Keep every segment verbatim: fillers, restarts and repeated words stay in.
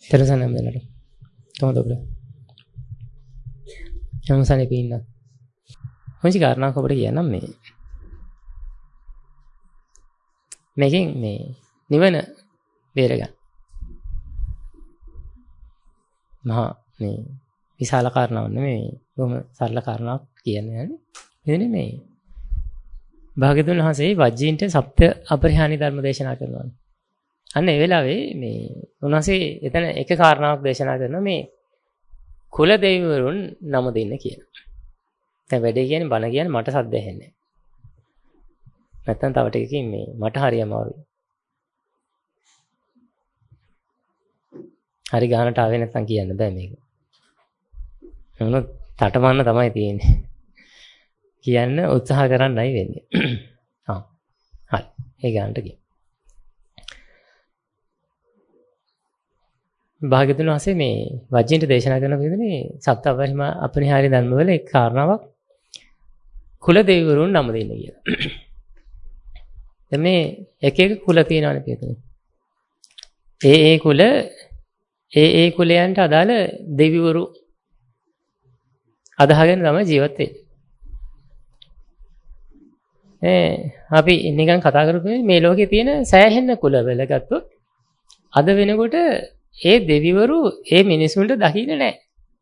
Terusana melalo. Kamu dobro. Kamu sana pinna. Kunci karena aku pergi ya namanya. Making me. Ni mana beraga. Mah ni. Isala karena mana me. Kamu salah karena kian ya. Ini me. Bahagitun hase wajjinte sapta අපරිහානි ධර්ම දේශනා කරනවා. අන්න ඒ වෙලාවේ මේ උන්වහන්සේ එතන එක කාරණාවක් දේශනා කරනවා මේ කුල දෙවිවරුන් නම දෙන්න කියලා. දැන් වැඩේ කියන්නේ බණ කියන්නේ මට සද්ද ඇහෙන්නේ නැහැ. නැත්තම් තව ටිකකින් මේ මට හරි අමාරුයි. හරි ගානට ආවේ නැත්තම් කියන්න බෑ මේක. මොනොත් තටමන්න තමයි තියෙන්නේ. කියන්න උත්සාහ කරන්නයි වෙන්නේ. ආ. හරි. ඒ ගානට ගියා. භාග්‍යතුන් වහන්සේ මේ වජ්ජින්ට දේශනා කරන විදිහේ සත්‍ය අපරිහාර්ය ධර්ම වල එක් කාරණාවක් කුල දෙවිවරුන් නම දෙන්න කියලා. දැන් මේ එක එක කුල තියෙනවානේ පිටුනේ. ඒ ඒ කුල ඒ ඒ කුලයන්ට අදාළ දෙවිවරු අදහගෙන තමයි ජීවත් වෙන්නේ. ඒ අපි නිකන් කතා කරපු මේ ලෝකේ තියෙන සෑහෙන කුල වල ගත්තොත් අද වෙනකොට ඒ දෙවිවරු ඒ මිනිසුන්ට දකින්නේ නැහැ.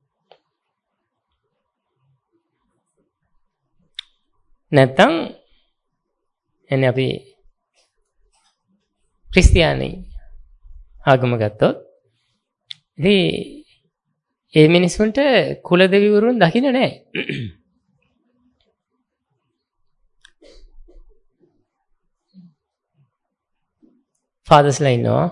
නැත්තම් එන්නේ අපි ක්‍රිස්තියානි ආගම ගත්තොත් ඉතින් ඒ මිනිසුන්ට කුල දෙවිවරුන් දකින්නේ නැහැ. ෆාදර්ස්ලා ඉන්නවා.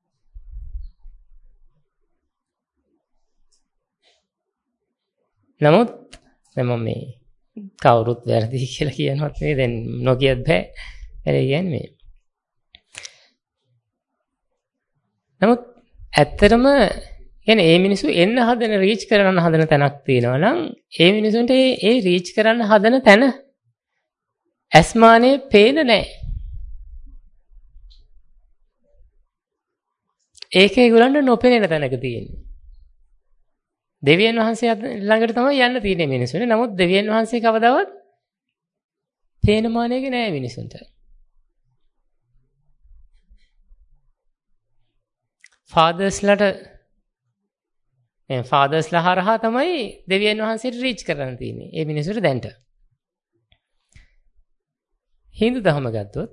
නමුත් මම මේ කවුරුත් වැරදි කියලා කියනවත් නෙවෙයි දැන් නොකියත් බෑ. ඒ කියන්නේ මේ. නමුත් ඇත්තටම කියන්නේ මේ මිනිස්සු එන්න හදන රීච් කරන්න හදන තැනක් තියෙනවා නම් ඒ මිනිසුන්ට ඒ ඒ රීච් කරන්න හදන තැන අස්මානේ පේන්නේ නැහැ. ඒකේ ඒගොල්ලන්ට නොපෙනෙන තැනක තියෙන්නේ. දෙවියන් වහන්සේ ළඟට තමයි යන්න තියෙන්නේ මිනිස්සුනේ. නමුත් දෙවියන් වහන්සේ කවදාවත් පේන මානෙක නෑ මිනිසුන්ට. ෆාදර්ස්ලාට මේ ෆාදර්ස්ලා හරහා තමයි දෙවියන් වහන්සේට රීච් කරන්න තියෙන්නේ. ඒ මිනිසුන්ට දැන්ට. හින්දු ධර්ම ගත්තොත්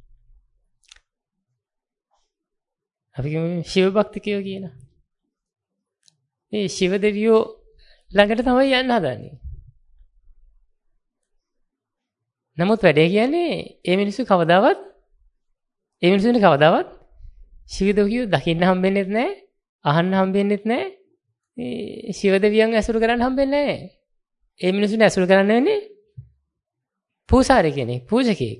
අපි කියමු ශිව භක්තිකයෝ කියලා. මේ ශිව දෙවියෝ ළඟට තමයි යන්න හදන්නේ. නමුත් වැඩේ කියන්නේ මේ මිනිස්සු කවදාවත් මේ මිනිස්සුන්ට කවදාවත් ශිව දෙවියෝ දකින්න හම්බෙන්නේ නැහැ, අහන්න හම්බෙන්නේ නැහැ. මේ ශිව දෙවියන් ඇසුරු කරන්න හම්බෙන්නේ නැහැ. මේ මිනිස්සුන්ට ඇසුරු කරන්න වෙන්නේ පූසාරි කෙනෙක්, පූජකෙක්.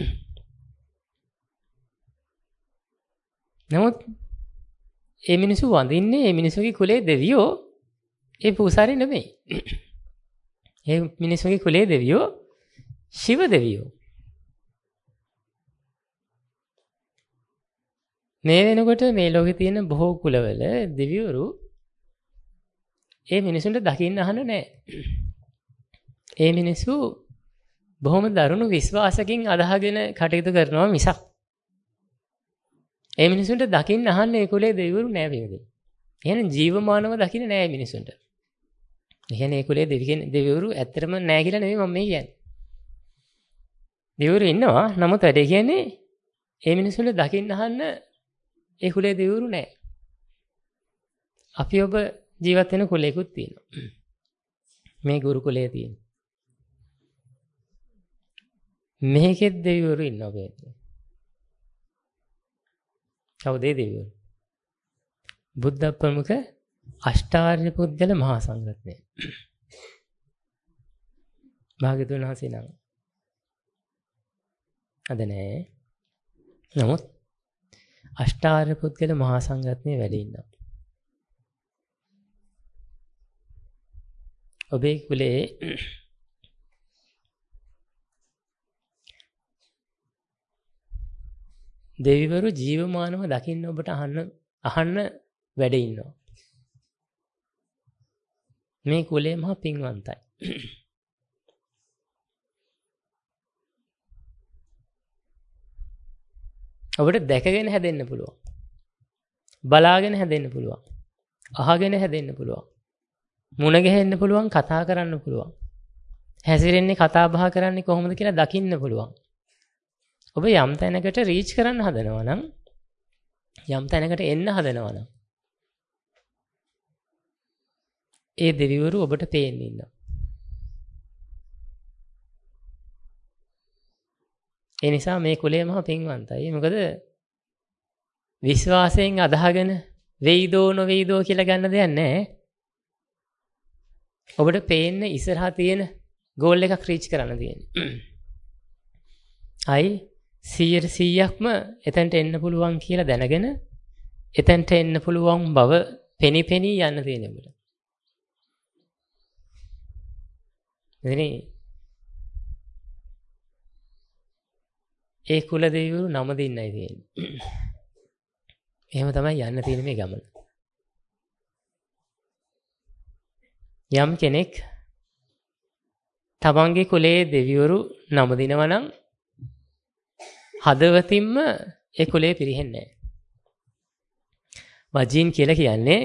නමුත් ඒ මිනිස්සු වඳින්නේ ඒ මිනිස්සුගේ කුලේ දෙවියෝ ඒ පූසාරි නෙමෙයි. ඒ මිනිස්සුගේ කුලේ දෙවියෝ ශිව දෙවියෝ. මේ වෙනකොට මේ ලෝකේ තියෙන බොහෝ කුලවල දෙවිවරු ඒ මිනිසුන්ට දකින්න අහන්න නැහැ. ඒ මිනිස්සු බොහොම දරුණු විශ්වාසකින් අදහගෙන කටයුතු කරනවා මිසක් ඒ මිනිසුන්ට දකින්න අහන්න ඒ කුලේ දෙවිවරු නෑ වේද. එහෙනම් ජීවමානව දකින්න නෑ මිනිසුන්ට. එහෙනම් ඒ කුලේ දෙවිවරු ඇත්තටම නෑ කියලා නෙමෙයි මම මේ කියන්නේ. දෙවිවරු ඉන්නවා. නමුත් වැඩේ කියන්නේ ඒ මිනිසුන්ට දකින්න අහන්න ඒ කුලේ දෙවිවරු නෑ. අපි ඔබ ජීවත් වෙන කුලයකුත් තියෙනවා. මේ ගුරු කුලයේ තියෙන. මේකෙත් දෙවිවරු ඉන්නවා වේද. කවුද ඒ දෙවියෝ? බුද්ධ ප්‍රමුඛ අෂ්ටාර්ය පුද්ගල මහා සංඝරත්නය. භාග්‍යතුන් වහන්සේ නම් අද නෑ. නමුත් අෂ්ටාර්ය පුද්ගල මහා සංඝරත්නය වැඩි ඉන්නවා. ඔබේ කුලේ දෙවිවරු ජීවමානව දකින්න ඔබට අහන්න අහන්න වැඩ ඉන්නවා. මේ කුලේ මහා පින්වන්තයි. ඔබට දැකගෙන හැදෙන්න පුළුවන්. බලාගෙන හැදෙන්න පුළුවන්. අහගෙන හැදෙන්න පුළුවන්. මුණ ගැහෙන්න පුළුවන්, කතා කරන්න පුළුවන්. හැසිරෙන්නේ කතා බහ කරන්නේ කොහොමද කියලා දකින්න පුළුවන්. ඔබ යම් තැනකට රීච් කරන්න හදනවා නම්, යම් තැනකට එන්න හදනවා නම් ඒ දෙවිවරු ඔබට පේන්නේ ඉන්නවා. ඒ නිසා මේ කුලය මහ පින්වන්තයි. මොකද විශ්වාසයෙන් අදහගෙන වෙයිදෝ නොවෙයිදෝ කියලා ගන්න දෙයක් නැහැ. ඔබට පේන්නේ ඉස්සරහා තියෙන ගෝල් එකක් රීච් කරන්න තියෙන්නේ. අයි සීයට සීයක්ම එතනට එන්න පුළුවන් කියලා දැනගෙන එතනට එන්න පුළුවන් බව පෙනි පෙනි යන්න තියෙන ඔබට. එදිනේ ඒ කුල දෙවිවරු නම දෙන්නයි තියෙන්නේ. එහෙම තමයි යන්න තියෙන මේ ගමන. යම් කෙනෙක් තමන්ගේ කුලයේ දෙවිවරු නම දිනවා නම් හදවතින්ම ඒ කුලේ පිරෙන්නේ නැහැ. වජීන් කියලා කියන්නේ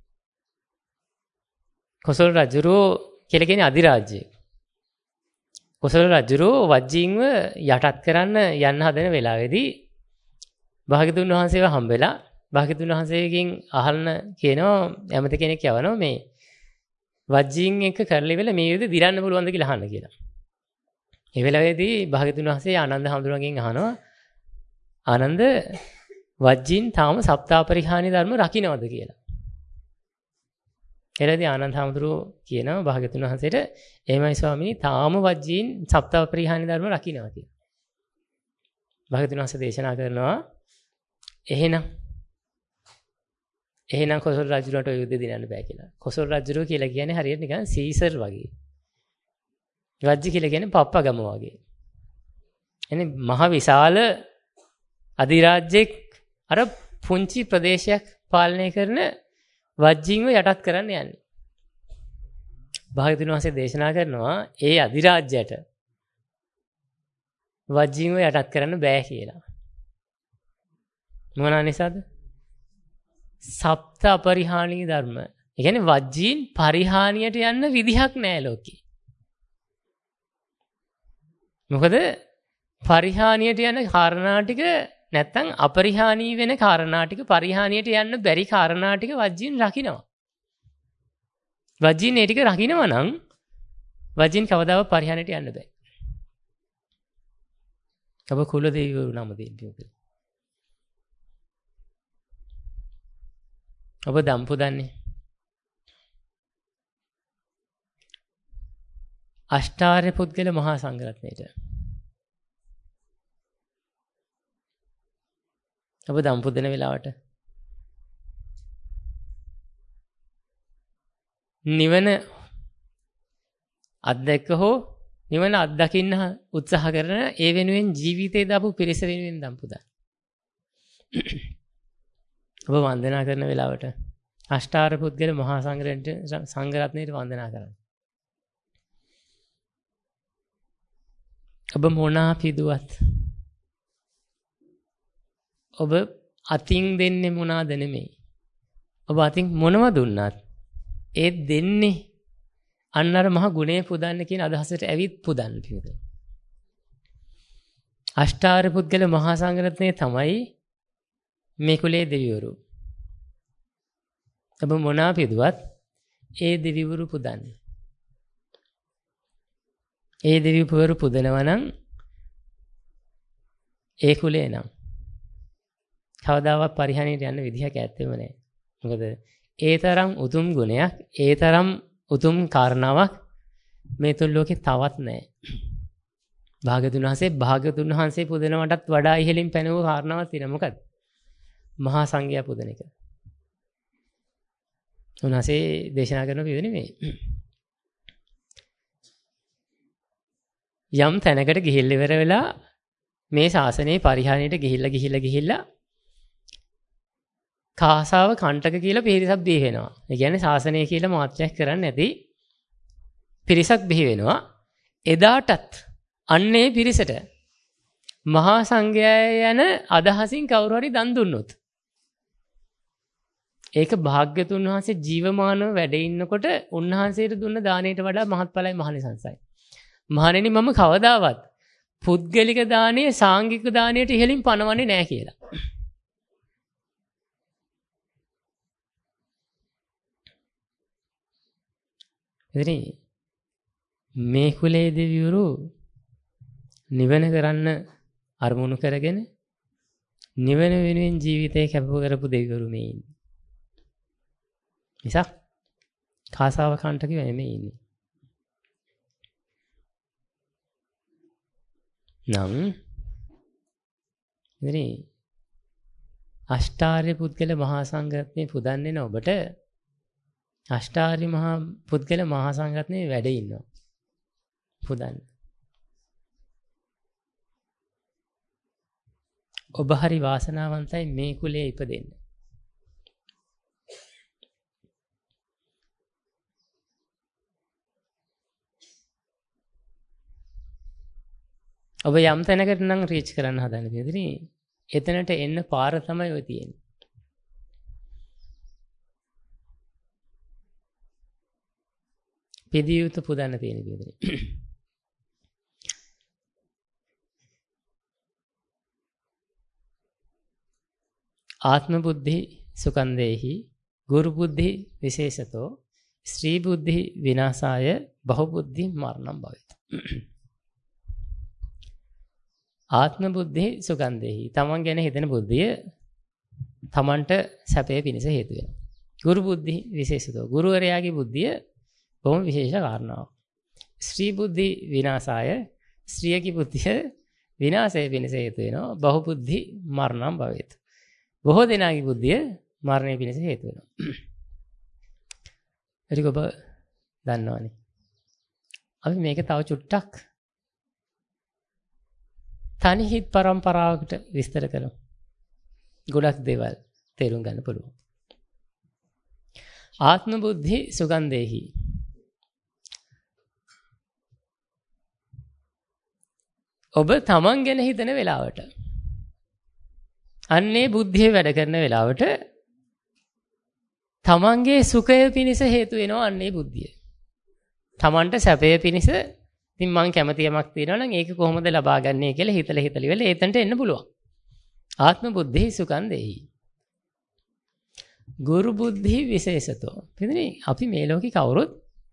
කොසල් රජුරෝ කියලා කියන්නේ අධිරාජ්‍යය. කොසල් රජුරෝ වජ්ජීන්ව යටත් කරන්න යන්න හදන වෙලාවේදී භාග්‍යතුන් වහන්සේව හම්බෙලා භාග්‍යතුන් වහන්සේගෙන් අහන්න කියනවා ඇමති කෙනෙක් යවනවා මේ වජ්ජීන් එක කරලි වෙලා මේ විදිහට දිරන්න පුළුවන්ද කියලා අහන්න කියලා. ඒ වෙලාවේදී භාග්‍යතුන් වහන්සේ ආනන්ද හඳුනගෙන් අහනවා ආනන්ද වජ්ජීන් තාම සප්තාපරිහානි ධර්ම රකින්නවද කියලා. එළදී ආනන්ද හඳුරෝ කියනවා භාග්‍යතුන් වහන්සේට එහෙමයි ස්වාමීනි තාම වජ්ජීන් සප්තාපරිහානි ධර්ම රකින්නවා කියලා. භාග්‍යතුන් වහන්සේ දේශනා කරනවා එහෙනම් එහෙනම් කොසල් රජුරට යුද්ධ දිනන්න බෑ කියලා. කොසල් රජුරෝ කියලා කියන්නේ හරියට නිකන් සීසර් වගේ. වජ්ජි කියලා කියන්නේ පප්පගම වගේ. එනේ මහ විශාල අධිරාජ්‍යෙක් අර පුංචි ප්‍රදේශයක් පාලනය කරන වජ්ජීන්ව යටත් කරන්න යන්නේ. භාග්‍යවතුන් වහන්සේ දේශනා කරනවා ඒ අධිරාජ්‍යයට වජ්ජීන්ව යටත් කරන්න බෑ කියලා. මොනවා නිසාද? සප්ත අපරිහානීය ධර්ම. ඒ කියන්නේ වජ්ජීන් පරිහානියට යන්න විදිහක් නෑ ලෝකේ. මොකද පරිහානියට යන කාරණා ටික නැත්තම් අපරිහානී වෙන කාරණා ටික පරිහානියට යන්න බැරි කාරණා ටික වජ්ජීන් රකින්නවා. වජ්ජීන් ඒ ටික රකින්නවා නම් වජ්ජීන් කවදාවත් පරිහානියට යන්න බෑ. ඔබ කුල දෙවිවරු නම දෙන්නේ. ඔබ දම්පු දන්නේ. අෂ්ටාර්ය පුද්ගල මහා සංඝරත්නයට. ඔබ දම්පු දෙන වෙලාවට නිවන අත්දැක හෝ නිවන අත්දකින්න උත්සාහ කරන ඒ වෙනුවෙන් ජීවිතේ දාපු පිරිස වෙනුවෙන් දම්පු දාන්න. ඔබ වන්දනා කරන වෙලාවට අෂ්ටාර්ය පුද්ගල මහා සංඝරත්නයට සංඝරත්නයට වන්දනා කරන්න. ඔබ මොනා පිදුවත් ඔබ අතින් දෙන්නේ මොනවාද නෙමෙයි. ඔබ අතින් මොනව දුන්නත් ඒ දෙන්නේ අන්න අර මහ ගුණේ පුදන්න කියන අදහසට ඇවිත් පුදන්න පිටු. අෂ්ටාර්ය පුද්ගල මහා සංඝරත්නය තමයි මේ කුලේ දෙවිවරු. ඔබ මොනවා පිදුවත් ඒ දෙවිවරු පුදන්නේ. ඒ දෙවිවරු පුදනවා නම් ඒ කුලේ නම් කවදාවත් පරිහානියට යන්න විදිහක් ඇත්තෙම නැහැ. මොකද ඒ තරම් උතුම් ගුණයක්, ඒ තරම් උතුම් කාරණාවක් මේ තුන් ලෝකේ තවත් නැහැ. භාග්‍යතුන් වහන්සේ භාග්‍යතුන් වහන්සේ පුදනවටත් වඩා ඉහළින් පැනවූ කාරණාවක් තියෙනවා. මොකද? මහා සංඝයා පුදන එක. උන්වහන්සේ දේශනා කරන පිළිවෙල නෙමෙයි. යම් තැනකට ගිහිල්ලා ඉවර වෙලා මේ ශාසනයේ පරිහානියට ගිහිල්ලා ගිහිල්ලා ගිහිල්ලා කාසාව කණ්ඨක කියලා පිරිසක් බිහි වෙනවා. ඒ කියන්නේ ශාසනය කියලා මාත්‍යක් කරන්නේ නැති පිරිසක් බිහි වෙනවා. එදාටත් අන්නේ පිරිසට මහා සංඝයා යන අදහසින් කවුරු හරි දන් දුන්නොත් ඒක භාග්‍යතුන් වහන්සේ ජීවමානව වැඩ ඉන්නකොට උන්වහන්සේට දුන්න දාණයට වඩා මහත්ඵලයි මහනිසංසයි. මහණෙනි මම කවදාවත් පුද්ගලික දාණය සාංගික දාණයට ඉහළින් පනවන්නේ නැහැ කියලා. ඉතින් මේ කුලයේ දෙවිවරු නිවන කරන්න අරමුණු කරගෙන නිවන වෙනුවෙන් ජීවිතේ කැප කරපු දෙවිවරු මේ ඉන්නේ. නිසා කාසාව කණ්ඨක වෙන්නේ ඉන්නේ. නම් ඉතින් අෂ්ටාර්ය පුද්ගල මහා සංඝරත්නය පුදන්නේ නැ ඔබට අෂ්ටාර්ය මහා පුද්ගල මහා සංඝරත්නයේ වැඩ ඉන්නවා. පුදන්න. ඔබ හරි වාසනාවන්තයි මේ කුලයේ ඉපදෙන්න. ඔබ යම් තැනකට නම් රීච් කරන්න හදන විදිහට එතනට එන්න පාර තමයි ඔය තියෙන්නේ. පිළියුතු පුදන්න තියෙන විදිහට. ආත්ම බුද්ධි සුකන්දේහි ගුරු බුද්ධි විශේෂතෝ ශ්‍රී බුද්ධි විනාශාය බහු බුද්ධි මරණම් භවෙත්. ආත්ම බුද්ධි සුගන්ධෙහි තමන් ගැන හිතෙන බුද්ධිය තමන්ට සැපේ පිණිස හේතු වෙනවා. ගුරු බුද්ධි විශේෂතෝ ගුරුවරයාගේ බුද්ධිය බොහොම විශේෂ කාරණාවක්. ශ්‍රී බුද්ධි විනාශාය ශ්‍රියගේ බුද්ධිය විනාශය පිණිස හේතු වෙනවා. බහු බුද්ධි මරණම් භවෙත්. බොහෝ දෙනාගේ බුද්ධිය මරණය පිණිස හේතු වෙනවා. ඒක ඔබ දන්නවනේ. අපි මේක තව චුට්ටක් තනි හිත් පරම්පරාවකට විස්තර කරමු. ගොඩක් දේවල් තේරුම් ගන්න පුළුවන්. ආත්ම බුද්ධි සුගන්ධේහි ඔබ තමන් ගැන හිතන වෙලාවට අන්නේ බුද්ධිය වැඩ කරන වෙලාවට තමන්ගේ සුඛය පිණිස හේතු වෙනවා අන්නේ බුද්ධිය. තමන්ට සැපය පිණිස ඉතින් මං කැමති යමක් තියෙනවා නම් ඒක කොහොමද ලබා ගන්නේ කියලා හිතලා හිතලා ඉවල එතනට එන්න පුළුවන්. ආත්ම බුද්ධි සුඛන්දේහි. ගුරු බුද්ධි විශේෂතෝ. පිටිනේ අපි මේ ලෝකේ කවුරුත්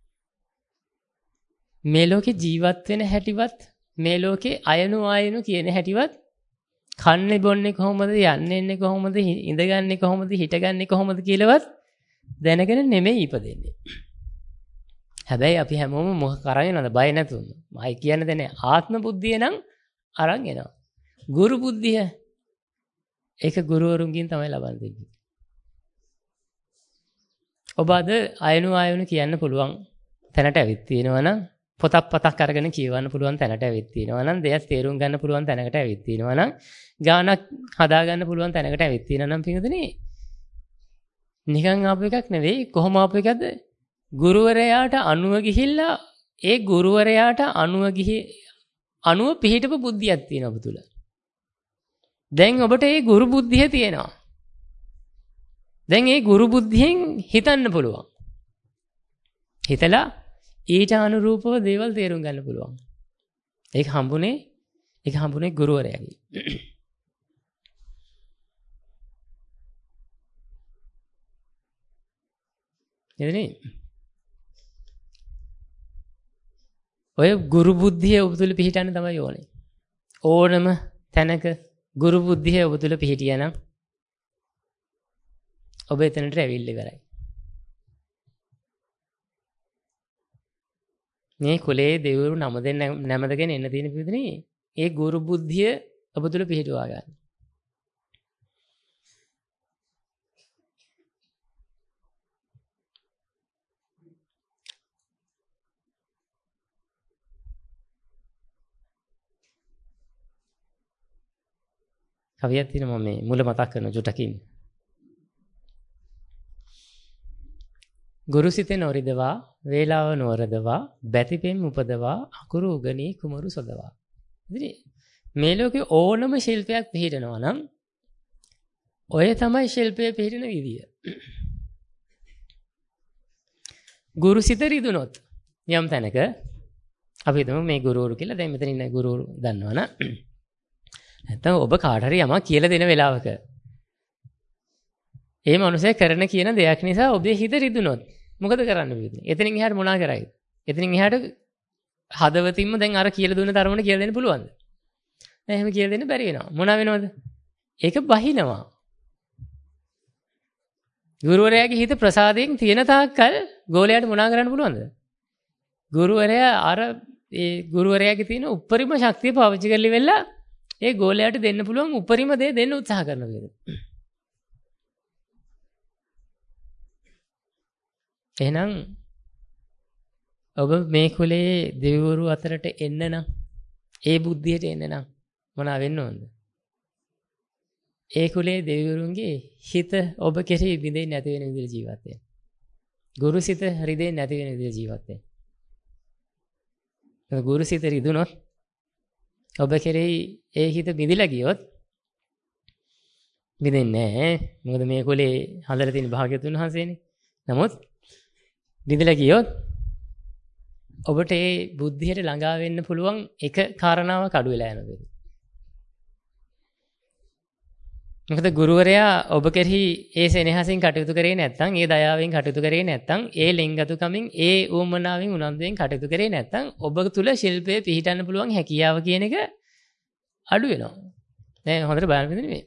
මේ ලෝකේ ජීවත් වෙන හැටිවත් මේ ලෝකේ අයනු ආයනු කියන හැටිවත් කන්නේ බොන්නේ කොහොමද යන්නේ එන්නේ කොහොමද ඉඳගන්නේ කොහොමද හිටගන්නේ කොහොමද කියලාවත් දැනගෙන නෙමෙයි ඉපදෙන්නේ. හැබැයි අපි හැමෝම මොකක් කරන් යනවද බය නැතුව. මයි කියන්න දෙන්නේ ආත්ම බුද්ධිය නම් අරන් එනවා. ගුරු බුද්ධිය ඒක ගුරුවරුන්ගෙන් තමයි ලබන්න දෙන්නේ. ඔබ අද අයනු ආයනු කියන්න පුළුවන් තැනට ඇවිත් තියෙනවා නම් පොතක් පතක් අරගෙන කියවන්න පුළුවන් තැනට ඇවිත් තියෙනවා නම් දෙයක් තේරුම් ගන්න පුළුවන් තැනකට ඇවිත් තියෙනවා නම් ගානක් හදා ගන්න පුළුවන් තැනකට ඇවිත් තියෙනවා නම් පිටුදනේ නිකන් ආපු එකක් නෙවෙයි කොහොම ආපු එකද ගුරුවරයාට අනුව ගිහිල්ලා ඒ ගුරුවරයාට අනුව ගිහි අනුව පිළිහිටපු බුද්ධියක් තියෙනවා ඔබ තුල. දැන් ඔබට ඒ ගුරු බුද්ධිය තියෙනවා. දැන් ඒ ගුරු බුද්ධියෙන් හිතන්න පුළුවන්. හිතලා ඊට අනුරූපව දේවල් තේරුම් ගන්න පුළුවන්. ඒක හම්බුනේ ඒක හම්බුනේ ගුරුවරයාගේ. එදනේ ඔය ගුරු බුද්ධිය ඔබ තුල පිහිටන්න තමයි ඕනේ. ඕනම තැනක ගුරු බුද්ධිය ඔබ තුල පිහිටියා නම් ඔබ එතනට ඇවිල්ලා ඉවරයි. මේ කුලයේ දෙවිවරු නම දෙන්න නැමදගෙන එන්න තියෙන පිළිදෙනේ ඒ ගුරු බුද්ධිය ඔබ තුල පිහිටුවා ගන්න. කවියක් තියෙනවා මේ මුල මතක් කරන ජොටකින්. ගුරුසිත නොරිදවා වේලාව නොවරදවා බැතිපෙම් උපදවා අකුරු උගනී කුමරු සොදවා. ඉතින් මේ ලෝකේ ඕනම ශිල්පයක් පිළිහිටනවා නම් ඔය තමයි ශිල්පයේ පිළිහිටන විදිය. ගුරුසිත රිදුනොත් යම් තැනක අපි හිතමු මේ ගුරුවරු කියලා දැන් මෙතන ඉන්න ගුරුවරු දන්නවනම් නැත්තම් ඔබ කාට හරි යමක් කියලා දෙන වෙලාවක ඒ මනුස්සයා කරන කියන දෙයක් නිසා ඔබේ හිත රිදුනොත් මොකද කරන්න වෙන්නේ? එතනින් එහාට මොනා කරයිද? එතනින් එහාට හදවතින්ම දැන් අර කියලා දුන්න තරමට කියලා දෙන්න පුළුවන්ද? නෑ එහෙම කියලා දෙන්න බැරි වෙනවා. මොනවා වෙනවද? ඒක බහිනවා. ගුරුවරයාගේ හිත ප්‍රසාදයෙන් තියෙන තාක්කල් ගෝලයාට මොනා කරන්න පුළුවන්ද? ගුරුවරයා අර ඒ ගුරුවරයාගේ තියෙන උපරිම ශක්තිය පාවිච්චි කරලි වෙලා ඒ ගෝලයාට දෙන්න පුළුවන් උපරිම දේ දෙන්න උත්සාහ කරනවා. එහෙනම් ඔබ මේ කුලේ දෙවිවරු අතරට එන්න නම් ඒ බුද්ධියට එන්න නම් මොනවා වෙන්න ඕනද? ඒ කුලේ දෙවිවරුන්ගේ හිත ඔබ කෙරෙහි බිඳෙන්නේ නැති වෙන විදිහට ජීවත් වෙන්න. ගුරුසිත රිදෙන්නේ නැති වෙන විදිහට ජීවත් වෙන්න. ගුරුසිත රිදුනොත් ඔබ කෙරෙහි ඒ හිත බිඳිලා ගියොත් බිඳෙන්නේ නැහැ. මොකද මේ කුලේ හදලා තියෙන භාග්‍යතුන් වහන්සේනේ. නමුත් බිඳිලා ගියොත් ඔබට ඒ බුද්ධියට ළඟා වෙන්න පුළුවන් එක කාරණාවක් අඩු වෙලා යනවා. මොකද ගුරුවරයා ඔබ කෙරෙහි ඒ සෙනෙහසින් කටයුතු කරේ නැත්නම්, ඒ දයාවෙන් කටයුතු කරේ නැත්නම්, ඒ ලෙන්ගතුකමින්, ඒ ඌමනාවෙන් උනන්දුවෙන් කටයුතු කරේ නැත්නම් ඔබ තුල ශිල්පයේ පිහිටන්න පුළුවන් හැකියාව කියන එක අඩු වෙනවා. දැන් හොඳට බලන්න මේ.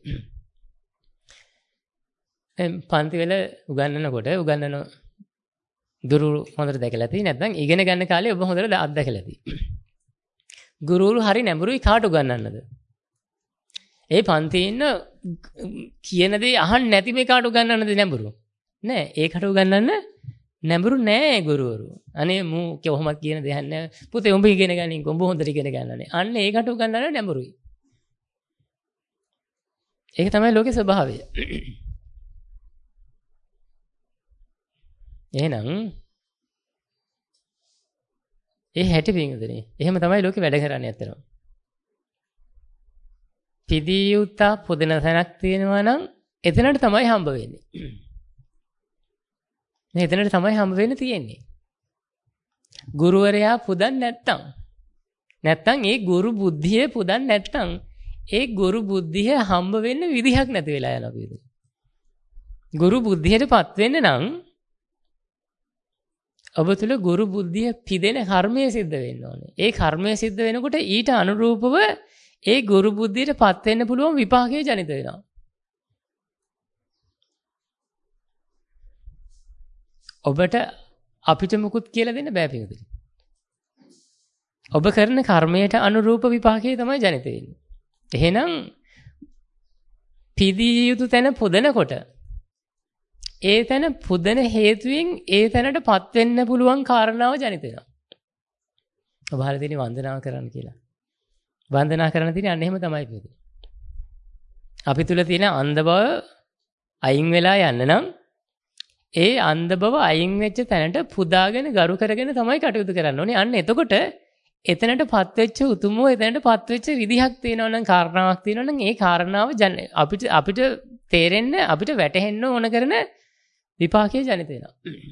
දැන් පන්ති වල උගන්වනකොට උගන්වන ගුරු හොඳට දැකලා තියෙයි නැත්නම් ඉගෙන ගන්න කාලේ ඔබ හොඳට අත්දැකලා තියෙයි. ගුරුවරු හරි නැඹුරුයි කාට උගන්වන්නද? ඒ පන්තියේ ඉන්න කියන දේ අහන්න නැති මේ කාට උගන්වන්නද නැඹුරු? නෑ, ඒකට උගන්වන්න නැඹුරු නෑ ගුරුවරු. අනේ මූ කොහොමද කියන දේ අහන්නේ පුතේ උඹ ඉගෙන ගනින් උඹ හොඳට ඉගෙන ගන්නනේ. අන්න ඒකට උගන්වන්න නැඹුරුයි. ඒක තමයි ලෝකේ ස්වභාවය. එහෙනම් ඒ හැටි පිංගුදනේ. එහෙම තමයි ලෝකෙ වැඩ කරන්නේ ඇත්තටම. පිදියුතා පොදන තැනක් තියෙනවා නම් එතනට තමයි හම්බ වෙන්නේ. නේ එතනට තමයි හම්බ වෙන්න තියෙන්නේ. ගුරුවරයා පුදන් නැත්තම් නැත්තම් ඒ ගුරු බුද්ධිය පුදන් නැත්තම් ඒ ගුරු බුද්ධිය හම්බ වෙන්න විදිහක් නැති වෙලා යනවා පිළිදෙ. ගුරු බුද්ධියටපත් වෙන්න නම් ඔබ තුල ගුරු බුද්ධිය පිදෙන කර්මය සිද්ධ වෙන්න ඕනේ. ඒ කර්මය සිද්ධ වෙනකොට ඊට අනුරූපව ඒ ගුරු බුද්ධියටපත් වෙන්න පුළුවන් විපාකයේ ජනිත වෙනවා. ඔබට අපිට මුකුත් කියලා දෙන්න බෑ පිටුදේ. ඔබ කරන කර්මයට අනුරූප විපාකයේ තමයි ජනිත වෙන්නේ. එහෙනම් පිදිය යුතු තැන පුදනකොට ඒ තැන පුදන හේතුවෙන් ඒ තැනටපත් වෙන්න පුළුවන් කාරණාව ජනිත වෙනවා. ඔබ අහලා තියෙන වන්දනාව කරන්න කියලා. වන්දනා කරන්න තියෙන්නේ අන්න එහෙම තමයි පිටු. අපි තුල තියෙන අන්ධ බව අයින් වෙලා යන්න නම් ඒ අන්ධ බව අයින් වෙච්ච තැනට පුදාගෙන ගරු කරගෙන තමයි කටයුතු කරන්න ඕනේ. අන්න එතකොට එතනටපත් වෙච්ච උතුමෝ එතනටපත් වෙච්ච විදිහක් තියෙනවා නම් කාරණාවක් තියෙනවා නම් ඒ කාරණාව අපිට අපිට තේරෙන්න අපිට වැටහෙන්න ඕන කරන විපාකයේ ජනිත වෙනවා.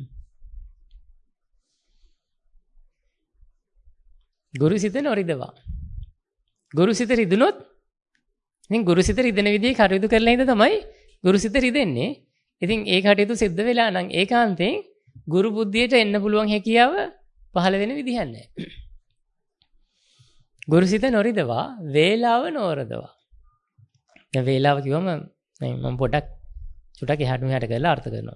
ගුරුසිත නොරිදවා. ගුරුසිත රිදුනොත් ඉතින් ගුරුසිත රිදෙන විදිහේ කටයුතු කරලා ඉඳ තමයි ගුරුසිත රිදෙන්නේ. ඉතින් ඒ කටයුතු සිද්ධ වෙලා නම් ඒකාන්තයෙන් ගුරු බුද්ධියට එන්න පුළුවන් හැකියාව පහළ වෙන විදිහක් නැහැ. ගුරුසිත නොරිදවා වේලාව නොවරදවා. දැන් වේලාව කිව්වම මම පොඩක් චුටක් එහාට මෙහාට කරලා අර්ථ කරනවා.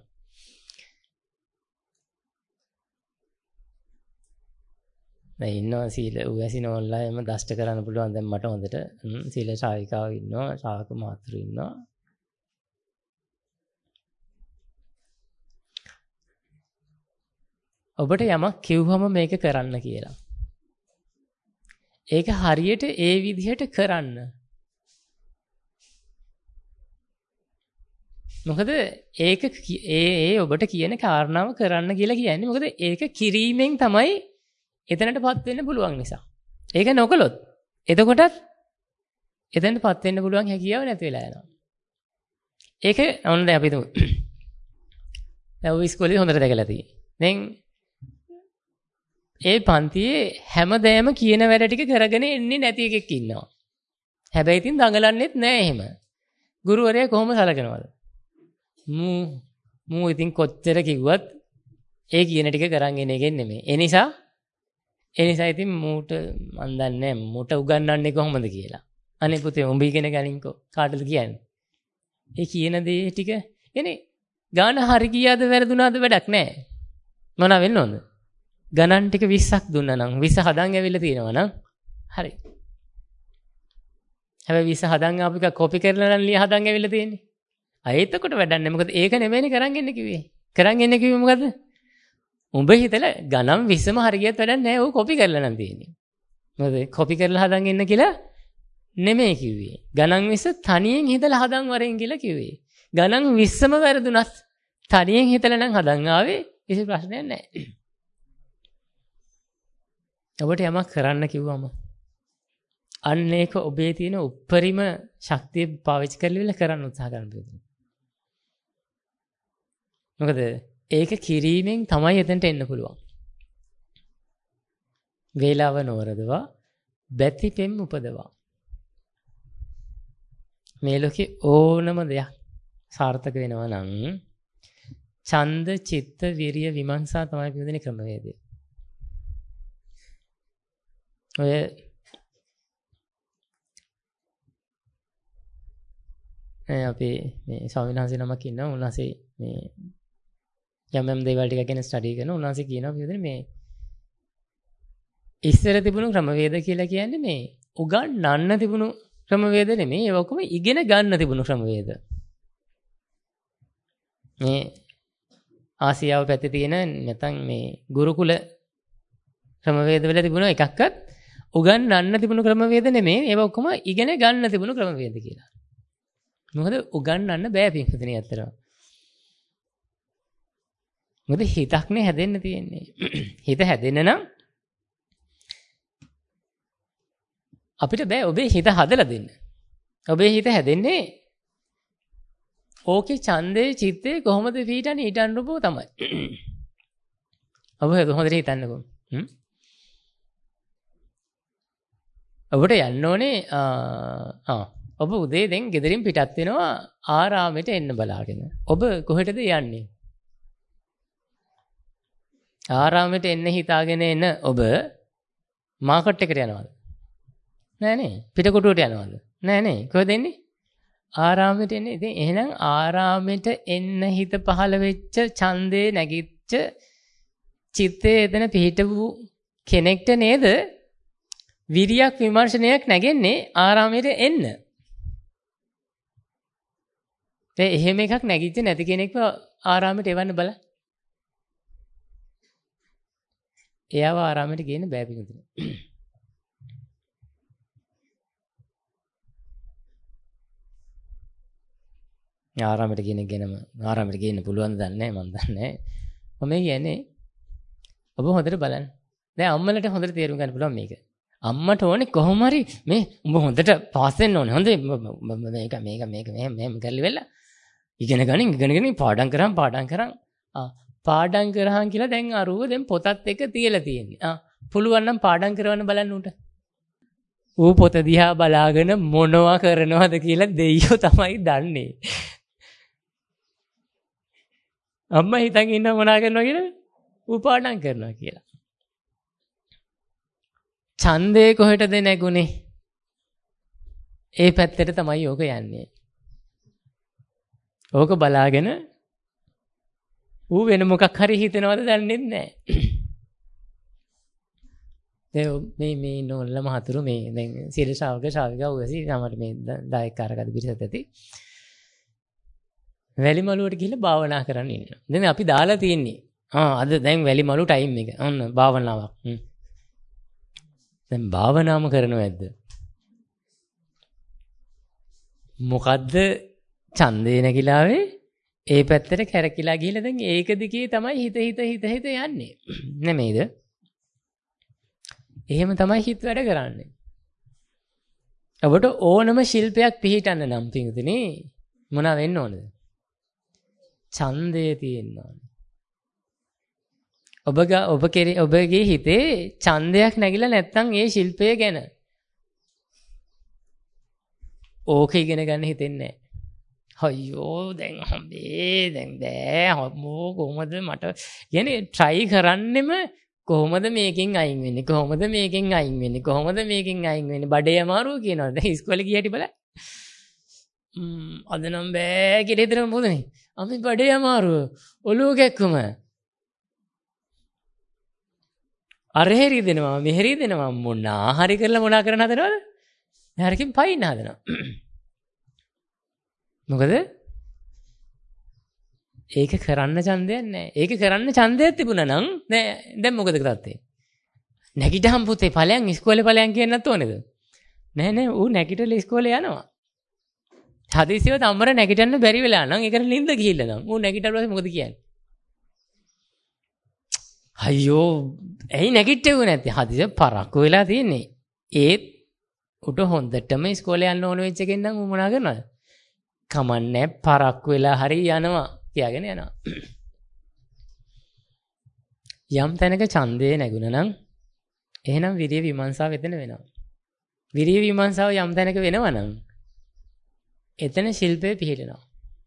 දැන් ඉන්නවා සීල උයසින ඔන්ලයින්ම දෂ්ට කරන්න පුළුවන් දැන් මට හොඳට සීල ශාවිකාව ඉන්නවා ශාවක මාතෘ ඉන්නවා. ඔබට යමක් කිව්වම මේක කරන්න කියලා. ඒක හරියට ඒ විදිහට කරන්න. මොකද ඒක ඒ ඒ ඔබට කියන කාරණාව කරන්න කියලා කියන්නේ. මොකද ඒක කිරීමෙන් තමයි එතනටපත් වෙන්න පුළුවන් නිසා. ඒක නොකළොත් එතකොටත් එතනටපත් වෙන්න පුළුවන් හැකියාව නැති වෙලා යනවා. ඒක ඔන්න දැන් අපි තුමු. දැන් ඔය ඉස්කෝලේ හොඳට දැකලා තියෙන්නේ. දැන් ඒ පන්තියේ හැමදේම කියන වැඩ ටික කරගෙන එන්නේ නැති එකෙක් ඉන්නවා. හැබැයි ඉතින් දඟලන්නෙත් නෑ එහෙම. ගුරුවරයා කොහොම සලකනවද? මූ මූ ඉතින් කොච්චර කිව්වත් ඒ කියන ටික කරන් එන එකෙන් නෙමෙයි. ඒ නිසා ඒ නිසා ඉතින් මූට මන් දන්නේ නෑ මූට උගන්වන්නේ කොහොමද කියලා. අනේ පුතේ උඹ ඉගෙන ගනින්කෝ. කාටද කියන්නේ? ඒ කියන දේ ටික එනේ ගාන හරි ගියාද වැරදුනාද වැඩක් නෑ. මොනවා වෙන්න ඕනද? ගණන් ටික විස්සක් දුන්නා නම් විස්ස හදන් ඇවිල්ලා තියෙනවා නම් හරි. හැබැයි විස්ස හදන් ආපු එක කොපි කරලා නම් ලිය හදන් ඇවිල්ලා තියෙන්නේ. අය එතකොට වැඩක් නැහැ. මොකද ඒක නෙමෙයිනේ කරන් එන්න කිව්වේ. කරන් එන්න කිව්වේ මොකද්ද? උඹ හිතලා ගණන් විස්සම හරියට වැඩක් නැහැ. ਉਹ කොපි කරලා නම් තියෙන්නේ. මොකද කොපි කරලා හදන් එන්න කියලා නෙමෙයි කිව්වේ. ගණන් විස්ස තනියෙන් හිතලා හදන් වරෙන් කියලා කිව්වේ. ගණන් විස්සම වැරදුනත් තනියෙන් හිතලා නම් හදන් ආවේ කිසි ප්‍රශ්නයක් නැහැ. ඔබට යමක් කරන්න කිව්වම අන්න ඒක ඔබේ තියෙන උප්පරිම ශක්තිය පාවිච්චි කරලා කරන්න උත්සාහ කරන්න ඕනේ. මොකද ඒක කිරීමෙන් තමයි එතනට එන්න පුළුවන්. වේලාව නොවරදවා බැතිපෙම් උපදවා. මේ ලෝකේ ඕනම දෙයක් සාර්ථක වෙනවා නම් ඡන්ද, චිත්ත, විරිය, විමර්ශා තමයි පිළිදෙන ක්‍රමවේදය. ඔය අපි මේ ස්වාමීන් වහන්සේ නමක් ඉන්නවා. උන්වහන්සේ මේ යම් යම් දේවල් ටික ගැන ස්ටඩි කරනවා. උන්වහන්සේ කියනවා පිළිදෙන මේ ඉස්සර තිබුණු ක්‍රමවේද කියලා කියන්නේ මේ උගන්වන්න තිබුණු ක්‍රමවේද නෙමෙයි. ඒක ඔක්කොම ඉගෙන ගන්න තිබුණු ක්‍රමවේද. මේ ආසියාව පැත්තේ තියෙන නැත්නම් මේ ගුරුකුල ක්‍රමවේද වල තිබුණ එකක්වත් උගන්වන්න තිබුණු ක්‍රමවේද නෙමෙයි. ඒක ඔක්කොම ඉගෙන ගන්න තිබුණු ක්‍රමවේද කියලා. මොකද උගන්වන්න බෑ පින්වතුනි අතරම. මොකද හිතක්නේ හැදෙන්න තියෙන්නේ. හිත හැදෙන්න නම් අපිට බෑ ඔබේ හිත හදලා දෙන්න. ඔබේ හිත හැදෙන්නේ ඕකේ ඡන්දේ චිත්තේ කොහොමද පිටන්නේ ඊටන් රූපෝ තමයි. ඔබ හොඳට හිතන්නකෝ. හ්ම්. ඔබට යන්න ඕනේ ආ ඔබ උදේ දැන් ගෙදරින් පිටත් වෙනවා ආරාමෙට එන්න බලාගෙන. ඔබ කොහෙටද යන්නේ? ආරාමෙට එන්න හිතාගෙන එන ඔබ මාකට් එකට යනවද? නෑ නේ. පිටකොටුවට යනවද? නෑ නේ. කොහෙද එන්නේ? ආරාමෙට එන්නේ. ඉතින් එහෙනම් ආරාමෙට එන්න හිත පහළ වෙච්ච ඡන්දේ නැගිච්ච චිත්තේ එතන පිහිටපු කෙනෙක්ට නේද විරියක් විමර්ශනයක් නැගෙන්නේ ආරාමයට එන්න. ඒ එහෙම එකක් නැගිච්ච නැති කෙනෙක්ව ආරාමයට එවන්න බල. එයාව ආරාමයට ගේන්න බෑ පිටුතුනේ. ආරාමයට කියන එකේනම ආරාමයට ගේන්න පුළුවන් ද දන්නේ නැහැ මන් දන්නේ. මම කියන්නේ ඔබ හොඳට බලන්න. දැන් අම්මලට හොඳට තේරුම් ගන්න පුළුවන් මේක. අම්මට ඕනේ කොහොම හරි මේ උඹ හොඳට පාස් වෙන්න ඕනේ. හොඳේ මේක මේක මේක මෙහෙම මෙහෙම කරලි වෙලා ඉගෙන ගනින් ඉගෙන ගනින් පාඩම් කරාම පාඩම් කරාම ආ පාඩම් කරාන් කියලා දැන් අරුව දැන් පොතත් එක තියලා තියෙන්නේ. ආ පුළුවන් නම් පාඩම් කරවන්න බලන්න උට. ඌ පොත දිහා බලාගෙන මොනවා කරනවද කියලා දෙයියෝ තමයි දන්නේ. අම්මා හිතන් ඉන්න මොනා කරනවා කියලා ඌ පාඩම් කරනවා කියලා. ඡන්දේ කොහෙටද නැගුණේ? ඒ පැත්තට තමයි ඕක යන්නේ. ඕක බලාගෙන ඌ වෙන මොකක් හරි හිතනවද දන්නේ නැහැ. ඒ මේ මේ නෝල්ල මහතුරු මේ දැන් සීල ශ්‍රාවක ශ්‍රාවිකා උවසි තමයි මේ දායකකාරකද පිරිසත් ඇති. වැලිමලුවට ගිහිල්ලා භාවනා කරන්න ඉන්නවා. දැන් අපි දාලා තියෙන්නේ. ආ අද දැන් වැලිමලු ටයිම් එක. ඔන්න භාවනාවක්. හ්ම්. දැන් භාවනාම කරනව ඇද්ද? මොකද්ද ඡන්දේ නැగిලාවේ ඒ පැත්තට කැරකිලා ගිහලා දැන් ඒක දිගේ තමයි හිත හිත හිත හිත යන්නේ. නෙමෙයිද? එහෙම තමයි හිත වැඩ කරන්නේ. ඔබට ඕනම ශිල්පයක් පිළිටන්න නම් පිටුනේ මොනවා වෙන්න ඕනද? ඡන්දය තියෙන්න ඕනේ. ඔබගේ ඔබ කෙරේ ඔබගේ හිතේ ඡන්දයක් නැగిලා නැත්නම් ඒ ශිල්පය ගැන ඕක ඉගෙන ගන්න හිතෙන්නේ නැහැ. අයියෝ දැන් හම්බේ දැන් බෑ හම්බෝ කොහොමද මට කියන්නේ try කරන්නෙම කොහොමද මේකෙන් අයින් වෙන්නේ කොහොමද මේකෙන් අයින් වෙන්නේ කොහොමද මේකෙන් අයින් වෙන්නේ බඩේ අමාරුව කියනවා. දැන් ඉස්කෝලේ ගියාට බලන්න. ම්ම් අද නම් බෑ කියලා හිතන මොකදනේ? අපි බඩේ අමාරුව ඔලුව කැක්කම අරහෙරි දෙනවා මෙහෙරි දෙනවා මොනා හරි කරලා මොනා කරන හදනවද? හරිකින් පයින් හදනවා. මොකද? ඒක කරන්න ඡන්දයක් නැහැ. ඒක කරන්න ඡන්දයක් තිබුණා නම් නෑ දැන් මොකද කරත්තේ? නැගිටහම් පුතේ ඵලයන් ඉස්කෝලේ ඵලයන් කියන්නත් ඕනේද? නෑ නෑ ඌ නැගිටලා ඉස්කෝලේ යනවා. හදිසියව තම්මර නැගිටන්න බැරි වෙලා නම් ඒකට නිින්ද ගිහිල්ලා නම් ඌ නැගිටලා පස්සේ මොකද කියන්නේ? අයියෝ ඇයි නැගිට්ටෙව්වේ නැත්තේ? හදිසිය පරක්කු වෙලා තියෙන්නේ. ඒත් උට හොඳටම ඉස්කෝලේ යන්න ඕන වෙච්ච එකෙන් නම් ඌ මොනා කරනවද? කමන්නේ පරක්කු වෙලා හරි යනවා කියාගෙන යනවා. යම් තැනක ඡන්දේ නැගුණා නම් එහෙනම් විරිය විමර්ශාව එතන වෙනවා. විරිය විමර්ශාව යම් තැනක වෙනවා නම් එතන ශිල්පේ පිහිටනවා.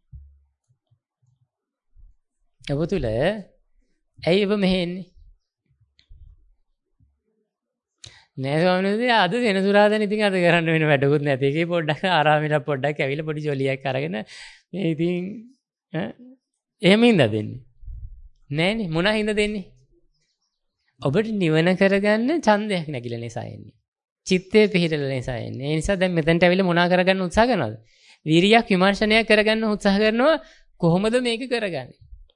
ඔබ තුල ඇයි ඔබ මෙහෙ එන්නේ? නෑ ස්වාමීන් වහන්සේ අද වෙනසුරාදා ඉතින් අද කරන්න වෙන වැඩකුත් නැති එකේ පොඩ්ඩක් ආරාමෙලා පොඩ්ඩක් ඇවිල්ලා පොඩි ජොලියක් අරගෙන මේ ඉතින් ඈ එහෙම ඉඳ දෙන්නේ නෑනේ මොන හින්දා දෙන්නේ? ඔබට නිවන කරගන්න ඡන්දයක් නැగిලා නිසා එන්නේ. චිත්තේ පිහිටලා නිසා එන්නේ. ඒ නිසා දැන් මෙතනට ඇවිල්ලා මොනා කරගන්න උත්සාහ කරනවද? වීරියක් විමර්ශනයක් කරගන්න උත්සාහ කරනවා. කොහොමද මේක කරගන්නේ?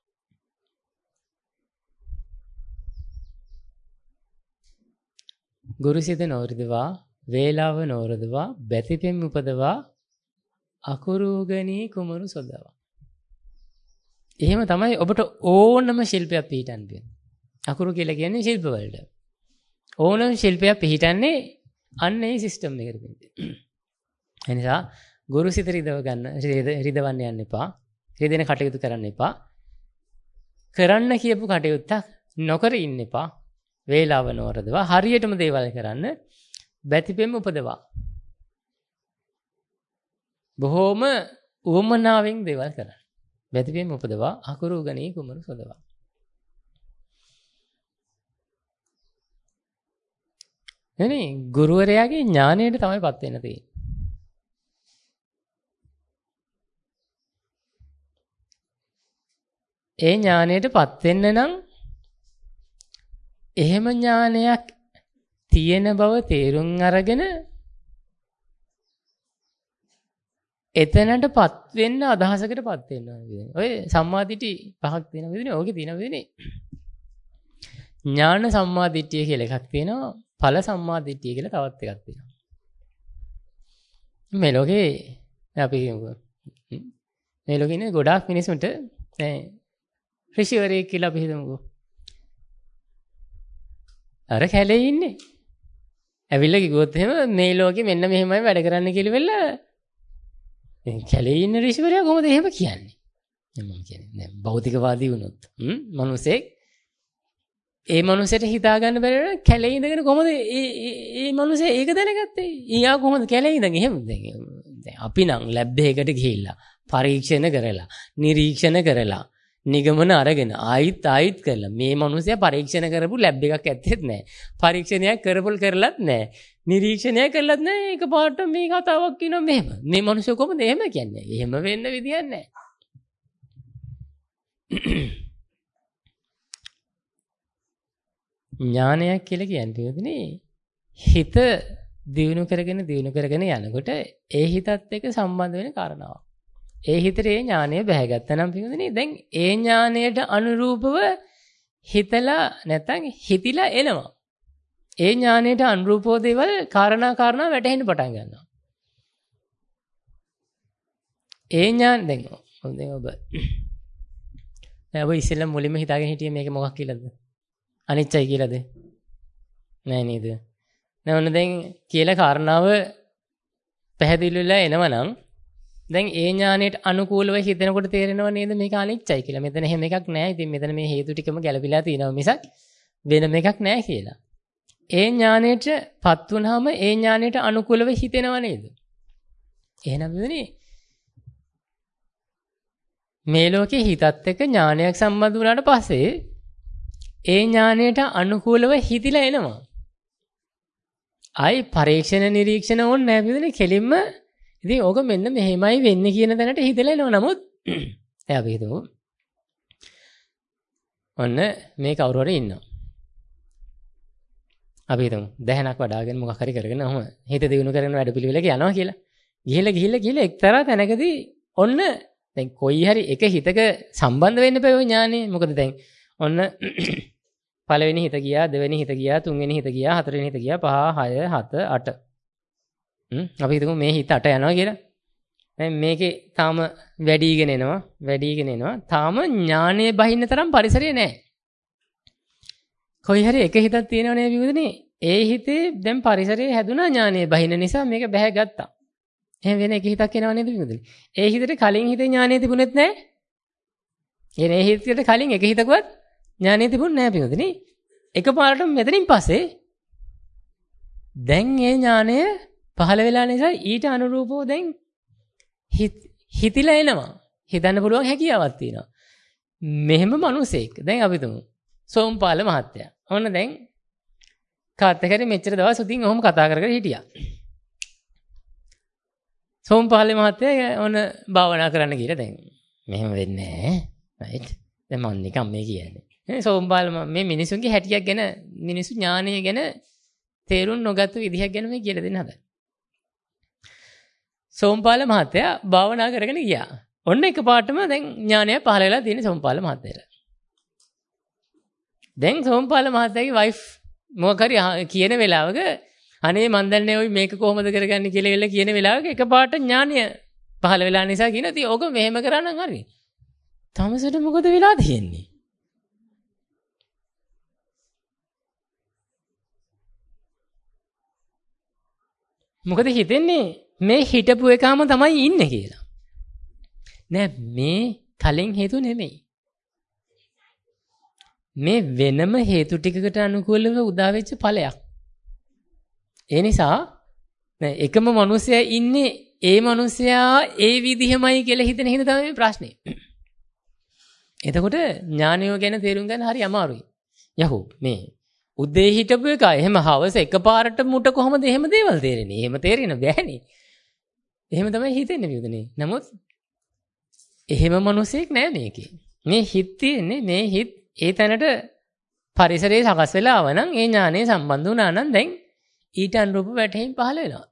ගුරුසිත නෝරිදවා වේලාව නෝරදවා බැතිපෙම් උපදවා අකුරුගණී කුමරු සොදවා. එහෙම තමයි ඔබට ඕනම ශිල්පයක් පිළිටන්න බෑ. අකුරු කියලා කියන්නේ ශිල්ප වලට. ඕනම ශිල්පයක් පිළිටන්නේ අන්න ඒ සිස්ටම් එකකට. ඒ නිසා ගුරුසිත රිදව ගන්න රිදවන්න යන්න එපා. රිදෙන කටයුතු කරන්න එපා. කරන්න කියපු කටයුත්තක් නොකර ඉන්න එපා. වේලාව නෝරදවා හරියටම දේවල් කරන්න බැතිපෙම් උපදවා. බොහෝම උවමනාවෙන් දේවල් කරන්න. බැතිපෙම් උපදවා අකුරු ගණී කුමරු සොදවා. එනේ ගුරුවරයාගේ ඥාණයට තමයි පත් වෙන්න තියෙන්නේ. ඒ ඥාණයට පත් වෙන්න නම් එහෙම ඥානයක් තියෙන බව තේරුම් අරගෙන එතනටපත් වෙන්න අදහසකටපත් වෙන්න ඕනේ. ඔය සම්මාදිටි පහක් තියෙන විදිහනේ ඕකේ තියෙන විදිහනේ. ඥාන සම්මාදිට්ඨිය කියලා එකක් තියෙනවා. ඵල සම්මාදිට්ඨිය කියලා තවත් එකක් තියෙනවා. මේ ලෝකේ අපි මේ ලෝකේ ඉන්නේ ගොඩාක් මිනිස්සුන්ට දැන් ඍෂිවරයෙක් කියලා අපි හිතමුකෝ. අර කැලේ ඉන්නේ. ඇවිල්ලා කිව්වොත් එහෙම මේ ලෝකෙ මෙන්න මෙහෙමයි වැඩ කරන්න කියලා වෙලා දැන් කැලේ ඉන්න ඍෂිවරයා කොහොමද එහෙම කියන්නේ? මම කියන්නේ දැන් භෞතිකවාදී වුණොත් හ්ම් මිනිස්සෙක් ඒ මිනිසෙට හිතා ගන්න බැරි වෙන කැලේ ඉඳගෙන කොහොමද ඒ ඒ මිනිසේ ඒක දැනගත්තේ? ඊයා කොහොමද කැලේ ඉඳන් එහෙම දැන් අපි නම් ලැබ් එකකට ගිහිල්ලා පරීක්ෂණ කරලා නිරීක්ෂණ කරලා නිගමන අරගෙන ආයිත් ආයිත් කරලා මේ මිනිසයා පරීක්ෂණ කරපු ලැබ් එකක් ඇත්තෙත් නැහැ. පරීක්ෂණයක් කරපොල් කරලත් නැහැ. නිරීක්ෂණයක් කරලත් නැහැ. ඒක පාට මේ කතාවක් කියනවා මෙහෙම. මේ මිනිස්සු කොහොමද එහෙම කියන්නේ? එහෙම වෙන්න විදියක් නැහැ. ඥානයක් කියලා කියන්නේ හිත දියුණු කරගෙන දියුණු කරගෙන යනකොට ඒ හිතත් එක්ක සම්බන්ධ වෙන කාරණාවක්. ඒ හිතේ ඒ ඥානය බැහැගත්තා නම් පිටුනේ දැන් ඒ ඥානයට අනුරූපව හිතලා නැත්නම් හිතිලා එනවා. ඒ ඥානයට අනුරූපව දේවල් කාරණා කාරණා වැටහෙන්න පටන් ගන්නවා. ඒ ඥාන දැන් දැන් ඔබ දැන් ඔබ ඉස්සෙල්ලා මුලින්ම හිතාගෙන හිටියේ මේක මොකක් කියලාද? අනිච්චයි කියලාද? නෑ නේද? දැන් ඔන්න දැන් කියලා කාරණාව පැහැදිලි වෙලා එනවනම් දැන් ඒ ඥාණයට අනුකූලව හිතනකොට තේරෙනව නේද මේක අනිච්චයි කියලා. මෙතන එහෙම එකක් නෑ. ඉතින් මෙතන මේ හේතු ටිකම ගැළපීලා තියෙනවා මිසක් වෙනම එකක් නෑ කියලා. ඒ ඥාණයටපත් වුනහම ඒ ඥාණයට අනුකූලව හිතෙනව නේද? එහෙනම් මෙතනේ මේ ලෝකේ හිතත් එක්ක ඥානයක් සම්බන්ධ වුණාට පස්සේ ඒ ඥාණයට අනුකූලව හිතිලා එනවා. ආයි පරීක්ෂණ නිරීක්ෂණ ඕනේ නැහැ පිළිදෙන කෙලින්ම ඉතින් ඕක මෙන්න මෙහෙමයි වෙන්නේ කියන තැනට හිතලා එනවා. නමුත් එයා අපි හිතමු ඔන්න මේ කවුරු හරි ඉන්නවා. අපි හිතමු දැහනක් වඩාගෙන මොකක් හරි කරගෙන ඔහම හිත දිනු කරගෙන වැඩ පිළිවෙලක යනවා කියලා. ගිහිල්ලා ගිහිල්ලා ගිහිල්ලා එක්තරා තැනකදී ඔන්න දැන් කොයි හරි එක හිතක සම්බන්ධ වෙන්න බෑ ඔය ඥානෙ. මොකද දැන් ඔන්න පළවෙනි හිත ගියා, දෙවෙනි හිත ගියා, තුන්වෙනි හිත ගියා, හතරවෙනි හිත ගියා, පහ, හය, හත, අට. හ්ම් අපි හිතමු මේ හිත අට යනවා කියලා. දැන් මේකේ තාම වැඩිගෙන එනවා, වැඩිගෙන එනවා. තාම ඥානෙ බහින්න තරම් පරිසරය නැහැ. කොයි හරි එක හිතක් තියෙනව නේ විවිධනේ. ඒ හිතේ දැන් පරිසරය හැදුනා ඥානෙ බහින්න නිසා මේක බැහැ ගත්තා. එහෙම වෙන එක හිතක් එනව නේද විවිධනේ. ඒ හිතේ කලින් හිතේ ඥානෙ තිබුණෙත් නැහැ. එනේ ඒ හිතේට කලින් එක හිතකවත් ඥානෙ තිබුණ නැහැ පිටුදනේ. එකපාරටම මෙතනින් පස්සේ දැන් ඒ ඥානය පහළ වෙලා නිසා ඊට අනුරූපව දැන් හිතිලා එනවා. හිතන්න පුළුවන් හැකියාවක් තියෙනවා. මෙහෙම මිනිසෙක් දැන් අපි තුමු සෝම්පාල මහත්තයා. ඔන්න දැන් කාත් එක්ක මෙච්චර දවස් උදින් ඔහොම කතා කර කර හිටියා. සෝම්පාල මහත්තයා ඔන්න භාවනා කරන්න ගිහලා දැන් මෙහෙම වෙන්නේ නැහැ. රයිට්. දැන් මම නිකන් මේ කියන්නේ. නේ සෝම්පාල මේ මිනිසුන්ගේ හැටියක් ගැන මිනිසු ඥානය ගැන තේරුම් නොගත්තු විදිහක් ගැන මේ කියලා දෙන්න හදා. සෝම්පාල මහත්තයා භාවනා කරගෙන ගියා. ඔන්න එකපාරටම දැන් ඥානය පහළ වෙලා තියෙන සෝම්පාල මහත්තයාට. දැන් සෝම්පාල මහත්තයාගේ වයිෆ් මොකක් හරි කියන වෙලාවක අනේ මන් දන්නේ ඔය මේක කොහොමද කරගන්නේ කියලා වෙලා කියන වෙලාවක එකපාරට ඥානය පහළ වෙලා නිසා කියන ඉතින් ඕක මෙහෙම කරා නම් හරි. තමසට මොකද වෙලා තියෙන්නේ? මොකද හිතෙන්නේ මේ හිටපු එකම තමයි ඉන්නේ කියලා. නෑ මේ කලින් හේතු නෙමෙයි. මේ වෙනම හේතු ටිකකට අනුකූලව උදා වෙච්ච ඵලයක්. ඒ නිසා නෑ එකම මිනිසයා ඉන්නේ ඒ මිනිසයා ඒ විදිහමයි කියලා හිතන හින්දා තමයි මේ ප්‍රශ්නේ. එතකොට ඥානයෝ ගැන තේරුම් ගන්න හරි අමාරුයි. යහෝ මේ උදේ හිටපු එක එහෙම හවස එකපාරට මුට කොහමද එහෙම දේවල් තේරෙන්නේ? එහෙම තේරෙන්න බෑනේ. එහෙම තමයි හිතෙන්නේ විදිහනේ. නමුත් එහෙම මිනිසෙක් නෑ මේකේ. මේ හිත තියෙන්නේ මේ හිත ඒ තැනට පරිසරයේ සකස් වෙලා ආව නම් ඒ ඥානය සම්බන්ධ වුණා නම් දැන් ඊට අනුරූප වැටහීම් පහළ වෙනවා.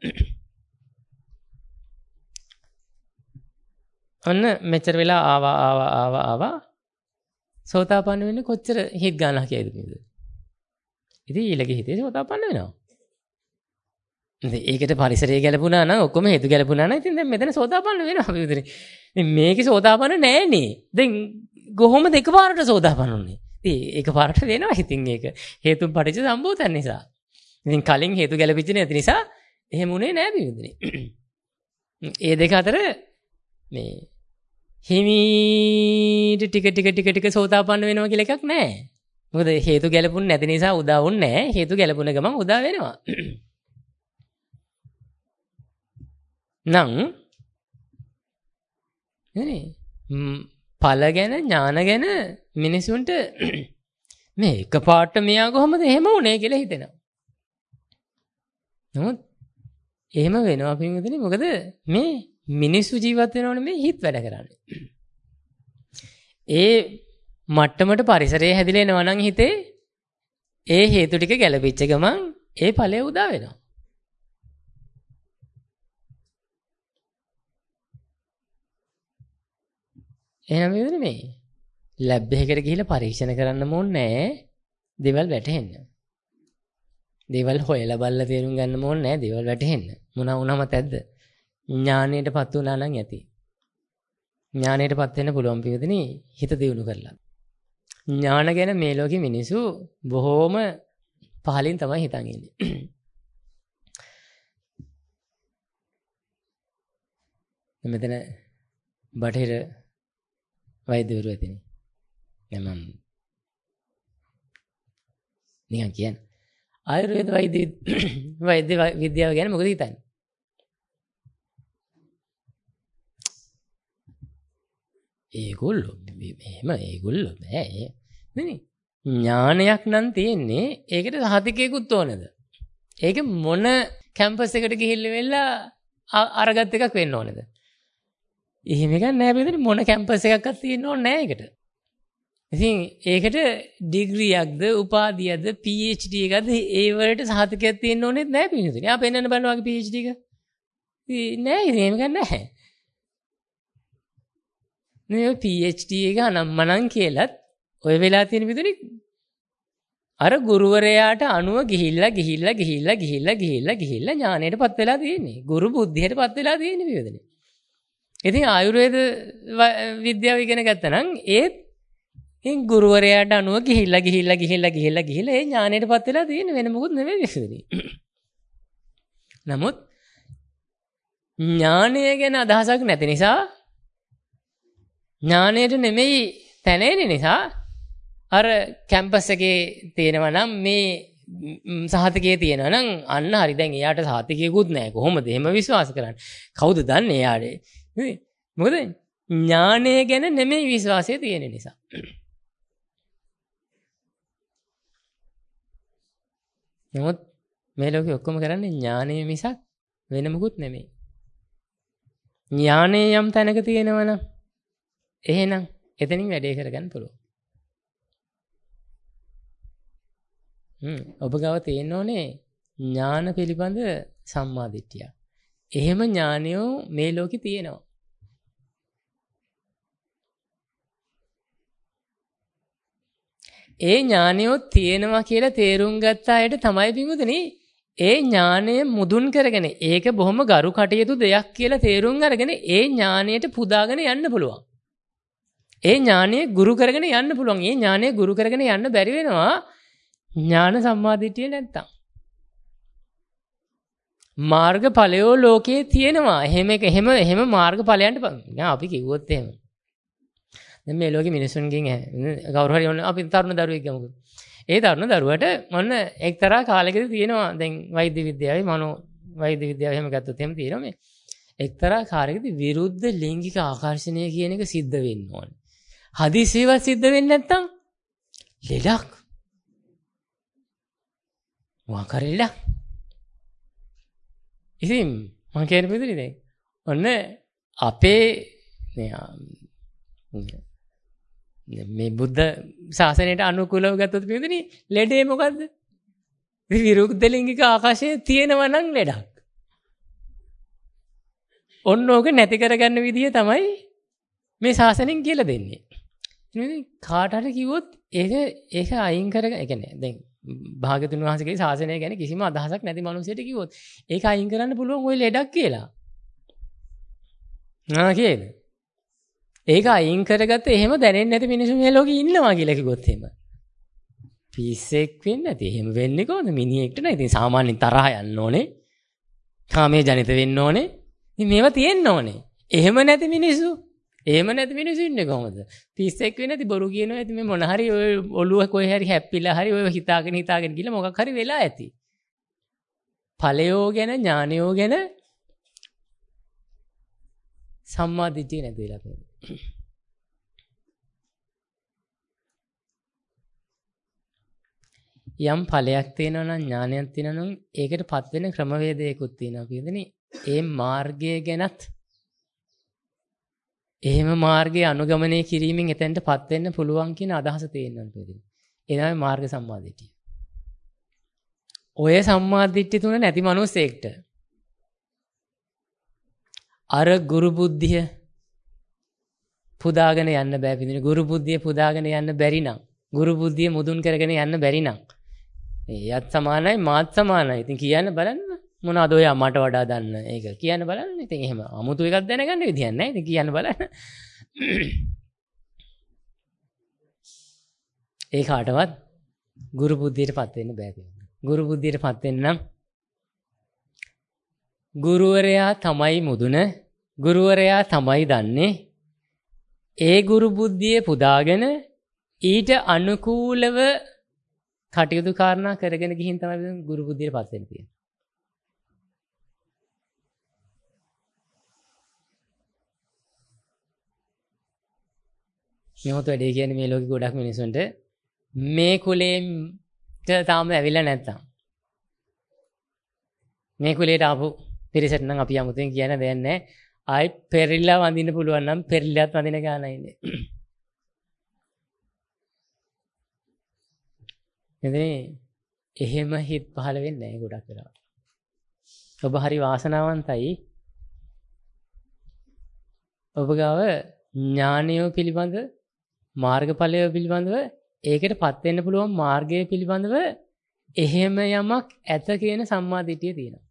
ඔන්න මෙච්චර වෙලා ආවා ආවා ආවා ආවා සෝතාපන්න වෙන්නේ කොච්චර හිත ගන්නක් කියයිද මේක? ඉතින් ඊළඟ හිතේ සෝතාපන්න වෙනවා. ඉතින් ඒකට පරිසරය ගැලපුණා නම් ඔක්කොම හේතු ගැලපුණා නම් ඉතින් දැන් මෙතන සෝතාපන්න වෙනවා විතරයි. ඉතින් මේකේ සෝතාපන්න නෑනේ. දැන් කොහොමද එකපාරට සෝතාපන්න උනේ? ඉතින් එකපාරට වෙනවා ඉතින් ඒක හේතුන් පටිච්ච සම්භූතන් නිසා. ඉතින් කලින් හේතු ගැලපෙච්ච නැති නිසා එහෙම උනේ නෑ විතරයි. ඒ දෙක අතර මේ හිමීට ටික ටික ටික ටික සෝතාපන්න වෙනවා කියලා එකක් නෑ. මොකද හේතු ගැලපුණ නැති නිසා උදා වුන්නේ නැහැ. හේතු ගැලපුණ ගමන් උදා වෙනවා. නම් නේ ඵල ගැන ඥාන ගැන මිනිසුන්ට මේ එකපාරට මෙයා කොහොමද එහෙම උනේ කියලා හිතෙනවා. නමුත් එහෙම වෙනවා පින්වතුනි. මොකද මේ මිනිස්සු ජීවත් වෙනවනේ මේ හිත වැඩ කරන්නේ. ඒ මට්ටමට පරිසරය හැදිලා එනවා නම් හිතේ ඒ හේතු ටික ගැලපෙච්ච ගමන් ඒ ඵලය උදා වෙනවා. එහෙනම් මේ මේ ලැබ් එකකට ගිහිල්ලා පරීක්ෂණ කරන්න ඕනේ නැහැ. දේවල් වැටහෙන්න. දේවල් හොයලා බලලා තේරුම් ගන්න ඕනේ නැහැ. දේවල් වැටහෙන්න. මොනවා වුණාම තැද්ද? ඥාණයටපත් වුණා නම් ඇති. ඥාණයටපත් වෙන්න පුළුවන් පිළිදෙනේ හිත දියුණු කරලා. ඥාන ගැන මේ ලෝකෙ මිනිස්සු බොහෝම පහලින් තමයි හිතන් ඉන්නේ. මෙතන බටහිර වෛද්‍යවරු ඇතිනේ. මම නිකන් කියන්නේ ආයුර්වේද වෛද්‍ය වෛද්‍ය විද්‍යාව ගැන මොකද හිතන්නේ? ඒගොල්ලෝ එහෙම ඒගොල්ලෝ බෑ නේ. ඥානයක් නම් තියෙන්නේ ඒකට සහතිකයකුත් ඕනද? ඒක මොන කැම්පස් එකට ගිහිල්ලා වෙලා අරගත් එකක් වෙන්න ඕනද? එහෙම එකක් නෑ බෙදෙන මොන කැම්පස් එකක්වත් තියෙන්න ඕනේ නෑ ඒකට. ඉතින් ඒකට ඩිග්‍රියක්ද උපාධියක්ද පී එච් ඩී එකක්ද ඒ වලට සහතිකයක් තියෙන්න ඕනෙත් නෑ පිළිතුරේ. ආ පෙන්නන්න බලන්න වගේ පී එච් ඩී එක. නෑ එහෙම එකක් නෑ. මේ පී එච් ඩී එක අනම්මනම් කියලත් ඔය වෙලා තියෙන විදිහට අර ගුරුවරයාට අනුව ගිහිල්ලා ගිහිල්ලා ගිහිල්ලා ගිහිල්ලා ගිහිල්ලා ගිහිල්ලා ඥාණයටපත් වෙලා තියෙන්නේ. ගුරු බුද්ධියටපත් වෙලා තියෙන්නේ විවදනේ. ඉතින් ආයුර්වේද විද්‍යාව ඉගෙන ගත්තා නම් ඒත් ඉතින් ගුරුවරයාට අනුව ගිහිල්ලා ගිහිල්ලා ගිහිල්ලා ගිහිල්ලා ගිහිල්ලා ඒ ඥාණයටපත් වෙලා තියෙන්නේ වෙන මොකුත් නෙමෙයි විසුදී. නමුත් ඥානය ගැන අදහසක් නැති නිසා ඥානයට නෙමෙයි තැනෙන්නේ නිසා අර කැම්පස් එකේ තියෙනවා නම් මේ සහතිකයේ තියෙනවා නම් අන්න හරි දැන් එයාට සහතිකයකුත් නැහැ කොහොමද එහෙම විශ්වාස කරන්නේ කවුද දන්නේ එයාට නේ මොකද ඥානය ගැන නෙමෙයි විශ්වාසය තියෙන නිසා නමුත් මේ ලෝකෙ ඔක්කොම කරන්නේ ඥානය මිසක් වෙන මොකුත් නෙමෙයි ඥානය යම් තැනක තියෙනවා නම් එහෙනම් එතනින් වැඩේ කරගන්න පුළුවන් හ්ම් ඔබ ගාව තියෙන්න ඕනේ ඥාන පිළිබඳ සම්මාදිට්ඨිය. එහෙම ඥානයෝ මේ ලෝකේ තියෙනවා. ඒ ඥානයෝ තියෙනවා කියලා තේරුම් ගත්ත අයට තමයි බිමුදනේ ඒ ඥානය මුදුන් කරගෙන ඒක බොහොම ගරු කටයුතු දෙයක් කියලා තේරුම් අරගෙන ඒ ඥානයට පුදාගෙන යන්න පුළුවන්. ඒ ඥානය ගුරු කරගෙන යන්න පුළුවන්. ඒ ඥානය ගුරු කරගෙන යන්න බැරි වෙනවා. ඥාන සම්මාදිට්ඨිය නැත්තම් මාර්ගඵලයෝ ලෝකේ තියෙනවා. එහෙම එක එහෙම එහෙම මාර්ගඵලයන්ට දැන් අපි කිව්වොත් එහෙම. දැන් මේ ලෝකේ මිනිස්සුන්ගෙන් කවුරු හරි ඔන්න අපි තරුණ දරුවෙක් ගමුකෝ. ඒ තරුණ දරුවට ඔන්න එක්තරා කාලයකදී තියෙනවා දැන් වෛද්‍ය විද්‍යාවේ මනෝ වෛද්‍ය විද්‍යාව එහෙම ගත්තොත් එහෙම තියෙනවා මේ එක්තරා කාලයකදී විරුද්ධ ලිංගික ආකර්ෂණය කියන එක සිද්ධ වෙන්න ඕනේ. හදිසියවත් සිද්ධ වෙන්නේ නැත්තම් ලෙඩක් වාකරෙලා ඉතින් මම කියන විදිහට දැන් ඔන්න අපේ මේ බුද්ධ ශාසනයට අනුකූලව ගත්තොත් පිළිදෙනි ලෙඩේ මොකද්ද? විරුද්ධ ලිංගික ආකාශය තියෙනවා නම් ලෙඩක්. ඔන්න ඕක නැති කරගන්න විදිය තමයි මේ ශාසනයෙන් කියලා දෙන්නේ. ඉතින් කාට හරි කිව්වොත් ඒක ඒක අයින් කරගන්න ඒ කියන්නේ දැන් භාග්‍යතුන් වහන්සේගේ ශාසනය ගැන කිසිම අදහසක් නැති මිනිසෙට කිව්වොත් ඒක අයින් කරන්න පුළුවන් ওই ලෙඩක් කියලා. නා කියේද? ඒක අයින් කරගත්ත එහෙම දැනෙන්නේ නැති මිනිස්සු මේ ලෝකේ ඉන්නවා කියලා කිව්වොත් එහෙම. පිස්සෙක් වෙන්නේ නැති. එහෙම වෙන්නේ කොහොමද? මිනිහෙක්ට නෑ. ඉතින් සාමාන්‍යයෙන් තරහ යන්න ඕනේ. කාමයේ ජනිත වෙන්න ඕනේ. ඉතින් මේවා තියෙන්න ඕනේ. එහෙම නැති මිනිස්සු එහෙම නැති මිනිස්සු ඉන්නේ කොහොමද? පිස්සෙක් වෙන්නේ නැති බොරු කියනවා ඇති මේ මොන හරි ඔය ඔළුව කොහේ හරි හැප්පිලා හරි ඔය හිතාගෙන හිතාගෙන ගිහලා මොකක් හරි වෙලා ඇති. ඵලයෝ ගැන ඥානයෝ ගැන සම්මාදිටිය නැති වෙලා තියෙනවා. යම් ඵලයක් තියෙනවා නම් ඥානයක් තියෙනවා නම් ඒකටපත් වෙන ක්‍රමවේදයකුත් තියෙනවා කියදනේ ඒ මාර්ගය ගැනත් එහෙම මාර්ගය අනුගමනය කිරීමෙන් එතෙන්ටපත් වෙන්න පුළුවන් කියන අදහස තියෙනවා කියදනේ ඒ තමයි මාර්ග සම්මාදිටිය. ඔය සම්මාදිට්ඨිය තුන නැති මිනිස්සෙක්ට අර ගුරු බුද්ධිය පුදාගෙන යන්න බෑ පිටින් ගුරු බුද්ධිය පුදාගෙන යන්න බැරි නම් ගුරු බුද්ධිය මුදුන් කරගෙන යන්න බැරි නම් එයත් සමානයි මාත් සමානයි. ඉතින් කියන්න බලන්න මොනවද ඔය මට වඩා දන්න ඒක කියන්න බලන්න. ඉතින් එහෙම 아무තු එකක් දැනගන්න විදියක් නැහැ. ඉතින් කියන්න බලන්න. ඒ කාටවත් ගුරු බුද්ධියටපත් වෙන්න බෑ කියලා. ගුරු බුද්ධියටපත් වෙන්න නම් ගුරුවරයා තමයි මුදුන, ගුරුවරයා තමයි දන්නේ. ඒ ගුරු බුද්ධිය පුදාගෙන ඊට අනුකූලව කටයුතු කාරණා කරගෙන ගිහින් තමයි ගුරු බුද්ධියටපත් වෙන්න තියෙන්නේ. මෙහොත වැඩේ කියන්නේ මේ ලෝකෙ ගොඩක් මිනිසුන්ට මේ කුලේට තාම ඇවිල්ලා නැත්තම් මේ කුලේට ආපු පිරිසට නම් අපි 아무තෙන් කියන දෙයක් නැහැ. ආයි පෙරිලා වඳින්න පුළුවන් නම් පෙරිලාත් වඳින ගානයි ඉන්නේ. එතනේ එහෙම හිත පහළ වෙන්නේ නැහැ ගොඩක් වෙලාවට. ඔබ හරි වාසනාවන්තයි. ඔබ ගාව ඥානය පිළිබඳ මාර්ගඵලය පිළිබඳව ඒකටපත් වෙන්න පුළුවන් මාර්ගය පිළිබඳව එහෙම යමක් ඇත කියන සම්මාදිටිය තියෙනවා.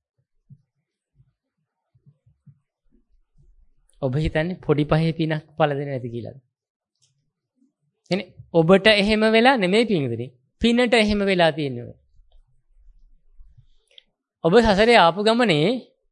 ඔබ හිතන්නේ පොඩි පහේ පිනක් පළදෙන්නේ නැති කියලාද? එනේ ඔබට එහෙම වෙලා නෙමෙයි පින්විතනේ. පිනට එහෙම වෙලා තියෙනවා. ඔබ සසරේ ආපු ගමනේ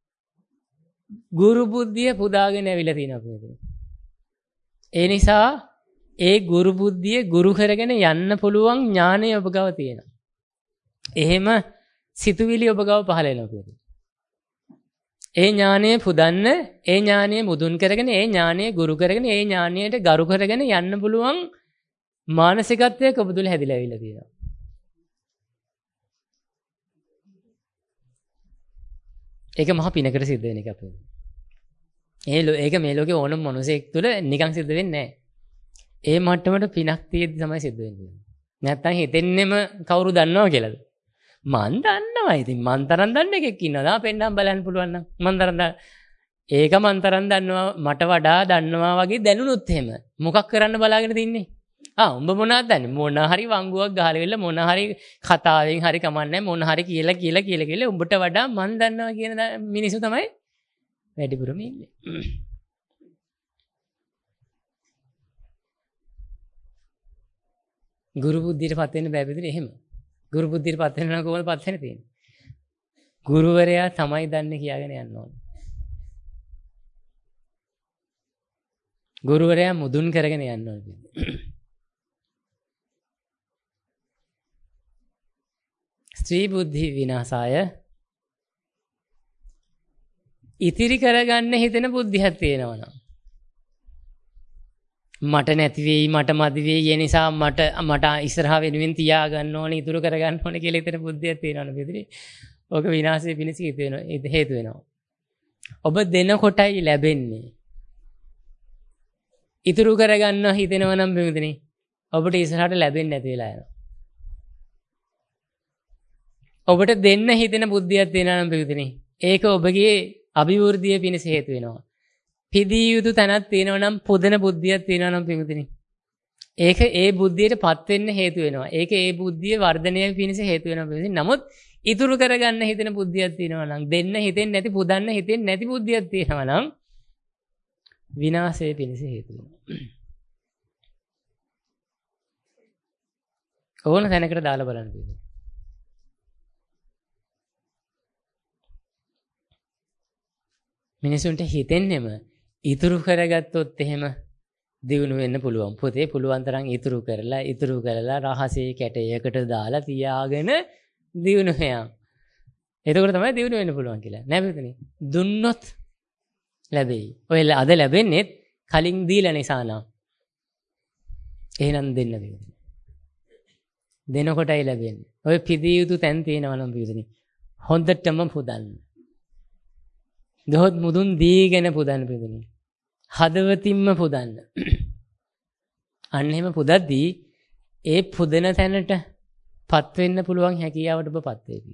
ගුරු බුද්ධිය පුදාගෙන ඇවිල්ලා තියෙනවා පින්විතනේ. ඒ නිසා ඒ ගුරු බුද්ධිය ගුරු කරගෙන යන්න පුළුවන් ඥානය ඔබ ගාව තියෙනවා. එහෙම සිතුවිලි ඔබ ගාව පහළ වෙනවා පින්විතනේ. ඒ ඥානය පුදන්න, ඒ ඥානය මුදුන් කරගෙන, ඒ ඥානය ගුරු කරගෙන, ඒ ඥානයට ගරු කරගෙන යන්න පුළුවන් මානසිකත්වයක් ඔබ තුල හැදිලා ඇවිල්ලා තියෙනවා. ඒක මහා පිනකට සිද්ධ වෙන එක අපේ. ඒ ඒක මේ ලෝකේ ඕනම මොනසෙක් තුල නිකන් සිද්ධ වෙන්නේ නැහැ. ඒ මට්ටමට පිනක් තියෙද්දි තමයි සිද්ධ වෙන්නේ. නැත්තම් හිතෙන්නෙම කවුරු දන්නව කියලාද? මන් දන්නවා. ඉතින් මන් තරම් දන්න එකෙක් ඉන්නවා. පෙන්නම් බලන්න පුළුවන් නම්. මන් තරම් ඒක මන් තරම් දන්නවා මට වඩා දන්නවා වගේ දැනුනොත් එහෙම මොකක් කරන්න බලාගෙන තින්නේ? ආ උඹ මොනවද දන්නේ? මොන හරි වංගුවක් ගහලා වෙල මොන හරි කතාවෙන් හරි කමන්නේ මොන හරි කියලා කියලා කියලා කියලා උඹට වඩා මන් දන්නවා කියන මිනිස්සු තමයි වැඩිපුරම ඉන්නේ. ගුරු බුද්ධියටපත් වෙන්න බෑ බෙදෙන්නේ එහෙම. ගුරු බුද්ධියටපත් වෙන්න නම් කොහොමද පත් වෙන්නේ තියෙන්නේ? ගුරුවරයා තමයි දන්නේ කියාගෙන යන්න ඕන. ගුරුවරයා මුදුන් කරගෙන යන්න ඕන. ස්ත්‍රී බුද්ධි විනාශාය ඉතිරි කරගන්න හිතෙන බුද්ධියක් තියෙනවා නම් මට නැති වෙයි මට මදි වෙයි ඒ නිසා මට මට ඉස්සරහා වෙනුවෙන් තියා ගන්න ඕනේ ඉතුරු කර ගන්න ඕනේ කියලා හිතෙන බුද්ධියක් තියෙනවනේ පිටිරි. ඕක විනාශයේ පිණිස හේතු වෙනවා. ඔබ දෙන කොටයි ලැබෙන්නේ. ඉතුරු කර ගන්න හිතෙනවා නම් පිටිරි ඔබට ඉස්සරහට ලැබෙන්නේ නැති වෙලා යනවා. ඔබට දෙන්න හිතෙන බුද්ධියක් තියෙනවා නම් පිටිරි ඒක ඔබගේ අභිවෘද්ධිය පිණිස හේතු වෙනවා. පිදී යුතු තැනක් තියෙනවා නම් පුදන බුද්ධියක් තියෙනවා නම් පිටුදිනේ. ඒක ඒ බුද්ධියටපත් වෙන්න හේතු වෙනවා. ඒක ඒ බුද්ධිය වර්ධනය පිණිස හේතු වෙනවා පිටුදිනේ. නමුත් ඉතුරු කරගන්න හිතෙන බුද්ධියක් තියෙනවා නම් දෙන්න හිතෙන්නේ නැති පුදන්න හිතෙන්නේ නැති බුද්ධියක් තියෙනවා නම් විනාශය පිණිස හේතු වෙනවා. ඕන තැනකට දාලා බලන්න පිටුදිනේ. මිනිසුන්ට හිතෙන්නෙම ඉතුරු කරගත්තොත් එහෙම දිනු වෙන්න පුළුවන්. පොතේ පුළුවන් තරම් ඉතුරු කරලා ඉතුරු කරලා රහසේ කැටයකට දාලා තියාගෙන දිනු වෙනවා. එතකොට තමයි දිනු වෙන්න පුළුවන් කියලා. නෑ බෙදනේ. දුන්නොත් ලැබෙයි. ඔය අද ලැබෙන්නේ කලින් දීලා නිසා නා. එහෙනම් දෙන්න දෙන්න. දෙනකොටයි ලැබෙන්නේ. ඔය පිදී යුතු තැන් තියෙනවා නම් පිළිදෙනි. හොඳටම පුදන්න. දොහොත් මුදුන් දීගෙන පුදන්න පිළිදෙනි. හදවතින්ම පුදන්න. අන්න එහෙම පුදද්දී ඒ පුදන තැනට පත් වෙන්න පුළුවන් හැකියාවට ඔබපත් වෙවි.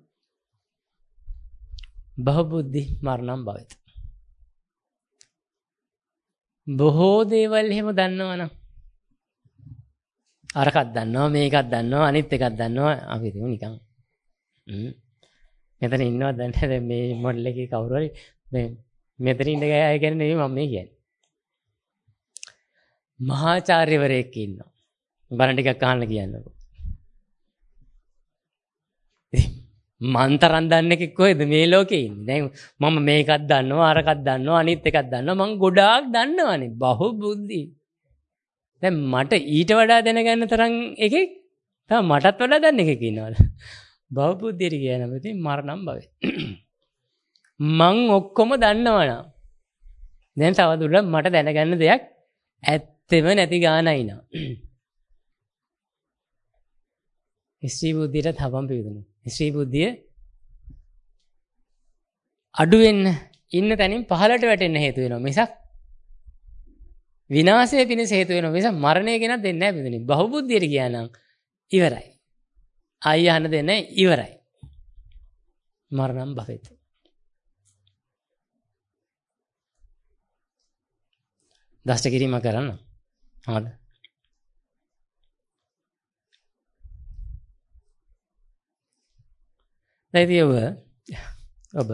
බහබුද්ධි මරණම් භවෙත. බොහෝ දේවල් එහෙම දන්නවනම් අරකක් දන්නවා මේකක් දන්නවා අනිත් එකක් දන්නවා අපි හිතමු නිකන්. මෙතන ඉන්නවද දැන් මේ මොඩල් එකේ කවුරු හරි මේ මෙතන ඉන්න අය ගැන නෙවෙයි මම මේ කියන්නේ. මහාචාර්යවරයෙක් ඉන්නවා. බණ ටිකක් අහන්න කියන්නකෝ. මන් තරම් දන්නේ කොහෙද මේ ලෝකේ ඉන්නේ? දැන් මම මේකක් දන්නවා, අරකක් දන්නවා, අනිත් එකක් දන්නවා. මං ගොඩාක් දන්නවනේ. බහු බුද්ධි. දැන් මට ඊට වඩා දැනගන්න තරම් එකෙක් තව මටත් වඩා දන්න එකෙක් ඉන්නවද? බහු බුද්ධියට කියනවා ඉතින් මරණම් භවෙ. මං ඔක්කොම දන්නවනම් දැන් තව දුරට මට දැනගන්න දෙයක් ඇත්තෙම නැති ගානයි නා. ස්ත්‍රී බුද්ධියට තවම් පිවිදුනේ. ස්ත්‍රී බුද්ධිය අඩු වෙන්න ඉන්න තැනින් පහළට වැටෙන්න හේතු වෙනවා මිසක් විනාශය පිණිස හේතු වෙනවා මිසක් මරණය ගැන දෙන්නේ නැහැ පිවිදුනේ. බහු බුද්ධියට කියනනම් ඉවරයි. ආය යන්න දෙන්නේ ඉවරයි. මරණම් භවෙත්. දෂ්ට කිරීම කරන්න. හරිද? දැන් ඔබ ඔබ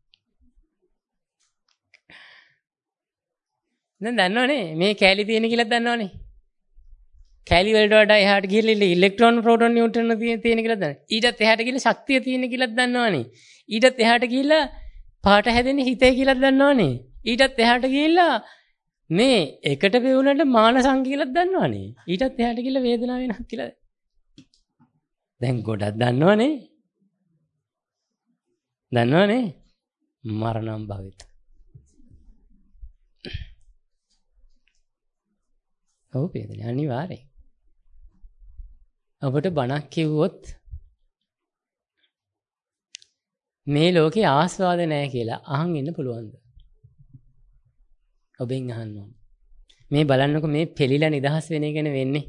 දැන් දන්නවනේ මේ කැලි තියෙන කියලා දන්නවනේ. කැලි වලට වඩා එහාට ගිහිල්ලා ඉලෙක්ට්‍රෝන ප්‍රෝටෝන නියුට්‍රෝන තියෙන කියලා දන්නවනේ. ඊටත් එහාට ගිහිල්ලා ශක්තිය තියෙන කියලා දන්නවනේ. ඊටත් එහාට ගිහිල්ලා පාට හැදෙන්නේ හිතේ කියලා දන්නවනේ. ඊටත් එහාට ගිහිල්ලා මේ එකට වේවුනට මානසං කියලා දන්නවනේ. ඊටත් එහාට ගිහිල්ලා වේදනාව වෙනවා කියලා. දැන් ගොඩක් දන්නවනේ. දන්නවනේ මරණම් භවිත. ඔව් පේදනේ අනිවාර්යයෙන්. ඔබට බණක් කිව්වොත් මේ ලෝකේ ආස්වාද නැහැ කියලා අහන් ඉන්න පුළුවන්ද? ඔබෙන් අහන්න ඕන. මේ බලන්නකො මේ පෙළිලා නිදහස් වෙන එකනේ වෙන්නේ.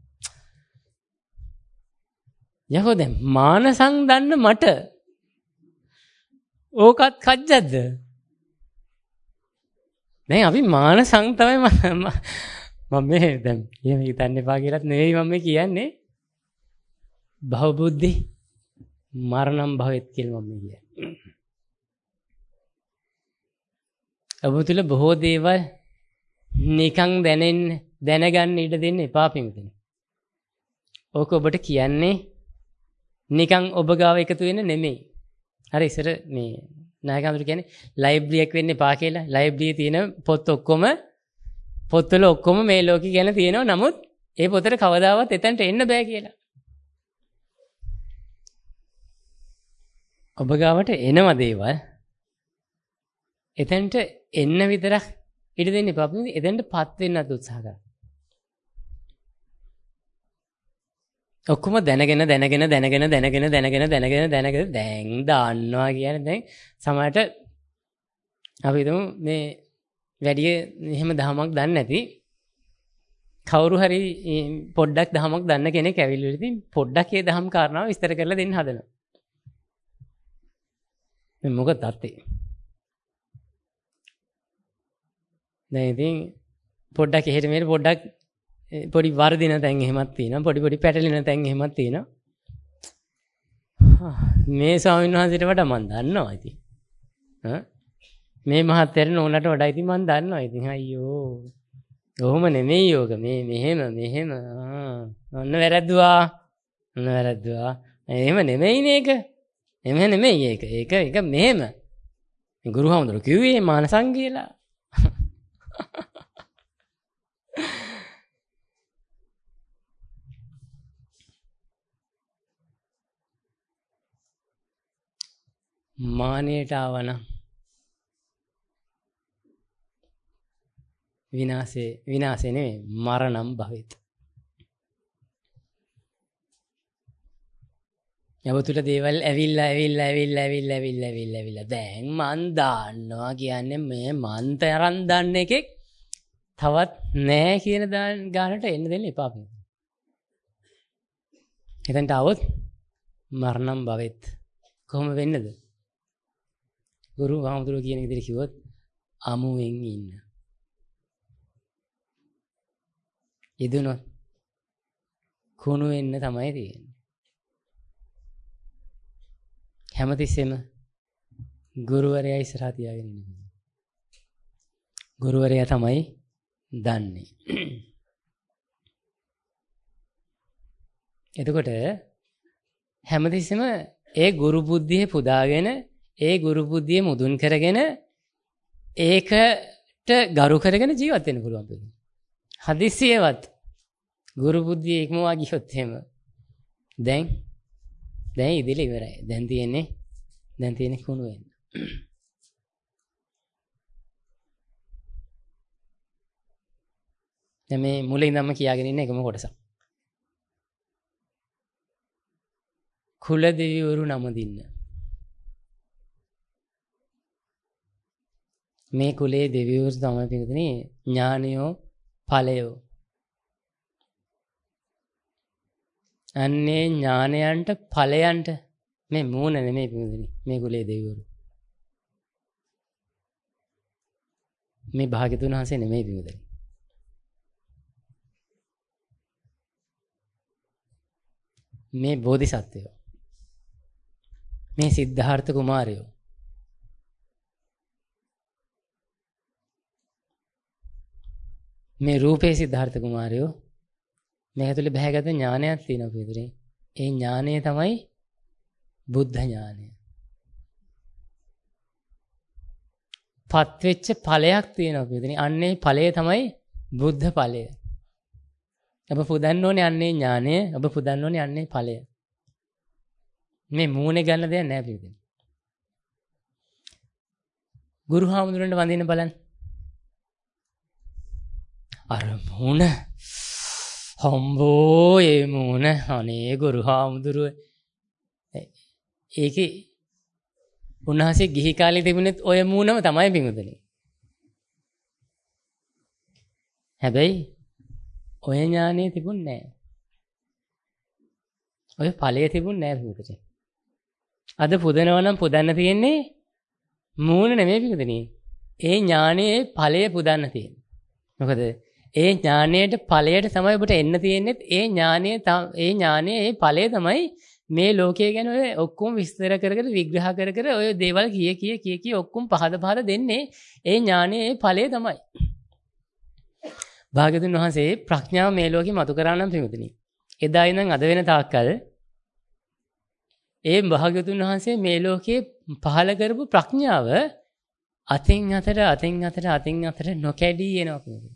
යකෝ දැන් මානසං දන්න මට ඕකත් කජ්ජද්ද? දැන් අපි මානසං තමයි මම මේ දැන් එහෙම හිතන්න එපා කියලාත් නෙවෙයි මම කියන්නේ. භව බුද්ධි මරණම් භවෙත් කියලා මම කියන්නේ. ඔබ තුල බොහෝ දේවල් නිකන් දැනෙන්න දැනගන්න ඉඩ දෙන්න එපා පින්විතනේ. ඕක ඔබට කියන්නේ නිකන් ඔබ ගාව එකතු වෙන්න නෙමෙයි. හරි ඉස්සර මේ නායකතුරු කියන්නේ ලයිබ්‍රරියක් වෙන්න එපා කියලා. ලයිබ්‍රරියේ තියෙන පොත් ඔක්කොම පොත්වල ඔක්කොම මේ ලෝකෙ ගැන තියෙනවා. නමුත් ඒ පොතට කවදාවත් එතනට එන්න බෑ කියලා. ඔබ ගාවට එනම දේවල් එතනට එන්න විතරක් ඉඩ දෙන්න එපා. එතනට පත් වෙන්නත් උත්සාහ කරන්න. ඔක්කොම දැනගෙන දැනගෙන දැනගෙන දැනගෙන දැනගෙන දැනගෙන දැනගෙන දැන් දාන්නවා කියන්නේ දැන් සමහරට අපි හිතමු මේ වැඩි එහෙම දහමක් දන්නේ නැති කවුරු හරි පොඩ්ඩක් දහමක් දන්න කෙනෙක් ඇවිල්ලා ඉතින් පොඩ්ඩක් ඒ දහම් කාරණාව විස්තර කරලා දෙන්න හදනවා. මේ මොකද අත්තේ? දැන් ඉතින් පොඩ්ඩක් එහෙට මෙහෙට පොඩ්ඩක් පොඩි වර්ධින තැන් එහෙමත් තියෙනවා. පොඩි පොඩි පැටලෙන තැන් එහෙමත් තියෙනවා. මේ ස්වාමීන් වහන්සේට වඩා මම දන්නවා ඉතින්. හා මේ මහත්තයාට නෝනට වඩා ඉතින් මම දන්නවා ඉතින්. අයියෝ. ඔහොම නෙමෙයි යෝග. මේ මෙහෙම මෙහෙම. ආ ඔන්න වැරද්දුවා. ඔන්න වැරද්දුවා. එහෙම නෙමෙයිනේ ඒක. එහෙම නෙමෙයි ඒක. ඒක ඒක මෙහෙම. ගුරුහාමුදුරුවෝ කිව්වේ මානසං කියලා. මානයට ආවනම් විනාශේ විනාශේ නෙවෙයි මරණම් භවෙත්. යවතුල දේවල් ඇවිල්ලා ඇවිල්ලා ඇවිල්ලා ඇවිල්ලා ඇවිල්ලා ඇවිල්ලා ඇවිල්ලා දැන් මන් දාන්නවා කියන්නේ මේ මන් තරම් දන්න එකෙක් තවත් නෑ කියන ගානට එන්න දෙන්න එපා. එතනට આવොත් මරණම් භවෙත්. කොහොම වෙන්නද? ගුරු වහන්තුරු කියන විදිහට කිව්වොත් අමුවෙන් ඉන්න. ඉදුණොත් කුණු වෙන්න තමයි තියෙන්නේ. හැමතිස්සෙම ගුරුවරයා ඉස්සරහා තියාගෙන ඉන්න. ගුරුවරයා තමයි දන්නේ. එතකොට හැමතිස්සෙම ඒ ගුරු බුද්ධිය පුදාගෙන ඒ ගුරු බුද්ධිය මුදුන් කරගෙන ඒකට ගරු කරගෙන ජීවත් වෙන්න පුළුවන් පිළිගන්න. හදිස්සියවත් ගුරු බුද්ධිය ඉක්මවා ගියොත් එහෙම දැන් දැන් ඉදිරිය ඉවරයි. දැන් තියෙන්නේ දැන් තියෙන්නේ කුණු වෙන්න. දැන් මේ මුලින් ඉඳන්ම කියාගෙන ඉන්න එකම කොටසක්. කුල දෙවිවරු නම දින්න. මේ කුලේ දෙවිවරු තමයි පිටුනේ ඥානයෝ ඵලයෝ. අන්නේ ඥානයන්ට ඵලයන්ට මේ මූණ නෙමෙයි පිටුනේ මේ කුලේ දෙවිවරු. මේ භාග්‍යතුන් වහන්සේ නෙමෙයි පිටුනේ. මේ බෝධිසත්වයෝ මේ සිද්ධාර්ථ කුමාරයෝ මේ රූපේ සිද්ධාර්ථ කුමාරයෝ මේ ඇතුලේ බහැගත ඥානයක් තියෙනවා පිටුනේ. ඒ ඥානය තමයි බුද්ධ ඥානය. පත් වෙච්ච ඵලයක් තියෙනවා පිටුනේ. අන්නේ ඵලය තමයි බුද්ධ ඵලය. ඔබ පුදන්න ඕනේ අන්නේ ඥානය, ඔබ පුදන්න ඕනේ අන්නේ ඵලය. මේ මූණේ ගන්න දෙයක් නෑ පිළිදෙන. ගුරු හාමුදුරන්ට වඳින්න බලන්න. අර මූණ හම්බෝ ඒ මූණ අනේ ගුරු හාමුදුරුව. ඒකේ උන්වහන්සේ ගිහි කාලේ තිබුණෙත් ඔය මූණම තමයි පිඟුදනේ. හැබැයි ඔය ඥානෙ තිබුණේ නැහැ. ඔය ඵලය තිබුණේ නැහැ පිටුට. අද පුදනවා නම් පුදන්න තියෙන්නේ මූණ නෙමෙයි පිටුදනේ. ඒ ඥානයේ ඵලය පුදන්න තියෙන්නේ. මොකද ඒ ඥානයේ ඵලයට තමයි ඔබට එන්න තියෙන්නේ. ඒ ඥානයේ ඒ ඥානයේ ඒ ඵලය තමයි මේ ලෝකයේ ගැන ඔය ඔක්කොම විස්තර කර කර විග්‍රහ කර කර ඔය දේවල් කිය කිය කිය කිය ඔක්කොම පහද පහද දෙන්නේ ඒ ඥානයේ ඒ ඵලය තමයි. භාග්‍යවතුන් වහන්සේ ප්‍රඥාව මේ ලෝකෙ මතු කරා නම් පිටුදෙනි. එදා ඉඳන් අද වෙන තාක්කල් ඒ භාග්‍යවතුන් වහන්සේ මේ ලෝකේ පහළ කරපු ප්‍රඥාව අතින් අතට අතින් අතට අතින් අතට නොකැඩී එනවා පිටුදෙනි.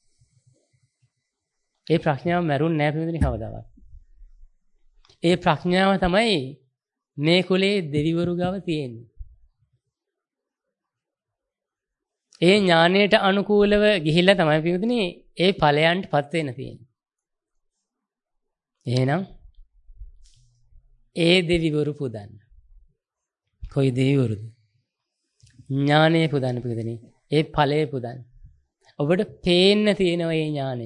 ඒ ප්‍රඥාව මරුන් නැහැ පිටුදෙනි කවදාවත්. ඒ ප්‍රඥාව තමයි මේ කුලේ දෙවිවරු ගාව තියෙන්නේ. ඒ ඥානයට අනුකූලව ගිහිල්ලා තමයි පිටුදෙනි ඒ ඵලයන්ටපත් වෙන්න තියෙන්නේ. එහෙනම් ඒ දෙවිවරු පුදන්න. කොයි දෙවිවරුද? ඥානය පුදන්න පිටුදෙනි. ඒ ඵලය පුදන්න. ඔබට පේන්න තියෙනවා මේ ඥානය.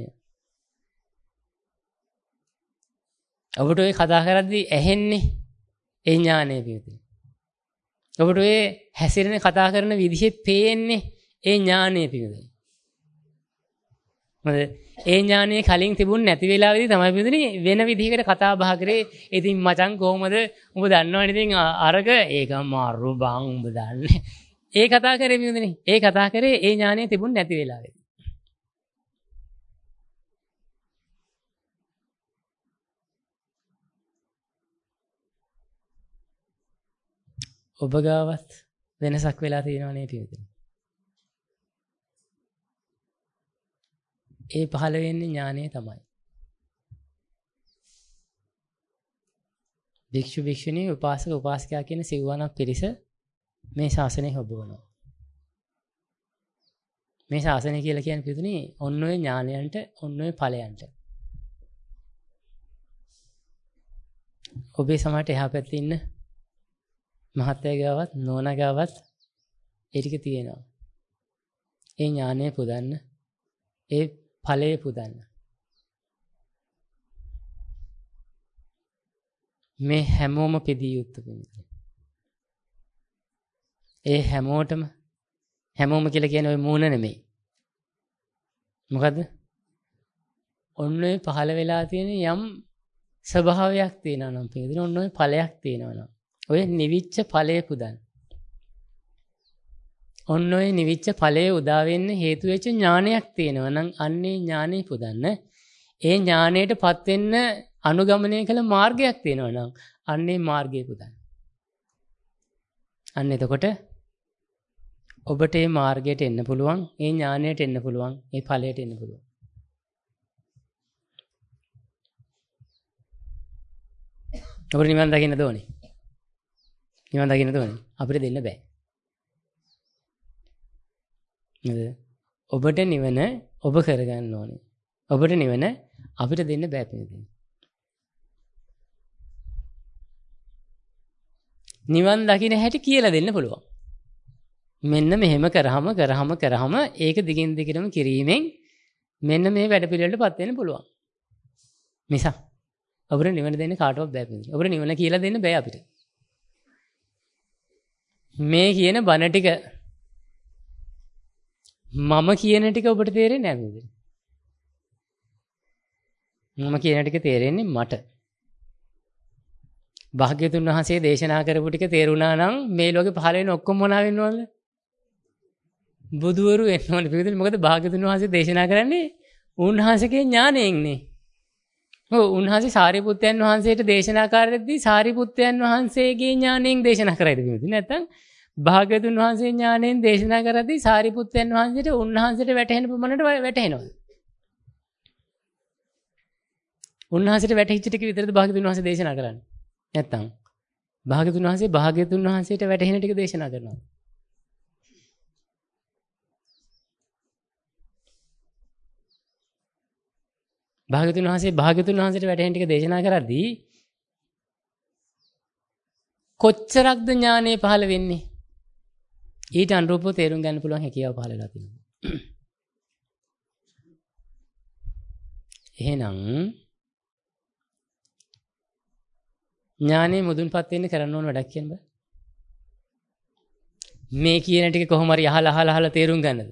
ඔබට ඔය කතා කරද්දී ඇහෙන්නේ ඒ ඥානය පිටුදෙනි. ඔබට ඔය හැසිරෙන කතා කරන විදිහේ පේන්නේ ඒ ඥානය පිටුදෙනි. මොකද ඒ ඥානය කලින් තිබුණ නැති වෙලාවෙදී තමයි පිටුදෙනි වෙන විදිහකට කතා බහ කරේ. ඉතින් මචං කොහමද උඹ දන්නවනේ ඉතින් අරක ඒක මාරු බං උඹ දන්නේ. ඒ කතා කරේ පිටුදෙනි. ඒ කතා කරේ ඒ ඥානය තිබුණ නැති වෙලාවෙදී. ඔබ ගාවත් වෙනසක් වෙලා තියෙනවනේ පිටුදෙනි. ඒ පහළ වෙන්නේ ඥානය තමයි. භික්ෂු භික්ෂුණී උපාසක උපාසිකා කියන සිව්වණක් පිරිස මේ ශාසනය හොබවනවා. මේ ශාසනය කියලා කියන්නේ පිටුනේ ඔන්න ඔය ඥානයන්ට ඔන්න ඔය ඵලයන්ට. ඔබේ සමහරට එහා පැත්තේ ඉන්න මහත්තයා ගාවත් නෝනා ගාවත් ඒ ටික තියෙනවා. ඒ ඥානය පුදන්න ඒ ඵලය පුදන්න. මේ හැමෝම පෙදිය යුතුයි. ඒ හැමෝටම හැමෝම කියලා කියන්නේ ওই මූණ නෙමෙයි. මොකද්ද? ඔන්න ඔය පහළ වෙලා තියෙන යම් ස්වභාවයක් තියෙනවා නම් පිළිදින ඔන්න ඔය ඵලයක් තියෙනවා නම් ඔය නිවිච්ච ඵලය පුදන්න. ඔන්න ඔය නිවිච්ච ඵලයේ උදා වෙන්න හේතු වෙච්ච ඥානයක් තියෙනවා නම් අන්නේ ඥානෙ පුදන්න. ඒ ඥාණයටපත් වෙන්න අනුගමනය කළ මාර්ගයක් තියෙනවා නම් අන්නේ මාර්ගය පුදන්න. අන්න එතකොට ඔබට මේ මාර්ගයට එන්න පුළුවන්, මේ ඥානයට එන්න පුළුවන්, මේ ඵලයට එන්න පුළුවන්. ඔබට නිවන් දකින්න ඕනේ. නිවන් දකින්න ඕනේ. අපිට දෙන්න බෑ. නේද? ඔබට නිවන ඔබ කරගන්න ඕනේ. ඔබට නිවන අපිට දෙන්න බෑ පිළිදෙන්න. නිවන් දකින්න හැටි කියලා දෙන්න පුළුවන්. මෙන්න මෙහෙම කරාම කරාම කරාම ඒක දිගින් දිගටම කිරීමෙන් මෙන්න මේ වැඩ පිළිවෙලටපත් වෙන්න පුළුවන්. මිස අපිට නිවන දෙන්න කාටවත් බෑ පිළිදෙන්න. අපිට නිවන කියලා දෙන්න බෑ අපිට. මේ කියන බණ ටික මම කියන ටික ඔබට තේරෙන්නේ නැහැ නේද? මම කියන ටික තේරෙන්නේ මට. භාග්‍යතුන් වහන්සේ දේශනා කරපු ටික තේරුණා නම් මේ ලෝකේ පහළ වෙන ඔක්කොම මොනවා වෙන්න ඕනද? බුදුවරු වෙන්න ඕනේ. පිළිදෙන්න මොකද භාග්‍යතුන් වහන්සේ දේශනා කරන්නේ උන්වහන්සේගේ ඥාණයෙන්නේ. ඔව් උන්වහන්සේ සාරිපුත්තයන් වහන්සේට දේශනා කරද්දී සාරිපුත්තයන් වහන්සේගේ ඥාණයෙන් දේශනා කරයිද පිළිදෙන්න නැත්නම් භාග්‍යතුන් වහන්සේ ඥාණයෙන් දේශනා කරද්දී සාරිපුත්තයන් වහන්සේට උන්වහන්සේට වැටහෙන ප්‍රමාණයට වැටහෙනවද? උන්වහන්සේට වැටහිච්ච ටික විතරද භාග්‍යතුන් වහන්සේ දේශනා කරන්නේ? නැත්තම් භාග්‍යතුන් වහන්සේ භාග්‍යතුන් වහන්සේට වැටහෙන ටික දේශනා කරනවා. භාග්‍යතුන් වහන්සේ භාග්‍යතුන් වහන්සේට වැටහෙන ටික දේශනා කරද්දී කොච්චරක්ද ඥානෙ පහළ වෙන්නේ? ඊට අනුරූපව තේරුම් ගන්න පුළුවන් හැකියාව පහළ වෙලා තියෙනවා. එහෙනම් ඥානෙ මුදුන්පත් වෙන්න කරන්න ඕන වැඩක් කියන්න බෑ. මේ කියන ටික කොහොම හරි අහලා අහලා අහලා තේරුම් ගන්නද?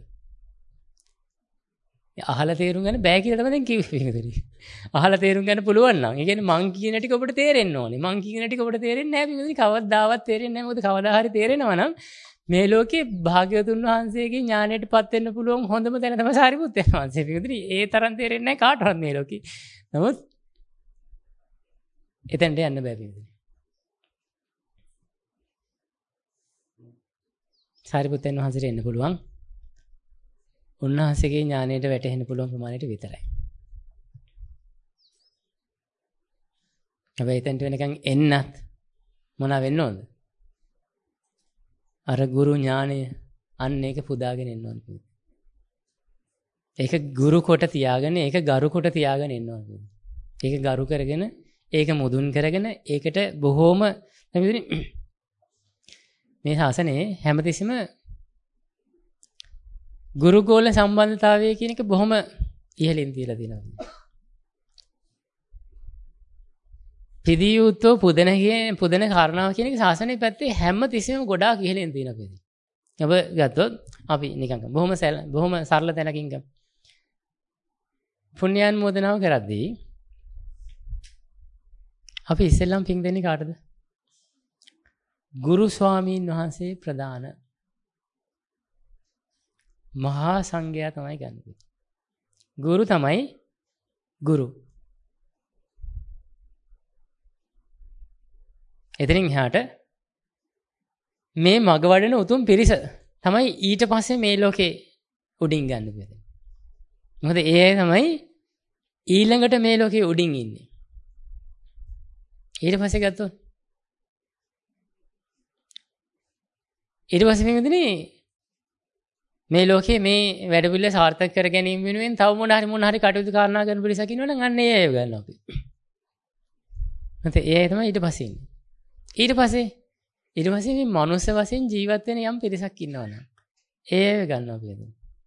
අහලා තේරුම් ගන්න බෑ කියලා තමයි දැන් කිව්වේ. අහලා තේරුම් ගන්න පුළුවන් නම් ඒ කියන්නේ මං කියන ටික ඔබට තේරෙන්න ඕනේ. මං කියන ටික ඔබට තේරෙන්නේ නැහැ පිළිදෙන කවදාවත් තේරෙන්නේ නැහැ. මොකද කවදා හරි තේරෙනවා නම් මේ ලෝකේ භාග්‍යවතුන් වහන්සේගේ ඥාණයටපත් වෙන්න පුළුවන් හොඳම තැන තමයි සාරිපුත්තයන් වහන්සේ. පිළිදෙන ඒ තරම් තේරෙන්නේ නැහැ කාටවත් මේ ලෝකේ. නමුත් එතෙන්ට යන්න බෑ පිළිදෙන. සාරිපුත්තයන් වහන්සේට එන්න පුළුවන් උන්වහන්සේගේ ඥාණයට වැටෙන්න පුළුවන් ප්‍රමාණයට විතරයි. හැබැයි එතනට වෙනකන් එන්නත් මොනවා වෙන්න ඕනද? අර ගුරු ඥාණය අන්න ඒක පුදාගෙන එන්න ඕන. ඒක ගුරු කොට තියාගෙන ඒක ගරු කොට තියාගෙන එන්න ඕන. ඒක ගරු කරගෙන ඒක මුදුන් කරගෙන ඒකට බොහෝම මේ ශාසනයේ හැමතිස්සෙම ගුරුගෝල සම්බන්ධතාවය කියන එක බොහොම ඉහළින් තියලා තියෙනවා. පිදියුත්ව පුදන කියන පුදන කාරණාව කියන එක ශාසනයේ පැත්තේ හැම තිස්සෙම ගොඩාක් ඉහළින් තියෙනවා පිළි. ඔබ ගත්තොත් අපි නිකන් බොහොම බොහොම සරල තැනකින් ගමු. පුණ්‍යානුමෝදනාව කරද්දී අපි ඉස්සෙල්ලම පින් දෙන්නේ කාටද? ගුරු ස්වාමීන් වහන්සේ ප්‍රදාන මහා සංඝයා තමයි ගන්න. ගුරු තමයි ගුරු. එතනින් එහාට මේ මග වඩන උතුම් පිරිස තමයි ඊට පස්සේ මේ ලෝකේ උඩින් ගන්න බැහැ. මොකද ඒ අය තමයි ඊළඟට මේ ලෝකේ උඩින් ඉන්නේ. ඊට පස්සේ ගත්තොත් ඊට පස්සේ මෙතනදී මේ ලෝකේ මේ වැඩ පිළිවෙල සාර්ථක කර ගැනීම වෙනුවෙන් තව මොන හරි මොන හරි කටයුතු කරනා කරන පිරිසක් ඉන්නවනම් අන්න ඒ අය ගන්නවා අපි. නැත්නම් ඒ අය තමයි ඊට පස්සේ ඉන්නේ. ඊට පස්සේ ඊට පස්සේ මේ මනුස්ස වශයෙන් ජීවත් වෙන යම් පිරිසක් ඉන්නවනම් ඒ අය ගන්නවා අපි.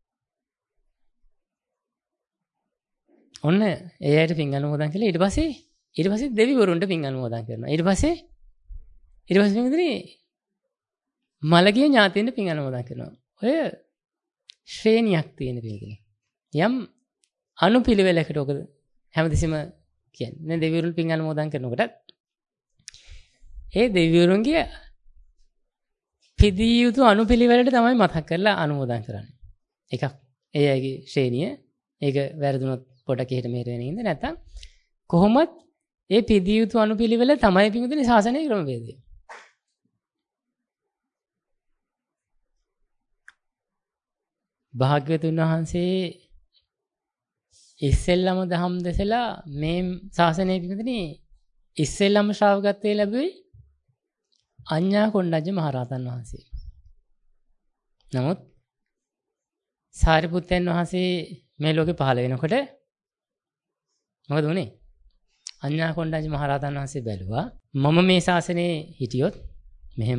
ඔන්න ඒ අයට පින් අනුමෝදන් කළා. ඊට පස්සේ ඊට පස්සේ දෙවිවරුන්ට පින් අනුමෝදන් කරනවා. ඊට පස්සේ ඊට පස්සේ මෙතනදී මළගිය ඥාතීන්ට පින් අනුමෝදන් කරනවා. ඔය ශ්‍රේණියක් තියෙන පිළිගන්න. යම් අනුපිළිවෙලකට ඔක හැමතිස්සෙම කියන්නේ. දැන් දෙවිවරුන් පින් අනුමෝදන් කරනකොට ඒ දෙවිවරුන්ගේ පිළිදී යුතු අනුපිළිවෙලට තමයි මතක් කරලා අනුමෝදන් කරන්නේ. එකක් ඒ අයගේ ශ්‍රේණිය. ඒක වැරදුනොත් පොඩක් එහෙට මෙහෙට වෙන ඉඳ නැත්තම් කොහොමත් ඒ පිදිය යුතු අනුපිළිවෙල තමයි පිටුතුනි ශාසනයේ ක්‍රමවේදය. භාග්‍යවතුන් වහන්සේ ඉස්සෙල්ලම දහම් දෙසලා මේ ශාසනයේ පිටුතුනි ඉස්සෙල්ලම ශ්‍රාවකත්වයේ ලැබුවේ අඤ්ඤා කොණ්ඩඤ්ඤ මහරහතන් වහන්සේ. නමුත් සාරිපුත්තයන් වහන්සේ මේ ලෝකේ පහළ වෙනකොට මොකද වුනේ? අඤ්ඤා කොණ්ඩඤ්ඤ මහරහතන් වහන්සේ බැලුවා මම මේ ශාසනයේ හිටියොත් මෙහෙම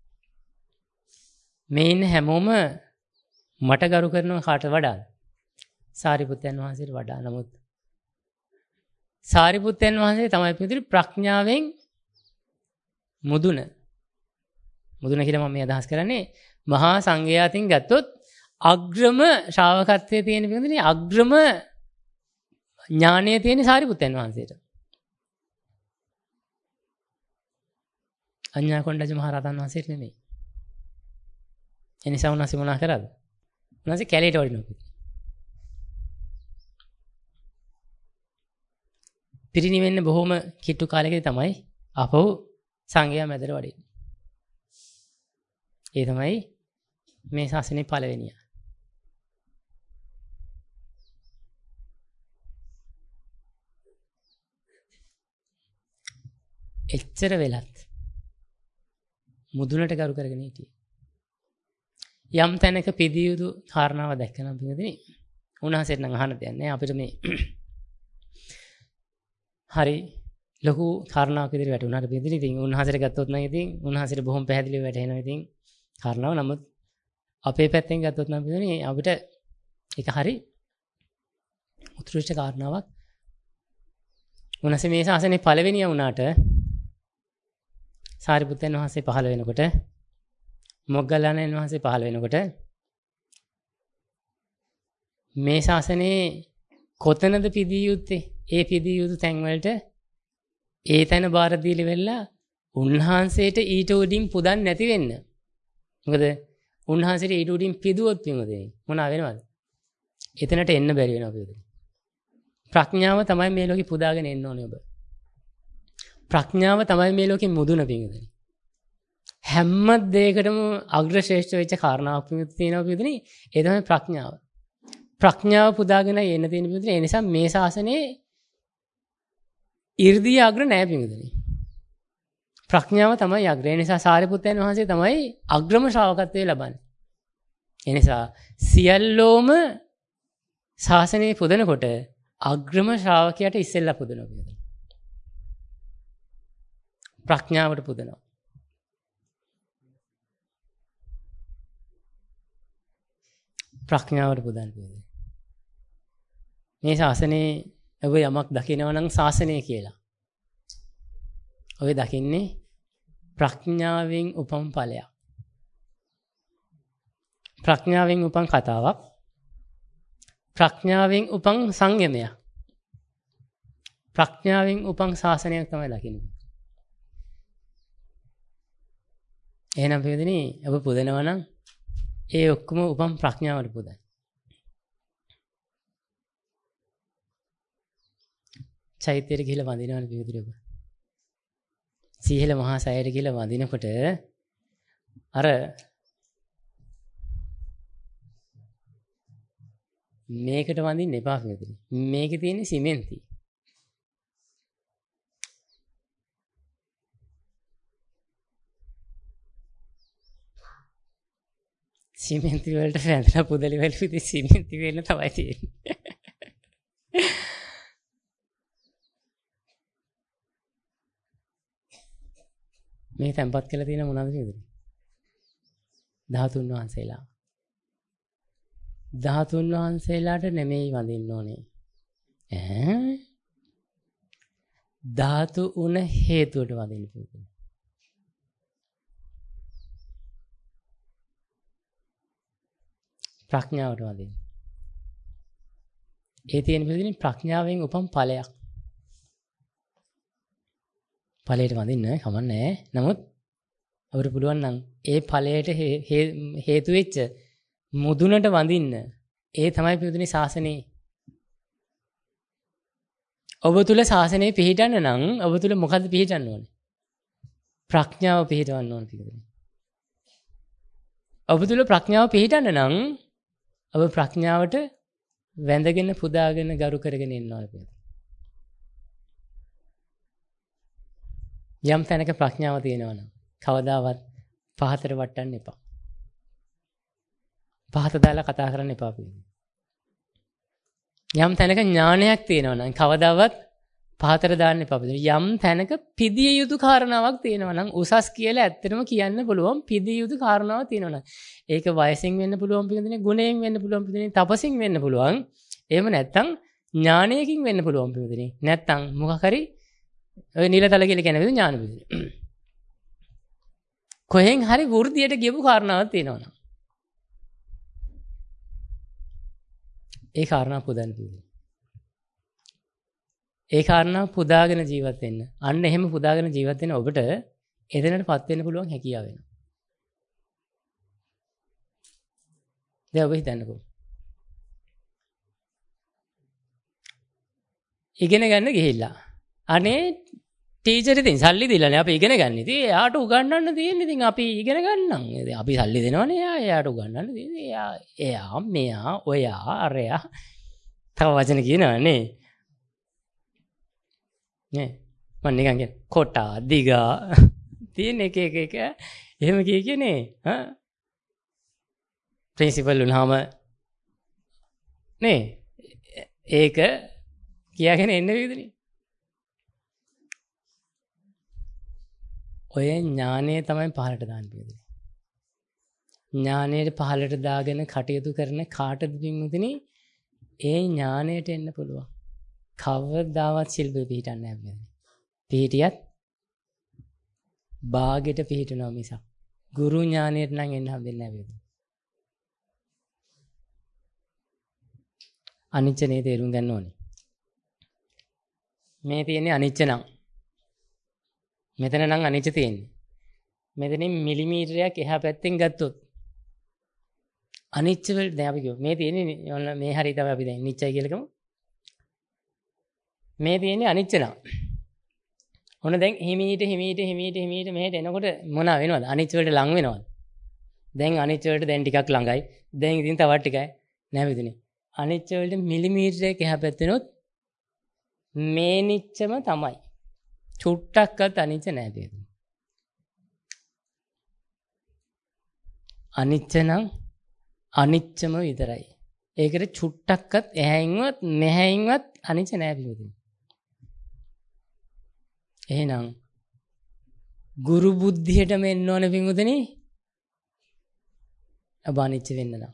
මේ ඉන්න හැමෝම මට ගරු කරනවා කාට වඩාද? සාරිපුත්තයන් වහන්සේට වඩා. නමුත් සාරිපුත්තයන් වහන්සේ තමයි පිළිතුරු ප්‍රඥාවෙන් මුදුන. මුදුන කියලා මම මේ අදහස් කරන්නේ මහා සංඝයාතින් ගත්තොත් අග්‍රම ශ්‍රාවකත්වයේ තියෙන පිළිතුරේ අග්‍රම ඥානය තියෙන සාරිපුත්තයන් වහන්සේට. අඤ්ඤා කොණ්ඩඤ්ඤ මහරහතන් වහන්සේට නෙමෙයි. එනිසා උන්වහන්සේ මොනා කරාද? උන්වහන්සේ කැලේට වඩිනවා. පිරිනිවෙන්න බොහොම කිට්ටු කාලයකදී තමයි ආපහු සංඝයා මැදට වඩින්නේ. ඒ තමයි මේ ශාසනයේ පළවෙනිය. එච්චර වෙලත් මුදුනට කරු කරගෙන හිටියේ. යම් තැනක පිදිය යුතු කාරණාව දැක්කනම් පිළිදෙන්නේ උන්වහන්සේට නම් අහන්න දෙයක් නැහැ. අපිට මේ හරි ලොකු කාරණාවක් විදිහට වැටුණාට පිළිදෙන්නේ ඉතින් උන්වහන්සේට ගත්තොත් නම් ඉතින් උන්වහන්සේට බොහොම පැහැදිලිව වැටහෙනවා ඉතින් කාරණාව. නමුත් අපේ පැත්තෙන් ගත්තොත් නම් පිළිදෙන්නේ අපිට ඒක හරි උත්කෘෂ්ඨ කාරණාවක්. උන්වහන්සේ මේ ශාසනයේ පළවෙනිය වුණාට සාරිපුත්තයන් වහන්සේ පහළ වෙනකොට මොග්ගල්ලානයන් වහන්සේ පහළ වෙනකොට මේ ශාසනයේ කොතනද පිදිය යුත්තේ? ඒ පිදිය යුතු තැන් වලට ඒ තැන බාර දීලි වෙලා උන්වහන්සේට ඊට උඩින් පුදන් නැති වෙන්න. මොකද උන්වහන්සේට ඊට උඩින් පිදුවොත් වෙනවද? මොනවා වෙනවද? එතනට එන්න බැරි වෙනවා පිළිදෙන. ප්‍රඥාව තමයි මේ ලෝකේ පුදාගෙන එන්න ඕනේ ඔබ. ප්‍රඥාව තමයි මේ ලෝකේ මුදුන පිළිදෙන. හැම දෙයකටම අග්‍රශ්‍රේෂ්ඨ වෙච්ච කාරණාවක් තියෙනවා පිළිදෙන. ඒ තමයි ප්‍රඥාව. ප්‍රඥාව පුදාගෙන එන්න තියෙන පිළිදෙන. ඒ නිසා මේ ශාසනයේ 이르දී අග්‍ර නැහැ පිළිදෙන. ප්‍රඥාව තමයි අග්‍ර. ඒ නිසා සාරිපුත්තයන් වහන්සේ තමයි අග්‍රම ශ්‍රාවකත්වයේ ලබන්නේ. ඒ නිසා සියල්ලෝම ශාසනයේ පුදනකොට අග්‍රම ශ්‍රාවකයාට ඉස්සෙල්ලා පුදනවා පිළිදෙන. ප්‍රඥාවට පුදනවා. ප්‍රඥාවට පුදන්න පිළිදෙන. මේ ශාසනයේ ඔබ යමක් දකිනවා නම් ශාසනය කියලා. ඔය දකින්නේ ප්‍රඥාවෙන් උපන් ඵලයක්. ප්‍රඥාවෙන් උපන් කතාවක්. ප්‍රඥාවෙන් උපන් සංයමයක්. ප්‍රඥාවෙන් උපන් ශාසනයක් තමයි දකින්නේ. එහෙනම් පිළිදෙනි ඔබ පුදනවා නම් ඒ ඔක්කොම උපන් ප්‍රඥාවට පුදයි. චෛත්‍යයට ගිහිල්ලා වඳිනවනේ පිළිදෙලි ඔබ. සීහෙල මහා සයයට ගිහිල්ලා වඳිනකොට අර මේකට වඳින්න එපා පිළිදෙලි. මේකේ තියෙන සිමෙන්ති. සිමෙන්ති වලට වැඳලා පුදලි වල ඉතින් සිමෙන්ති වෙන්න තමයි තියෙන්නේ. මේ තැම්පත් කරලා තියෙන මොනවද නේද? ධාතුන් වහන්සේලා. ධාතුන් වහන්සේලාට නෙමෙයි වඳින්න ඕනේ. ඈ ධාතු උන හේතුවට වඳින්න පුළුවන්. ප්‍රඥාවට වදින්න. ඒ තියෙන පිළිදෙන ප්‍රඥාවෙන් උපන් ඵලයක්. ඵලයට වදින්න කමන්නේ. නමුත් අපිට පුළුවන් නම් ඒ ඵලයට හේතු වෙච්ච මුදුනට වදින්න. ඒ තමයි පිළිදෙන ශාසනයේ. ඔබ තුල ශාසනය පිහිටන්න නම් ඔබ තුල මොකද්ද පිහිටන්න ඕනේ? ප්‍රඥාව පිහිටවන්න ඕනේ පිළිදෙන. ඔබ තුල ප්‍රඥාව පිහිටන්න නම් ඔබ ප්‍රඥාවට වැඳගෙන පුදාගෙන ගරු කරගෙන ඉන්න ඕනේ. යම් තැනක ප්‍රඥාව තියෙනවා නම් කවදාවත් පහතට වටන්න එපා. පහත දාලා කතා කරන්න එපා පිළිදෙන. යම් තැනක ඥානයක් තියෙනවා නම් කවදාවත් පහතට දාන්න එපා පිළිදෙන. යම් තැනක පිදිය යුතු කාරණාවක් තියෙනවා නම් උසස් කියලා ඇත්තටම කියන්න පුළුවන් පිදිය යුතු කාරණාවක් තියෙනවා නම් ඒක වයසින් වෙන්න පුළුවන් පිළිදෙන, ගුණයෙන් වෙන්න පුළුවන් පිළිදෙන, තපසින් වෙන්න පුළුවන්. එහෙම නැත්නම් ඥානයකින් වෙන්න පුළුවන් පිළිදෙන. නැත්නම් මොකක් හරි ඔය නිලතල කියලා කියන විදිහ ඥාන පිළිදෙන. කොහෙන් හරි වෘද්ධියට ගියපු කාරණාවක් තියෙනවා නම් ඒ කාරණා පුදන්න පිළිදෙන. ඒ කාරණා පුදාගෙන ජීවත් වෙන්න. අන්න එහෙම පුදාගෙන ජීවත් වෙන ඔබට එතනටපත් වෙන්න පුළුවන් හැකියාව වෙනවා. දැන් ඔබ හිතන්නකෝ. ඉගෙන ගන්න ගිහිල්ලා. අනේ ටීචර් ඉතින් සල්ලි දීලානේ අපි ඉගෙන ගන්න. ඉතින් එයාට උගන්වන්න තියෙන්නේ. ඉතින් අපි ඉගෙන ගන්නම්. අපි සල්ලි දෙනවනේ එයා එයාට උගන්වන්න තියෙන්නේ. එයා එයා මෙයා ඔයා අරයා තව වචන කියනවා නේ. නේ මම නිකන් කියන කොටා දිගා තියෙන එක එක එක එහෙම කිය කියන්නේ හා ප්‍රින්සිපල් උනහම නේ ඒක කියාගෙන එන්න විදිහනේ. ඔය ඥානය තමයි පහලට දාන්න පිළිදෙන. ඥානයට පහලට දාගෙන කටයුතු කරන කාටද පින්වතුනි ඒ ඥානයට එන්න පුළුවන්. කවදාවත් ශිල්පෙ පිහිටන්නේ නැහැ පිළිදෙන. පිහිටියත් බාගෙට පිහිටනවා මිසක් ගුරු ඥානයට නම් එන්න හම්බෙන්නේ නැහැ පිළිදෙන. අනිච්චනේ තේරුම් ගන්න ඕනේ. මේ තියෙන්නේ අනිච්ච නම්. මෙතන නම් අනිච්ච තියෙන්නේ. මෙතනින් මිලිමීටරයක් එහා පැත්තෙන් ගත්තොත් අනිච්ච වල දැන් අපි කියමු මේ තියෙන්නේ මේ හරිය තමයි අපි දැන් නිච්චයි කියලා කියමු. මේ තියෙන්නේ අනිච්ච නම්. ඔන්න දැන් හිමීට හිමීට හිමීට හිමීට මෙහෙට එනකොට මොනවා වෙනවද? අනිච්ච වලට ලං වෙනවද? දැන් අනිච්ච වලට දැන් ටිකක් ළඟයි. දැන් ඉතින් තවත් ටිකයි. නෑ විදිනේ. අනිච්ච වලට මිලිමීටරයක් එහා පැත්තෙනොත් මේ නිච්චම තමයි. චුට්ටක්වත් අනිච්ච නෑ දෙයක්. අනිච්ච නම් අනිච්චම විතරයි. ඒකට චුට්ටක්වත් එහැයින්වත් මෙහැයින්වත් අනිච්ච නෑ පිළිදෙන. එහෙනම් ගුරු බුද්ධියටම එන්න ඕන පින්වතුනි. ඔබ අනිච්ච වෙන්න නම්.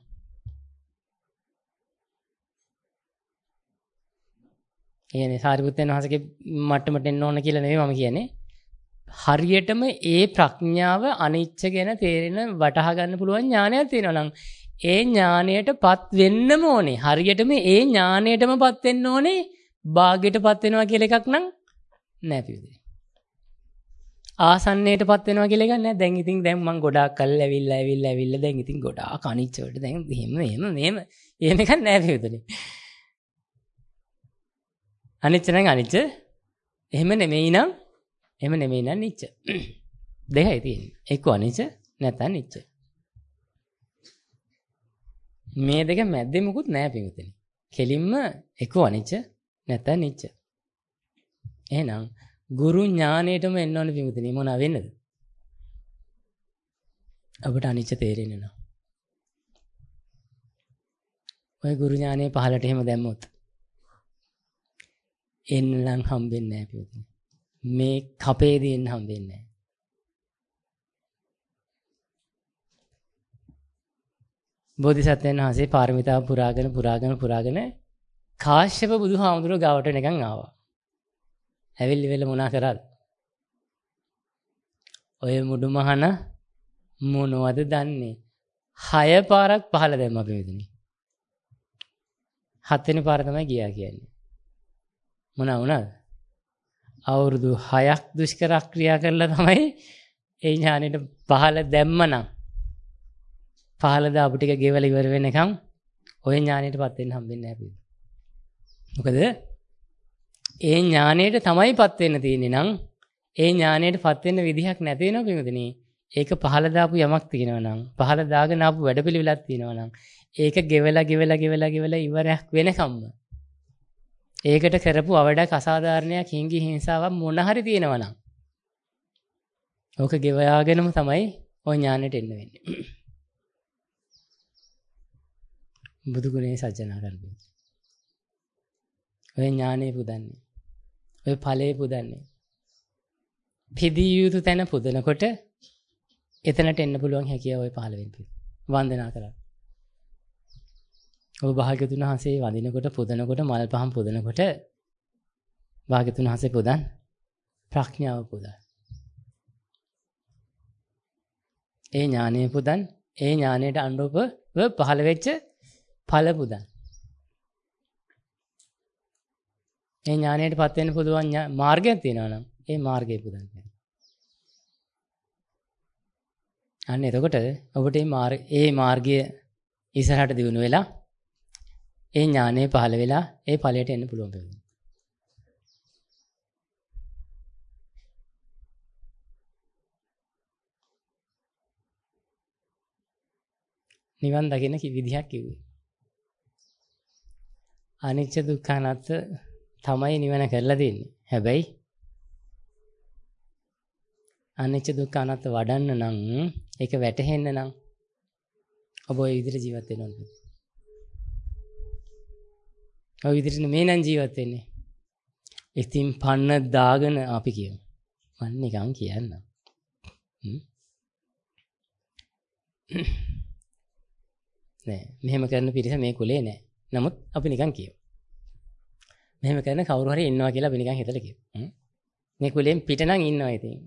කියන්නේ සාරිපුත්තයන් වහන්සේගේ මට්ටමට එන්න ඕන කියලා නෙවෙයි මම කියන්නේ. හරියටම ඒ ප්‍රඥාව අනිච්ච ගැන තේරෙන වටහා ගන්න පුළුවන් ඥානයක් තියෙනවා නම් ඒ ඥාණයටපත් වෙන්නම ඕනේ. හරියටම ඒ ඥාණයටමපත් වෙන්න ඕනේ. භාගයටපත් වෙනවා කියලා එකක් නම් නෑ පිළිදෙන. ආසන්නයටපත් වෙනවා කියලා එකක් නෑ. දැන් ඉතින් දැන් මම ගොඩාක් කල් ඇවිල්ලා ඇවිල්ලා ඇවිල්ලා දැන් ඉතින් ගොඩාක් අනිච්ච වලට දැන් එහෙම එහෙම මෙහෙම එහෙම එකක් නෑ පිළිදෙන. අනිච්ච නම් අනිච්ච එහෙම නෙමෙයි නම් එහෙම නෙමෙයි නම් නිච්ච. දෙකයි තියෙන්නේ. එක්ක අනිච්ච නැත්නම් නිච්ච. මේ දෙක මැද්දේ මුකුත් නැහැ පිටුතේ. කෙලින්ම එක්ක අනිච්ච නැත්නම් නිච්ච. එහෙනම් ගුරු ඥාණයටම එන්න ඕන පිටුතේ මොනවා වෙන්නද? අපිට අනිච්ච තේරෙන්නේ නැහැ. ඔය ගුරු ඥාණය පහලට එහෙම දැම්මොත් එන්නම් හම්බෙන්නේ නැහැ පිටුතේ. මේ කපේදී එන්න හම්බෙන්නේ නැහැ. බෝධිසත්වයන් වහන්සේ පාරමිතා පුරාගෙන පුරාගෙන පුරාගෙන කාශ්‍යප බුදුහාමුදුරුවෝ ගාවට නිකන් ආවා. ඇවිල්ලි වෙල මොනා කරාද? ඔය මුඩුමහන මොනවද දන්නේ? හය පාරක් පහළ දැම්ම අපි මෙතන. හත්වෙනි පාර තමයි ගියා කියන්නේ. මොනවා වුණාද? අවුරුදු හයක් දුෂ්කර ක්‍රියා කරලා තමයි ඒ ඥානෙට පහළ දැම්මනම් පහළ දාපු ටික ගෙවල ඉවර වෙනකම් ওই ඥානෙටපත් වෙන්න හම්බෙන්නේ නැහැ පිළි. මොකද ඒ ඥාණයට තමයිපත් වෙන්න තියෙන්නේ නම් ඒ ඥාණයටපත් වෙන්න විදිහක් නැති වෙනවා පිටුදෙනී. ඒක පහළ දාපු යමක් තියෙනවා නම් පහළ දාගෙන ආපු වැඩපිළිවෙලක් තියෙනවා නම් ඒක ගෙවලා ගෙවලා ගෙවලා ගෙවලා ඉවරයක් වෙනකම්ම ඒකට කරපු අවඩක් අසාධාරණයක් හිංගි හිංසාවක් මොන හරි තියෙනවා නම් ඕක ගෙවයාගෙනම තමයි ওই ඥානෙට එන්න වෙන්නේ. බුදු ගුණේ සජ්ජනා කරන්නේ. ඔය ඥානෙ පුදන්නේ. ඔය ඵලයේ පුදන්නේ. පිදී යුතු තැන පුදනකොට එතනට එන්න පුළුවන් හැකියාව ඔය පහළ වෙන්නේ. වන්දනා කරා. ඔබ භාග්‍යතුන් වහන්සේ වඳිනකොට පුදනකොට මල් පහන් පුදනකොට භාග්‍යතුන් වහන්සේ පුදන් ප්‍රඥාව පුදන්. ඒ ඥානය පුදන් ඒ ඥානයට අනුරූපව පහළ වෙච්ච ඵල පුදන්. ඒ ඥානයටපත් වෙන්න පුළුවන් මාර්ගයක් තියෙනවා නම් ඒ මාර්ගය පුදන්. අන්න එතකොට ඔබට මේ මාර්ග ඒ මාර්ගය ඉස්සරහට දියුණු වෙලා ඒ ඥානය පහළ වෙලා ඒ ඵලයට එන්න පුළුවන් වෙනවා. නිවන් දකින්න කි විදිහක් කිව්වේ. අනිච්ච දුක්ඛ අනාත්ම තමයි නිවන කරලා දෙන්නේ. හැබැයි අනිච්ච දුක්ඛ අනාත්ම වඩන්න නම් ඒක වැටහෙන්න නම් ඔබ ওই විදිහට ජීවත් වෙන්න ඕනේ. ඔය විදිහට මේ නම් ජීවත් වෙන්නේ. ඉතින් පන්න දාගෙන අපි කියමු. මම නිකන් කියන්නම්. නෑ මෙහෙම කරන පිරිස මේ කුලේ නෑ. නමුත් අපි නිකන් කියමු. මෙහෙම කරන කවුරු හරි ඉන්නවා කියලා අපි නිකන් හිතලා කියමු. මේ කුලෙන් පිට නම් ඉන්නවා ඉතින්.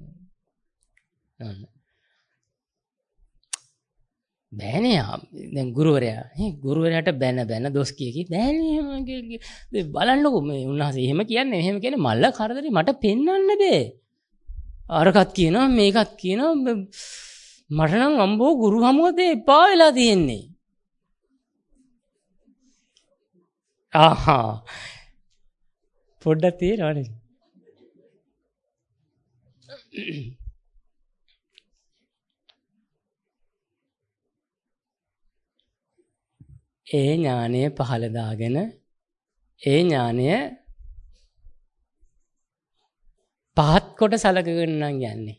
බෑනේ දැන් ගුරුවරයා නේ ගුරුවරයාට බැන බැන දොස් කිය කි බෑනේ බලන්නකෝ මේ උන්වහන්සේ එහෙම කියන්නේ එහෙම කියන්නේ මල්ල කරදරේ මට පෙන්වන්න බෑ අරකට කියනවා මේකත් කියනවා මට නම් අම්බෝ ගුරු හමුවතේ එපා වෙලා තියෙන්නේ ආහා පොඩ්ඩක් තියෙනවනේ ඒ ඥානය පහළ දාගෙන ඒ ඥානය පහත් කොට සලකගෙන නම් යන්නේ.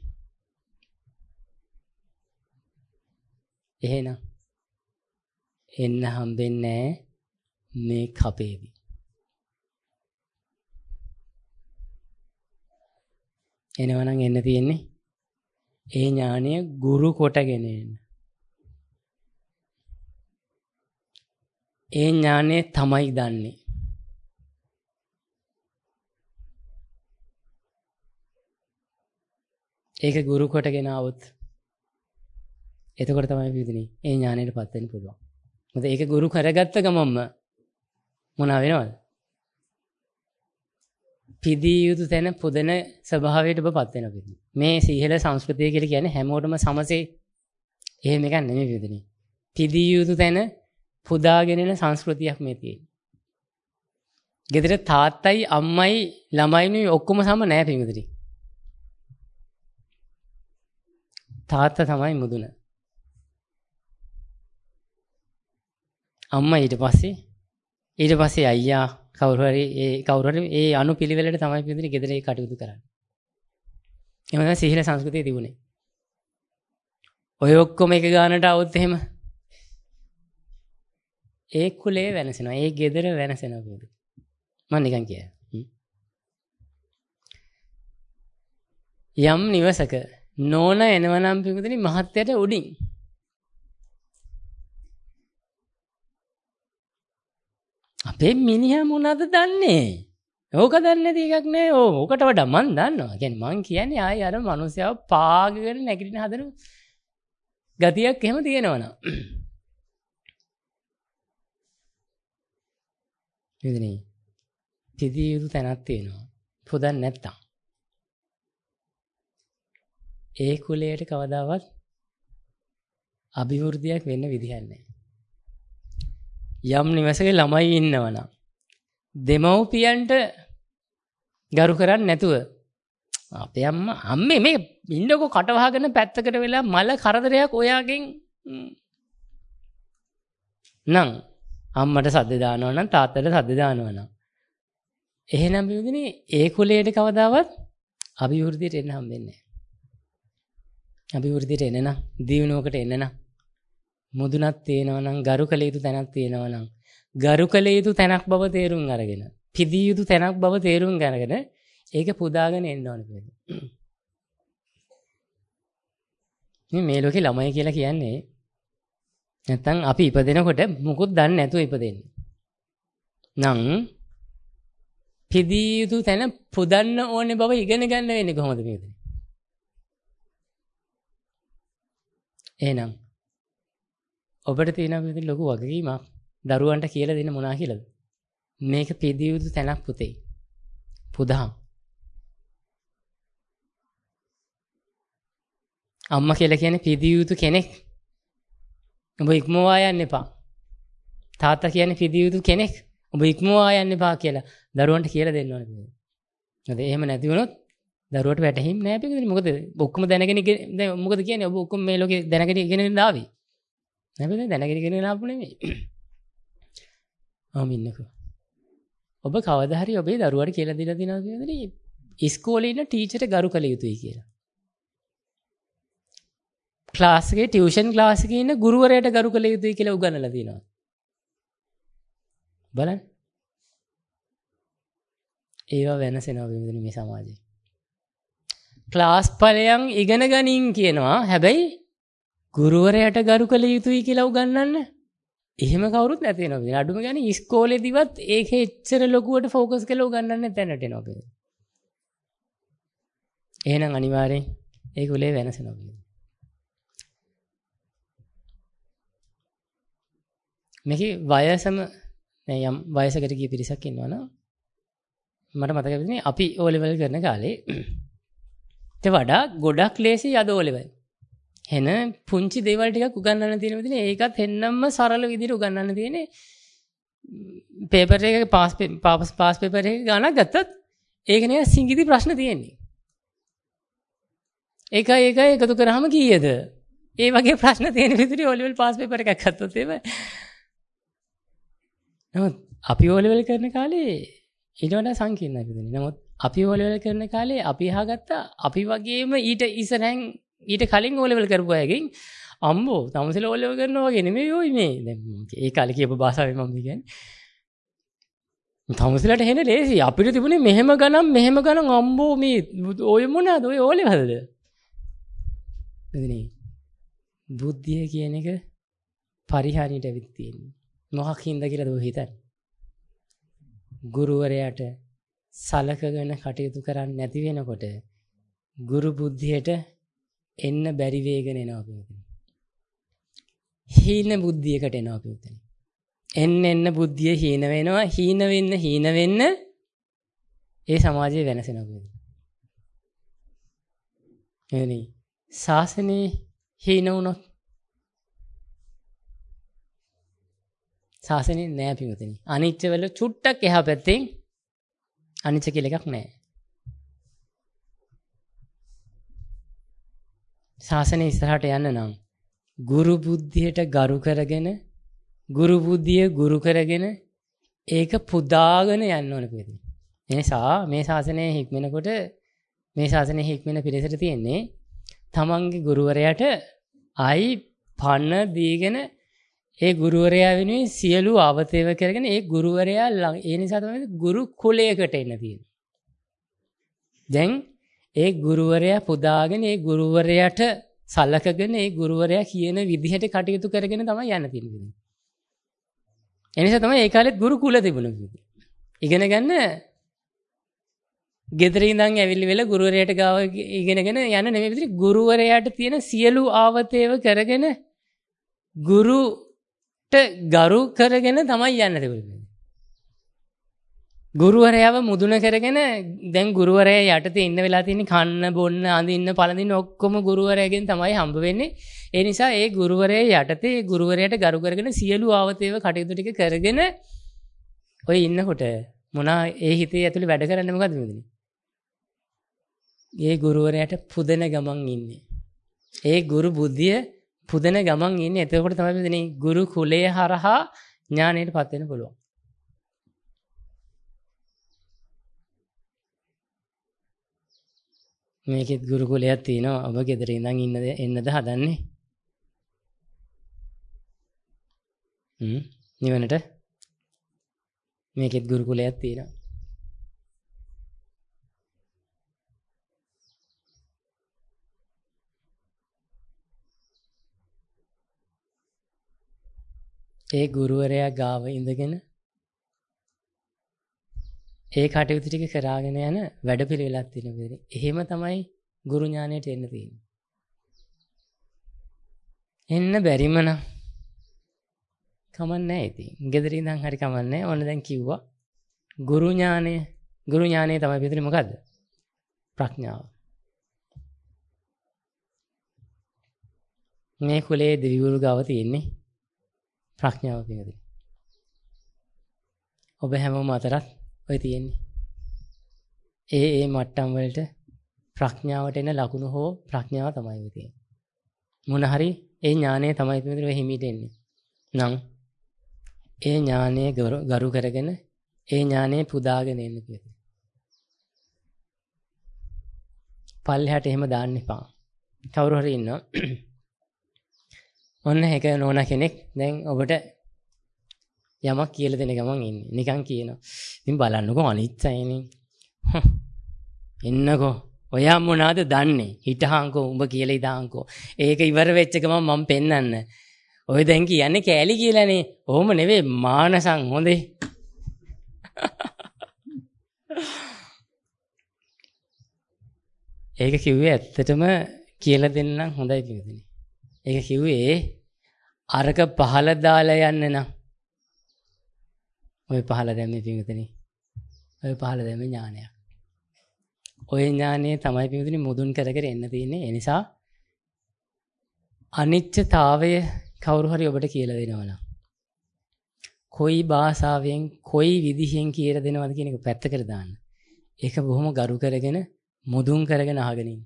එහෙනම් එන්න හම්බෙන්නේ මේ කපේදී. එනවනම් එන්න තියෙන්නේ ඒ ඥානය ගුරු කොටගෙන එන්න. ඒ ඥානය තමයි දන්නේ. ඒක ගුරු කොටගෙන આવොත් එතකොට තමයි විදිනේ ඒ ඥානයටපත් වෙන්න පුළුවන්. මොකද ඒක ගුරු කරගත්ත ගමන්ම මොනවා වෙනවද? පිදී යුතු තැන පුදන ස්වභාවයට ඔබපත් වෙනවා විදිනේ. මේ සීහල සංස්කෘතිය කියලා කියන්නේ හැමෝටම සමසේ එහෙම එකක් නෙමෙයි විදිනේ. පිදී යුතු තැන පුදාගෙන යන සංස්කෘතියක් මේ තියෙන්නේ. ගෙදර තාත්තයි අම්මයි ළමයිනුයි ඔක්කොම සම නැහැ පිටුදේ. තාත්තා තමයි මුදුන. අම්මා ඊට පස්සේ ඊට පස්සේ අයියා කවුරු හරි ඒ කවුරු හරි ඒ අනුපිළිවෙලට තමයි පිටුදේ ගෙදර ඒ කටයුතු කරන්නේ. එහෙම තමයි සීහල සංස්කෘතිය තිබුණේ. ඔය ඔක්කොම එක ගානට આવොත් එහෙම ඒ කුලේ වෙනසෙනවා. ඒ ගෙදර වෙනසෙනවා කියද. මම නිකන් කියයි. යම් නිවසක නෝන එනවනම් පිටුදෙනි මහත්යට උඩින්. අපේ මිනිහා මොනවද දන්නේ? ඕක දන්නේ නැති එකක් නෑ. ඕකට වඩා මං දන්නවා. කියන්නේ මං කියන්නේ ආයේ අර මිනිස්සයව පාගගෙන නැගිටින හදන ගතියක් එහෙම තියෙනවනම්. විදිනේ පිදී යුතු තැනක් තියෙනවා. පුදන් නැත්තම්. ඒ කුලයට කවදාවත් අභිවෘද්ධියක් වෙන්න විදිහක් නැහැ. යම් නිවසක ළමයි ඉන්නවනම් දෙමව්පියන්ට ගරු කරන්නේ නැතුව අපේ අම්මා අම්මේ මේ ඉන්නකො කට වහගෙන පැත්තකට වෙලා මල කරදරයක් ඔයාගෙන් නම් අම්මට සද්ද දානවා නම් තාත්තට සද්ද දානවා නම් එහෙනම් මෙවදිනේ ඒ කුලයට කවදාවත් අභිවෘද්ධියට එන්න හම්බෙන්නේ නැහැ. අභිවෘද්ධියට එන්න නම් දියුණුවකට එන්න නම් මුදුනක් තියෙනවා නම් ගරු කළ යුතු තැනක් තියෙනවා නම් ගරු කළ යුතු තැනක් බව තේරුම් අරගෙන පිදිය යුතු තැනක් බව තේරුම් ගන්නගෙන ඒක පුදාගෙන එන්න ඕනේ. මේ මේ ලෝකේ ළමයි කියලා කියන්නේ නැත්තම් අපි ඉපදෙනකොට මුකුත් දන්නේ නැතුව ඉපදෙන්නේ. නම් පිදිය යුතු තැන පුදන්න ඕනේ බව ඉගෙන ගන්න වෙන්නේ කොහොමද මේකද? එහෙනම් ඔබට තියෙන මේ ලොකු වගකීමක් දරුවන්ට කියලා දෙන්න මොනවා කියලාද? මේක පිදිය යුතු තැනක් පුතේ. පුදහම්. අම්මා කියලා කියන්නේ පිදිය යුතු කෙනෙක්. ඔබ ඉක්මවා යන්න එපා. තාත්තා කියන්නේ පිදිය යුතු කෙනෙක්. ඔබ ඉක්මවා යන්න එපා කියලා දරුවන්ට කියලා දෙන්න ඕනේ. මොකද එහෙම නැති වුණොත් දරුවට වැටහින්නේ නැහැ පිටින්. මොකද ඔක්කොම දැනගෙන දැන් මොකද කියන්නේ ඔබ ඔක්කොම මේ ලෝකේ දැනගෙන ඉගෙන ආවි. නැබැයි දැනගෙන ඉගෙන ආපු නෙමෙයි. ආම ඉන්නකෝ. ඔබ කවදා හරි ඔබේ දරුවාට කියලා දීලා දිනවා කියන්නේ ඉස්කෝලේ ඉන්න ටීචර්ට ගරු කළ යුතුයි කියලා. ක්ලාස් එකේ ටියුෂන් ක්ලාස් එකේ ඉන්න ගුරුවරයාට ගරු කළ යුතුයි කියලා උගන්වලා දිනවා. බලන්න. ඒවා වෙනසෙනවා මේ සමාජයේ. ක්ලාස් ඵලයන් ඉගෙන ගනින් කියනවා. හැබැයි ගුරුවරයාට ගරු කළ යුතුයි කියලා උගන්වන්න එහෙම කවුරුත් නැති වෙනවා. අඩුම ගානේ ඉස්කෝලේදීවත් ඒකේ එච්චර ලොකුවට ફોකස් කරලා උගන්වන්න නැතනට එනවා. එහෙනම් අනිවාර්යෙන් ඒ කුලේ වෙනසෙනවා. මේකේ වයසම දැන් යම් වයසකට ගිය පිරිසක් ඉන්නවනම් මට මතක වෙන්නේ අපි O level කරන කාලේ ඊට වඩා ගොඩක් ලේසි අද O level. එන පුංචි දේවල් ටිකක් උගන්වන්න තියෙන විදිහේ ඒකත් හෙන්නම්ම සරල විදිහට උගන්වන්න තියෙන්නේ. පේපර් එකක පාස් පාස් පාස් පේපර් එකක ගණන් ගත්තත් ඒක නේ සිංගිති ප්‍රශ්න තියෙන්නේ. එකයි එකයි එකතු කරාම කීයද? ඒ වගේ ප්‍රශ්න තියෙන විදිහට O level පාස් පේපර් එකක් ගත්තොත් එහෙම නමුත් අපි O level කරන කාලේ ඊට වඩා සංකීර්ණයි විදිහේ. නමුත් අපි O level කරන කාලේ අපි අහගත්ත අපි වගේම ඊට ඉස්සරහින් ඊට කලින් O level කරපු අයගෙන් අම්බෝ තමසල O level කරනවා වගේ නෙමෙයි ඔයි මේ. දැන් ඒ කාලේ කියපු භාෂාවෙන් මම කියන්නේ. තමසලට හෙන ලේසි. අපිට තිබුණේ මෙහෙම ගණන් මෙහෙම ගණන් අම්බෝ මේ ඔය මොනවාද ඔය O levelද? එදිනේ බුද්ධිය කියන එක පරිහානියට ඇවිත් තියෙන්නේ. මොකක් හින්දා කියලාද ඔය හිතන්නේ? ගුරුවරයාට සලකගෙන කටයුතු කරන්නේ නැති වෙනකොට ගුරු බුද්ධියට එන්න බැරි වේගෙන එනවා කියන්නේ. හීන බුද්ධියකට එනවා කියන්නේ. එන්න එන්න බුද්ධිය හීන වෙනවා. හීන වෙන්න හීන වෙන්න ඒ සමාජය වෙනසෙනවා කියන්නේ. එනේ ශාසනේ හීන වුණොත් ශාසනේ නෑ පිටුතේ. අනිච්ච වල චුට්ටක් එහා පැත්තෙන් අනිච්ච කියලා එකක් නෑ. ශාසනය ඉස්සරහට යන්න නම් ගුරු බුද්ධියට ගරු කරගෙන ගුරු බුද්ධිය ගුරු කරගෙන ඒක පුදාගෙන යන්න ඕනේ පිළිදෙන. ඒ නිසා මේ ශාසනය හික්මනකොට මේ ශාසනය හික්මන පිළිසෙට තියෙන්නේ තමන්ගේ ගුරුවරයාට ආයි පන්න දීගෙන ඒ ගුරුවරයා වෙනුවෙන් සියලු අවතේව කරගෙන ඒ ගුරුවරයා ඒ නිසා තමයි ගුරු කුලයකට එන්න තියෙන්නේ. දැන් ඒ ගුරුවරයා පුදාගෙන ඒ ගුරුවරයාට සලකගෙන ඒ ගුරුවරයා කියන විදිහට කටයුතු කරගෙන තමයි යන්න තියෙන්නේ. ඒ නිසා තමයි ඒ කාලෙත් ගුරු කුල තිබුණේ. ඉගෙන ගන්න ගෙදර ඉඳන් ඇවිල්ලි වෙල ගුරුවරයාට ගාව ඉගෙනගෙන යන්න නෙමෙයි විදිහට ගුරුවරයාට තියෙන සියලු ආවතේව කරගෙන ගුරුට ගරු කරගෙන තමයි යන්න තිබුණේ. ගුරුවරයාව මුදුන කරගෙන දැන් ගුරුවරයා යටතේ ඉන්න වෙලා තියෙන කන්න බොන්න අඳින්න පළඳින්න ඔක්කොම ගුරුවරයාගෙන් තමයි හම්බ වෙන්නේ. ඒ නිසා ඒ ගුරුවරයා යටතේ ගුරුවරයාට ගරු කරගෙන සියලු ආවතේව කටයුතු ටික කරගෙන ඔය ඉන්නකොට මොනා ඒ හිතේ ඇතුලේ වැඩ කරන්නේ මොකද්ද මෙතන? ඒ ගුරුවරයාට පුදන ගමන් ඉන්නේ. ඒ ගුරු බුද්ධිය පුදන ගමන් ඉන්නේ. එතකොට තමයි මෙතන ගුරු කුලය හරහා ඥාණයටපත් වෙන්න පුළුවන්. මේකෙත් ගුරු කුලයක් තියෙනවා. ඔබ ගෙදර ඉඳන් ඉන්නද එන්නද හදන්නේ? හ්ම් නිවනට මේකෙත් ගුරු කුලයක් තියෙනවා. ඒ ගුරුවරයා ගාව ඉඳගෙන ඒ කටයුතු ටික කරාගෙන යන වැඩපිළිවෙලක් තියෙනවා. එහෙම තමයි ගුරු ඥානයට එන්න තියෙන්නේ. එන්න බැරිම නම් කමන්නේ නැහැ ඉතින්. ගෙදර ඉඳන් හරි කමන්නේ නැහැ. ඕන දැන් කිව්වා. ගුරු ඥානය ගුරු ඥානය තමයි පිටුනේ මොකද්ද? ප්‍රඥාව. මේ කුලයේ දෙවිවරු ගාව තියෙන්නේ ප්‍රඥාව පිටුනේ. ඔබ හැමෝම අතරත් ඔය තියෙන්නේ. ඒ ඒ මට්ටම් වලට ප්‍රඥාවට එන ලකුණු හෝ ප්‍රඥාව තමයි ඔය තියෙන්නේ. මොන හරි ඒ ඥානය තමයි පිටුනේ ඔය හිමීට එන්නේ. නම් ඒ ඥානය ගරු කරගෙන ඒ ඥානය පුදාගෙන එන්න කියලා. පල්ලෙහාට එහෙම දාන්න එපා. කවුරු හරි ඉන්නවා. ඔන්න එක නෝනා කෙනෙක් දැන් ඔබට යමක් කියලා දෙන ගමන් ඉන්නේ. නිකන් කියනවා. ඉතින් බලන්නකෝ අනිත්‍යයිනේ. එන්නකෝ. ඔයා මොනවාද දන්නේ? හිටහංකෝ උඹ කියලා ඉදාංකෝ. ඒක ඉවර වෙච්ච ගමන් මම පෙන්නන්න. ඔය දැන් කියන්නේ කෑලි කියලානේ. ඔහොම නෙවෙයි මානසං හොඳේ. ඒක කිව්වේ ඇත්තටම කියලා දෙන්නම් හොඳයි පිටුනේ. ඒක කිව්වේ අරක පහල දාලා යන්න නම්. ඔය පහල දැම්මේ පිටුනේ. ඔය පහල දැම්මේ ඥානයක්. ඔය ඥානය තමයි පිටුනේ මුදුන් කර කර එන්න තියෙන්නේ. ඒ නිසා අනිත්‍යතාවය කවුරු හරි ඔබට කියලා දෙනවා නම් කොයි භාෂාවෙන් කොයි විදිහෙන් කියලා දෙනවද කියන එක පැත්තකට දාන්න. ඒක බොහොම ගරු කරගෙන මුදුන් කරගෙන අහගෙන ඉන්න.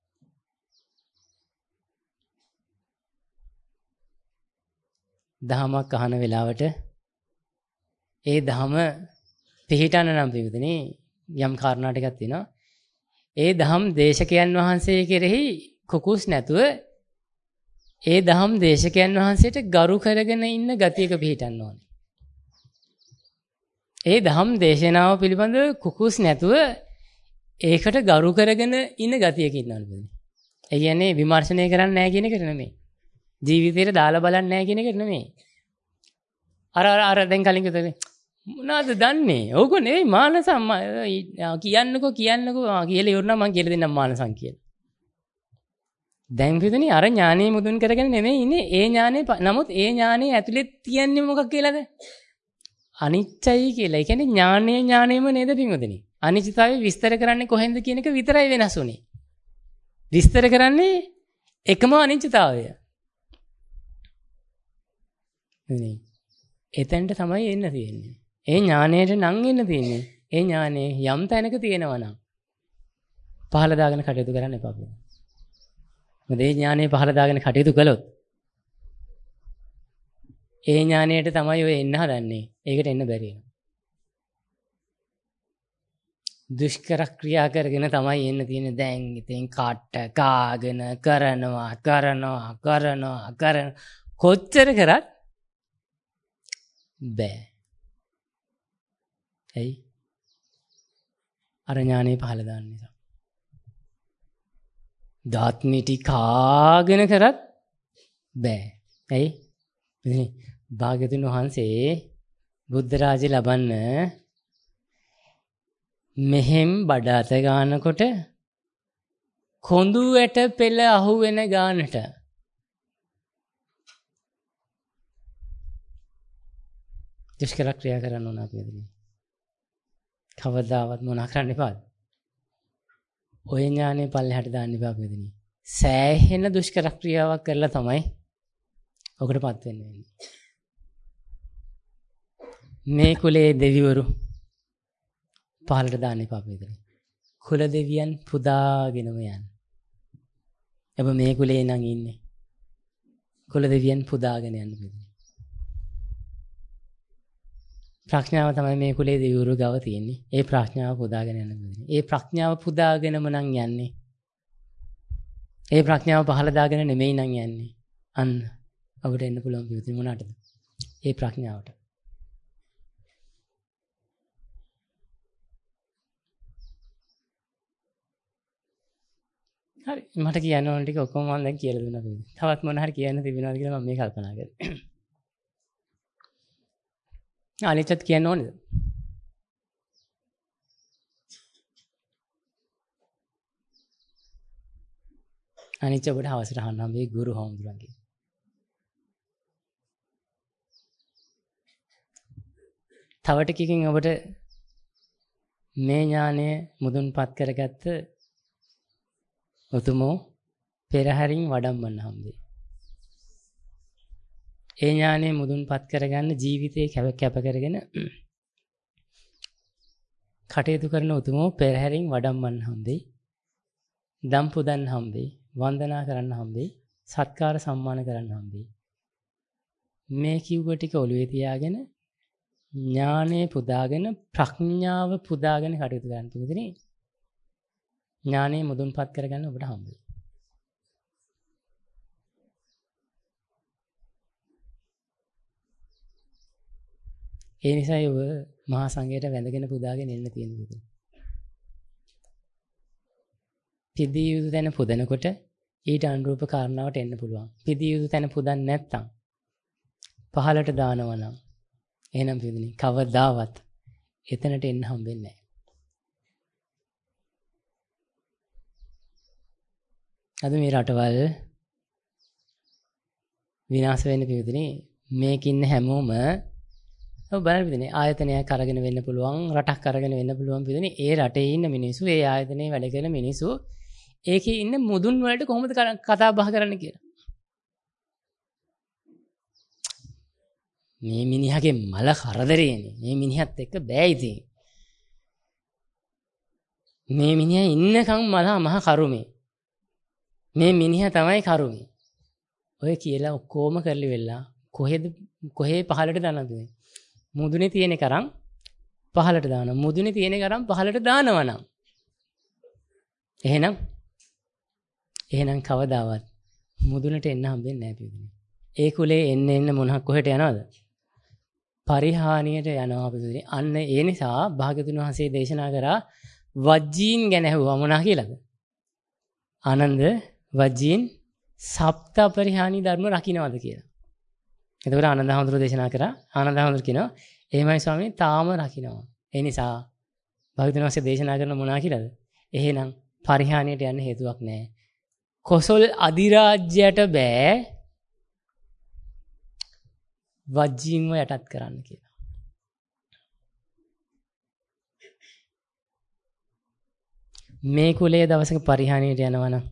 දහමක් අහන වෙලාවට ඒ දහම පිළිටන්න නම් පිළිදෙනේ යම් කාරණා ටිකක් තියෙනවා. ඒ දහම් දේශකයන් වහන්සේ කෙරෙහි කුකුස් නැතුව ඒ දහම් දේශකයන් වහන්සේට ගරු කරගෙන ඉන්න ගතියක පිළිටන්න ඕනේ. ඒ දහම් දේශනාව පිළිබඳව කුකුස් නැතුව ඒකට ගරු කරගෙන ඉන්න ගතියක ඉන්න ඕනේ. ඒ කියන්නේ විමර්ශනය කරන්නේ නැහැ කියන එකට නෙමෙයි. ජීවිතේට දාලා බලන්නේ නැහැ කියන එකට නෙමෙයි. අර අර අර දැන් කලින් කිව්වේ මොනවද දන්නේ? ඕක නෙවෙයි මානසම් කියන්නකෝ කියන්නකෝ කියලා ඉවරනම් මම කියලා දෙන්නම් මානසම් කියලා. දැන් පිටුනේ අර ඥානෙ මුදුන් කරගෙන නෙමෙයි ඉන්නේ. ඒ ඥානෙ නමුත් ඒ ඥානෙ ඇතුලේ තියන්නේ මොකක් කියලාද? අනිත්‍යයි කියලා. ඒ කියන්නේ ඥානය ඥානෙම නේද පිටුනේ. අනිත්‍යතාවය විස්තර කරන්නේ කොහෙන්ද කියන එක විතරයි වෙනස් උනේ. විස්තර කරන්නේ එකම අනිත්‍යතාවය. නේ. එතෙන්ට තමයි එන්න තියෙන්නේ. ඒ ඥානයට නම් එන්න තියෙන්නේ. ඒ ඥානෙ යම් තැනක තියෙනවා නම් පහල දාගෙන කටයුතු කරන්න එපා. මොකද ඒ ඥානෙ පහල දාගෙන කටයුතු කළොත් ඒ ඥානයට තමයි ඔය එන්න හදන්නේ. ඒකට එන්න බැරි වෙනවා. දුෂ්කර ක්‍රියා කරගෙන තමයි එන්න තියෙන්නේ. දැන් ඉතින් කාට කාගෙන කරනවා කරනවා කරනවා කරන කොච්චර කරත් බෑ. ඇයි? අර ඥානෙ පහල දාන්න නිසා. දාත්මිටි කාගෙන කරත් බෑ. ඇයි? ඉතින් භාග්‍යතුන් වහන්සේ බුද්ධ රාජ්‍ය ලබන්න මෙහෙම් බඩ අත ගන්නකොට කොඳු වැට පෙළ අහු වෙන ගානට දුෂ්කර ක්‍රියා කරන්න ඕන අපි එදිනේ. කවදාවත් මොනා කරන්න එපාද? ඔය ඥානෙ පල්ලෙහාට දාන්න එපා අපි එදිනේ. සෑහෙන දුෂ්කර ක්‍රියාවක් කරලා තමයි ඔකටපත් වෙන්නේ. මේ කුලේ දෙවිවරු පහලට දාන්න එපා අපි එදිනේ. කුල දෙවියන් පුදාගෙනම යන්න. ඔබ මේ කුලේ නම් ඉන්නේ. කුල දෙවියන් පුදාගෙන යන්න බෑ. ප්‍රඥාව තමයි මේ කුලේ දෙවිවරු ගාව තියෙන්නේ. ඒ ප්‍රඥාව පුදාගෙන යන්න බෑ. ඒ ප්‍රඥාව පුදාගෙනම නම් යන්නේ. ඒ ප්‍රඥාව පහළ දාගෙන නෙමෙයි නම් යන්නේ. අන්න ඔබට එන්න පුළුවන් පිළිතුර මොනකටද? ඒ ප්‍රඥාවට. හරි මට කියන්න ඕන ටික ඔක්කොම මම දැන් කියලා දුන්නා නේද? තවත් මොන හරි කියන්න තිබෙනවද කියලා මම මේ කල්පනා කරේ. අනිත්‍යත් කියන්න ඕනේද? අනිත්‍ය ඔබට අවසර අහන්නම් මේ ගුරු හාමුදුරන්ගේ. තව ටිකකින් ඔබට මේ ඥානය මුදුන්පත් කරගත්ත උතුමෝ පෙරහැරින් වඩම්මන්න හම්බේ. ඒ ඥානය මුදුන්පත් කරගන්න ජීවිතේ කැප කැප කරගෙන කටයුතු කරන උතුමෝ පෙරහැරින් වඩම්මන්න හම්බේ. දම් පුදන්න හම්බේ. වන්දනා කරන්න හම්බේ. සත්කාර සම්මාන කරන්න හම්බේ. මේ කිව්ව ටික ඔළුවේ තියාගෙන ඥානෙ පුදාගෙන ප්‍රඥාව පුදාගෙන කටයුතු කරන්න තුමුදනේ. ඥානෙ මුදුන්පත් කරගන්න ඔබට හම්බෙයි. ඒ නිසා ඔබ මහා සංඝයට වැඳගෙන පුදාගෙන එන්න තියෙන විදිහ. පිදී යුතු තැන පුදනකොට ඊට අනුරූප කාරණාවට එන්න පුළුවන්. පිදී යුතු තැන පුදන්නේ නැත්තම් පහලට දානවා නම් එහෙනම් පිළිදෙනි කවදාවත් එතනට එන්න හම්බෙන්නේ නැහැ. අද මේ රටවල් විනාශ වෙන්න පිළිදෙනි මේක ඉන්න හැමෝම ඔබ බලන්න පිළිදෙනි ආයතනයක් අරගෙන වෙන්න පුළුවන් රටක් අරගෙන වෙන්න පුළුවන් පිළිදෙනි ඒ රටේ ඉන්න මිනිස්සු ඒ ආයතනයේ වැඩ කරන මිනිස්සු ඒකේ ඉන්න මුදුන් වලට කොහොමද කතා බහ කරන්න කියලා. මේ මිනිහගේ මල කරදරේනේ. මේ මිනිහත් එක්ක බෑ ඉතින්. මේ මිනිහා ඉන්නකම් මල මහ කරුමේ. මේ මිනිහා තමයි කරුමේ. ඔය කියලා ඔක්කොම කරලි වෙලා කොහෙද කොහේ පහලට දානවද? මුදුනේ තියෙන කරන් පහලට දානවා. මුදුනේ තියෙන කරන් පහලට දානවා නම්. එහෙනම් එහෙනම් කවදාවත් මුදුනට එන්න හම්බෙන්නේ නැහැ පිළිදෙන. ඒ කුලේ එන්න එන්න මොනක් කොහෙට යනවද? පරිහානියට යනවා පිළිදෙන. අන්න ඒ නිසා භාග්‍යතුන් වහන්සේ දේශනා කරා වජ්ජීන් ගැන ඇහුවා මොනවා කියලාද? ආනන්ද වජ්ජීන් සප්ත පරිහානි ධර්ම රකින්නවද කියලා. එතකොට ආනන්ද හඳුර දේශනා කරා ආනන්ද හඳුර කියනවා එහෙමයි ස්වාමී තාම රකින්නවා. ඒ නිසා භාග්‍යතුන් වහන්සේ දේශනා කරන මොනවා කියලාද? එහෙනම් පරිහානියට යන්න හේතුවක් නැහැ. කොසල් අධිරාජ්‍යයට බෑ වජ්ජීන්ව යටත් කරන්න කියලා. මේ කුලයේ දවසක පරිහානියට යනවා නම්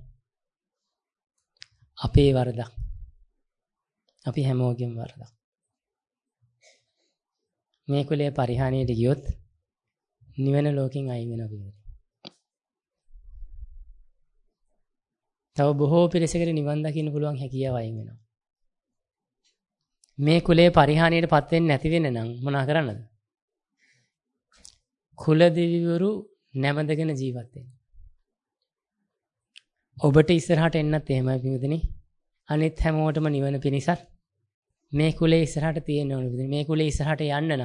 අපේ වරදක්. අපි හැමෝගෙම වරදක්. මේ කුලයේ පරිහානියට ගියොත් නිවන ලෝකෙන් අයින් වෙනවා කියලා. තව බොහෝ පිරිසකට නිවන් දකින්න පුළුවන් හැකියාව අයින් වෙනවා. මේ කුලයේ පරිහානියටපත් වෙන්නේ නැති වෙන්න නම් මොනා කරන්නද? කුල දෙවිවරු නැමදගෙන ජීවත් වෙන්න. ඔබට ඉස්සරහට එන්නත් එහෙමයි පිටුදෙනි. අනිත් හැමෝටම නිවන පිණිසත් මේ කුලේ ඉස්සරහට තියෙන්න ඕන පිටුදෙනි. මේ කුලේ ඉස්සරහට යන්න නම්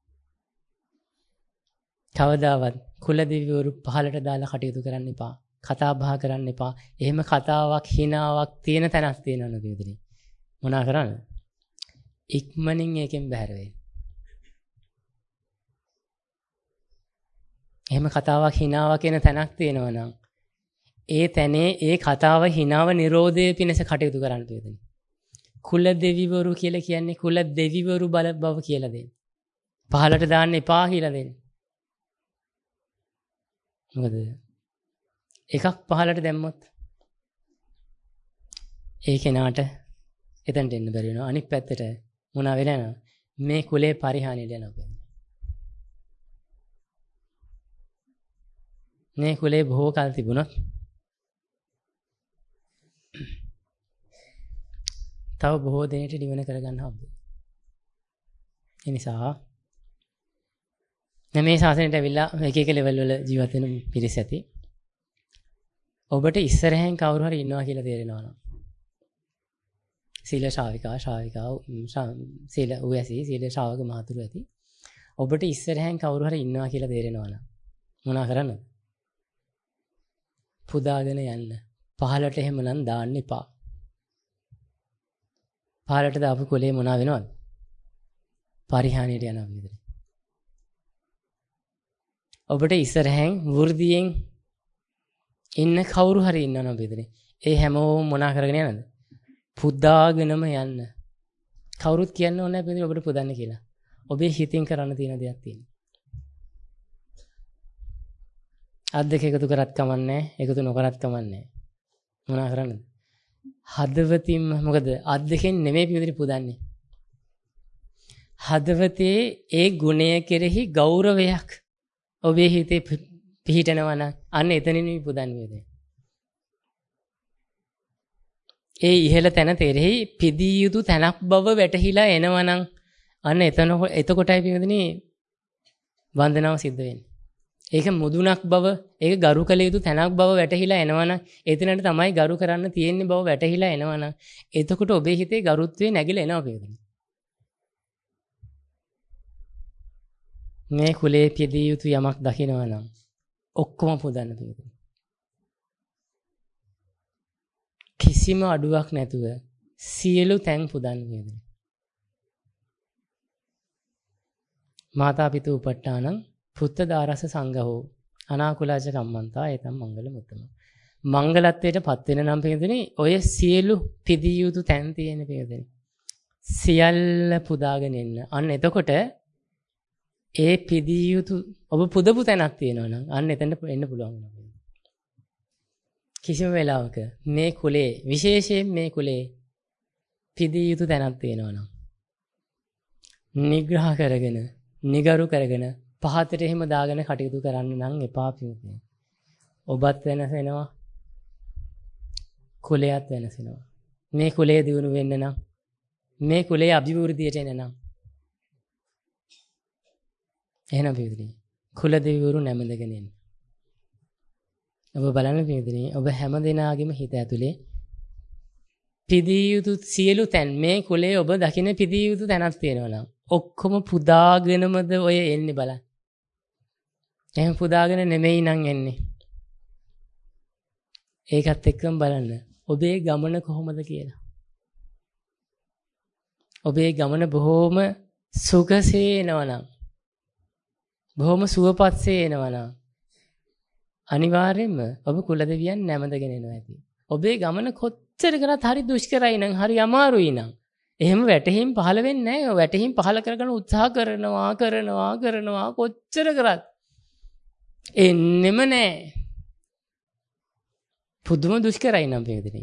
කවදාවත් කුල දෙවිවරු පහලට දාලා කටයුතු කරන්න එපා. කතා බහ කරන්න එපා. එහෙම කතාවක් හිනාවක් තියෙන තැනක් තියෙනවනේ පිටුදෙනි. මොනා කරන්නද? ඉක්මනින් ඒකෙන් බැහැර වෙන්න. එහෙම කතාවක් හිනාවක් කියන තැනක් තියෙනවා නම් ඒ තැනේ ඒ කතාව හිනාව නිරෝධයේ පිණිස කටයුතු කරන්න තියෙනවා. කුල දෙවිවරු කියලා කියන්නේ කුල දෙවිවරු බල බව කියලා දෙන්න. පහලට දාන්න එපා කියලා දෙන්න. මොකද එකක් පහලට දැම්මොත් ඒ කෙනාට එතනට එන්න බැරි වෙනවා. අනිත් පැත්තට මොනවා වෙලා යනවා? මේ කුලේ පරිහානියට යනවා. මේ කුලේ බොහෝ කල් තිබුණොත් තව බොහෝ දෙනෙට නිවන කරගන්න හම්බ. ඒ නිසා මේ ශාසනයට ඇවිල්ලා එක එක ලෙවල් වල ජීවත් වෙන පිරිස ඇති. ඔබට ඉස්සරහෙන් කවුරු හරි ඉන්නවා කියලා තේරෙනවා නම් සීල ශ්‍රාවිකා ශ්‍රාවිකා සීල උයසි සීල ශ්‍රාවක මහතුරු ඇති. ඔබට ඉස්සරහෙන් කවුරු හරි ඉන්නවා කියලා තේරෙනවා නම් මොනා කරන්නද? පුදාගෙන යන්න. පහලට එහෙමනම් දාන්න එපා. පහලට දාපු කොලේ මොනා වෙනවද? පරිහානියට යනවා විතරයි. ඔබට ඉස්සරහෙන් වෘද්ධියෙන් ඉන්න කවුරු හරි ඉන්නවනම් විතරයි. ඒ හැමෝම මොනා කරගෙන යනද? පුදාගෙනම යන්න. කවුරුත් කියන්න ඕනේ නැහැ ඔබට පුදන්න කියලා. ඔබේ හිතින් කරන්න තියෙන දෙයක් තියෙනවා. අත් දෙක එකතු කරත් කමන්නේ, එකතු නොකරත් කමන්නේ. මොනා කරන්නද? හදවතින්ම මොකද අත් දෙකෙන් නෙමෙයි පිළිදෙරි පුදන්නේ. හදවතේ ඒ ගුණය කෙරෙහි ගෞරවයක් ඔබේ හිතේ පිහිටනවා නම් අන්න එතනින් පුදන්නේ. ඒ ඉහළ තැන තෙරෙහි පිදී යුතු තැනක් බව වැටහිලා එනවනම් අන්න එතන එතකොටයි පිළිදෙනි වන්දනාව සිද්ධ වෙන්නේ. ඒක මුදුනක් බව, ඒක ගරු කළ යුතු තැනක් බව වැටහිලා එනවනම් එතනට තමයි ගරු කරන්න තියෙන්නේ බව වැටහිලා එනවනම් එතකොට ඔබේ හිතේ ගරුත්වය නැగిලා එනවා පිළිදෙනි. මේ කුලේ පිදී යුතු යමක් දකිනවා නම් ඔක්කොම පුදන්න පිළිදෙනි. කිසිම අඩුවක් නැතුව සියලු තැන් පුදන්න පිළිදෙනි. මාතා පිතු උපට්ඨානං පුත්ත දාරස සංඝෝ අනාකුලාච කම්මන්තා ඒතම් මංගල මුත්තම. මංගලත්වයට පත් වෙන නම් පිළිදෙනි ඔය සියලු පිදී යුතු තැන් තියෙන පිළිදෙනි. සියල්ල පුදාගෙන එන්න. අන්න එතකොට ඒ පිදී යුතු ඔබ පුදපු තැනක් තියෙනවා නම් අන්න එතනට එන්න පුළුවන් වෙනවා. කිසිම වෙලාවක මේ කුලේ විශේෂයෙන් මේ කුලේ පිදී යුතු තැනක් තියෙනවා නම් නිග්‍රහ කරගෙන නිගරු කරගෙන පහතට එහෙම දාගෙන කටයුතු කරන්න නම් එපා පිළිදෙන. ඔබත් වෙනස් වෙනවා කුලයත් වෙනස් වෙනවා. මේ කුලයේ දියුණු වෙන්න නම් මේ කුලයේ අභිවෘද්ධියට එන්න නම් එහෙනම් පිළිදෙන කුල දෙවිවරු නැමදගෙන එන්න. ඔබ බලන්න පිළිදෙන ඔබ හැම දිනාගෙම හිත ඇතුලේ පිදී යුතු සියලු තැන් මේ කුලේ ඔබ දකින්න පිදී යුතු තැනක් තියෙනවා නම් ඔක්කොම පුදාගෙනමද ඔය එන්නේ බලන්න. එහෙනම් පුදාගෙන නෙමෙයි නම් එන්නේ. ඒකත් එක්කම බලන්න ඔබේ ගමන කොහොමද කියලා. ඔබේ ගමන බොහොම සුඛසේ එනවනම් බොහොම සුවපත්සේ එනවනම් අනිවාර්යයෙන්ම ඔබ කුල දෙවියන් නැමදගෙන එනවා ඇති. ඔබේ ගමන කොච්චර කරත් හරි දුෂ්කරයි නම් හරි අමාරුයි නම් එහෙම වැටහිම් පහළ වෙන්නේ නැහැ. වැටහිම් පහළ කරගන්න උත්සාහ කරනවා කරනවා කරනවා කොච්චර කරත් එන්නෙම නැහැ. පුදුම දුෂ්කරයි නම් පිළිදෙනි.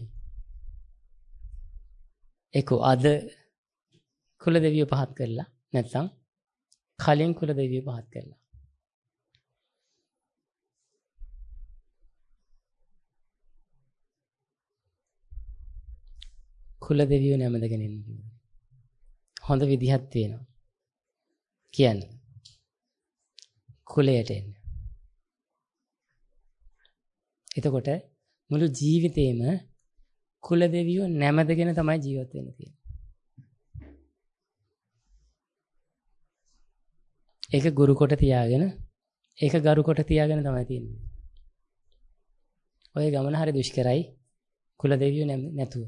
ඒකෝ අද කුල දෙවියෝ පහත් කරලා නැත්නම් කලින් කුල දෙවියෝ පහත් කරලා කුල දෙවියෝ නැමදගෙන ඉන්නේ. හොඳ විදිහක් තියෙනවා. කියන්නේ කුලයට එන්න. එතකොට මුළු ජීවිතේම කුල දෙවියෝ නැමදගෙන තමයි ජීවත් වෙන්න තියෙන්නේ. ඒක ගුරු කොට තියාගෙන ඒක ගරු කොට තියාගෙන තමයි තියෙන්නේ. ඔය ගමන හරි දුෂ්කරයි කුල දෙවියෝ නැතුව.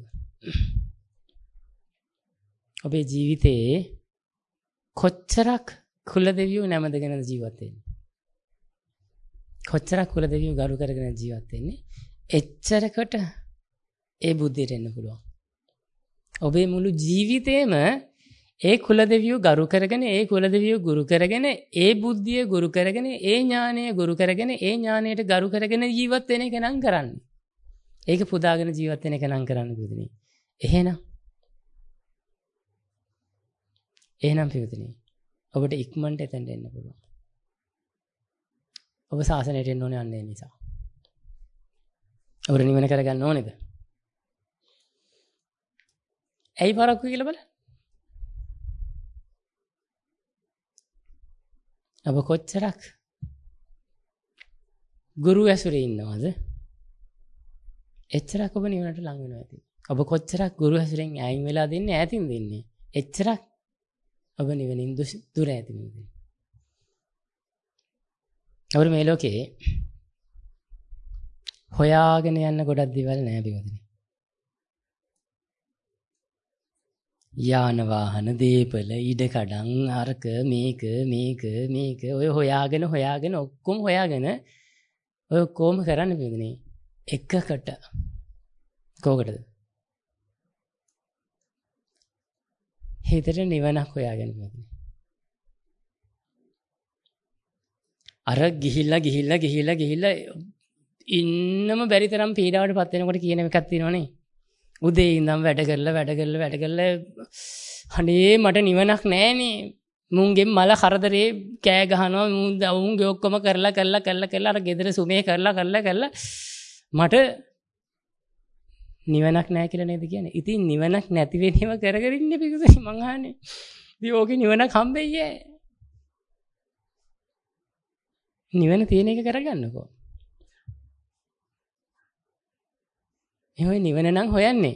ඔබේ ජීවිතේ කොච්චරක් කුල දෙවියෝ නැමදගෙන ජීවත් වෙන්නේ? කොච්චරක් කුල දෙවියෝ ගරු කරගෙන ජීවත් වෙන්නේ? එච්චරකට ඒ බුද්ධියට එන්න පුළුවන්. ඔබේ මුළු ජීවිතේම ඒ කුල දෙවියෝ ගරු කරගෙන ඒ කුල දෙවියෝ ගුරු කරගෙන ඒ බුද්ධිය ගුරු කරගෙන ඒ ඥානය ගුරු කරගෙන ඒ ඥානයට ගරු කරගෙන ජීවත් වෙන එක නම් කරන්නේ. ඒක පුදාගෙන ජීවත් වෙන එක නම් කරන්න බුදුනේ. එහෙනම් එහෙනම් පිළිතුරේ ඔබට ඉක්මනට එතෙන්ට එන්න පුළුවන්. ඔබ සාසනයට එන්න ඕනේ අන්න ඒ නිසා. ඔබට නිවන කරගන්න ඕනේද? ඇයි පරක්කු කියලා බලන්න. ඔබ කොච්චරක් ගුරු ඇසුරේ ඉන්නවද? එච්චරක් ඔබ නිවනට ලං වෙනවා ඇති. ඔබ කොච්චරක් ගුරු ඇසුරෙන් ඈයින් වෙලා දෙන්නේ ඈතින් දෙන්නේ. එච්චරක් ඔබ නිවනින් දුර ඇති වෙන්නේ. අපිට මේ ලෝකේ හොයාගෙන යන්න ගොඩක් දේවල් නෑ බිවදිනේ. යාන වාහන දීපල ඉඩකඩම් අරක මේක මේක මේක ඔය හොයාගෙන හොයාගෙන ඔක්කොම හොයාගෙන ඔය කොහොම කරන්න බිවදිනේ. එකකට කෝකටද? හිතට නිවනක් හොයාගෙන බිවදිනේ. අර ගිහිල්ලා ගිහිල්ලා ගිහිල්ලා ගිහිල්ලා ඉන්නම බැරි තරම් පීඩාවට පත් වෙනකොට කියන එකක් තියෙනවනේ. උදේ ඉඳන් වැඩ කරලා වැඩ කරලා වැඩ කරලා අනේ මට නිවනක් නැහනේ. මුන්ගේ මල කරදරේ කෑ ගහනවා මුන්ගේ ඔක්කොම කරලා කරලා කරලා කරලා අර ගෙදර සුමේ කරලා කරලා කරලා මට නිවනක් නැහැ කියලා නේද කියන්නේ. ඉතින් නිවනක් නැති වෙන්නේම කර කර ඉන්නේ පිටුසේ මං අහන්නේ. ඉතින් ඕකේ නිවනක් හම්බෙන්නේ. නිවන තියෙන එක කරගන්නකෝ. එහෙනම් නිවන නම් හොයන්නේ.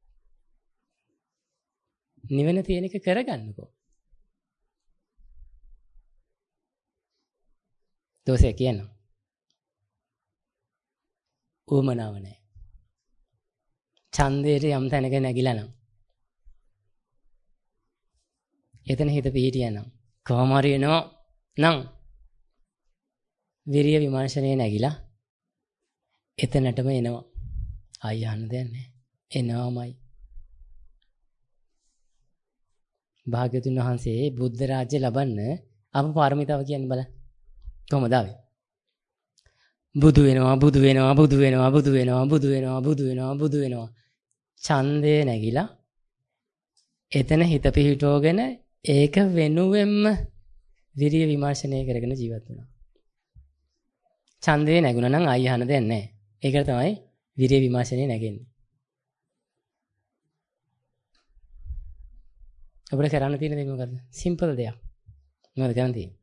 නිවන තියෙන එක කරගන්නකෝ. දෝෂය කියනවා. උවමනාව නැහැ. ඡන්දයට යම් තැනක නැగిලා නම් එතන හිත පිහිටියා නම් කොහොම හරි වෙනවා නම් විරිය විමර්ශනයේ නැగిලා එතනටම එනවා. ආයි යන්න දෙයක් නැහැ. එනවාමයි. භාග්‍යවතුන් වහන්සේ බුද්ධ රාජ්‍ය ලබන්න අප පාරමිතාව කියන්නේ බලන්න. කොහොමද ආවේ? බුදු වෙනවා බුදු වෙනවා බුදු වෙනවා බුදු වෙනවා බුදු වෙනවා බුදු වෙනවා බුදු වෙනවා. ඡන්දේ නැగిලා එතන හිත පිහිටෝගෙන ඒක වෙනුවෙන්ම විරිය විමර්ශනය කරගෙන ජීවත් වෙනවා. ඡන්දේ නැගුණා නම් ආයි අහන්න දෙයක් නැහැ. ඒකට තමයි විරිය විමර්ශනය නැගෙන්නේ. අපිට කරන්න තියෙන දේ මොකද්ද? සිම්පල් දෙයක්. මොකද කරන්න තියෙන්නේ?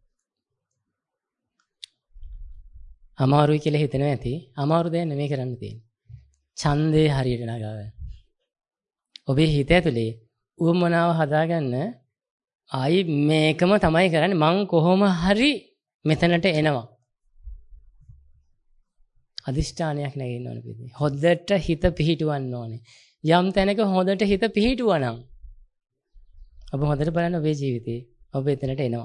අමාරුයි කියලා හිතනවා ඇති. අමාරු දෙයක් නෙමෙයි කරන්න තියෙන්නේ. ඡන්දේ හරියට නගාගන්න. ඔබේ හිත ඇතුලේ උවමනාව හදාගන්න ආයි මේකම තමයි කරන්නේ. මං කොහොම හරි මෙතනට එනවා. අදිෂ්ඨානයක් නැගෙන්න ඕනේ පිටේ. හොද්දට හිත පිහිටවන්න ඕනේ. යම් තැනක හොඳට හිත පිහිටුවා නම් ඔබ හොඳට බලන්න ඔබේ ජීවිතේ ඔබ එතනට එනවා.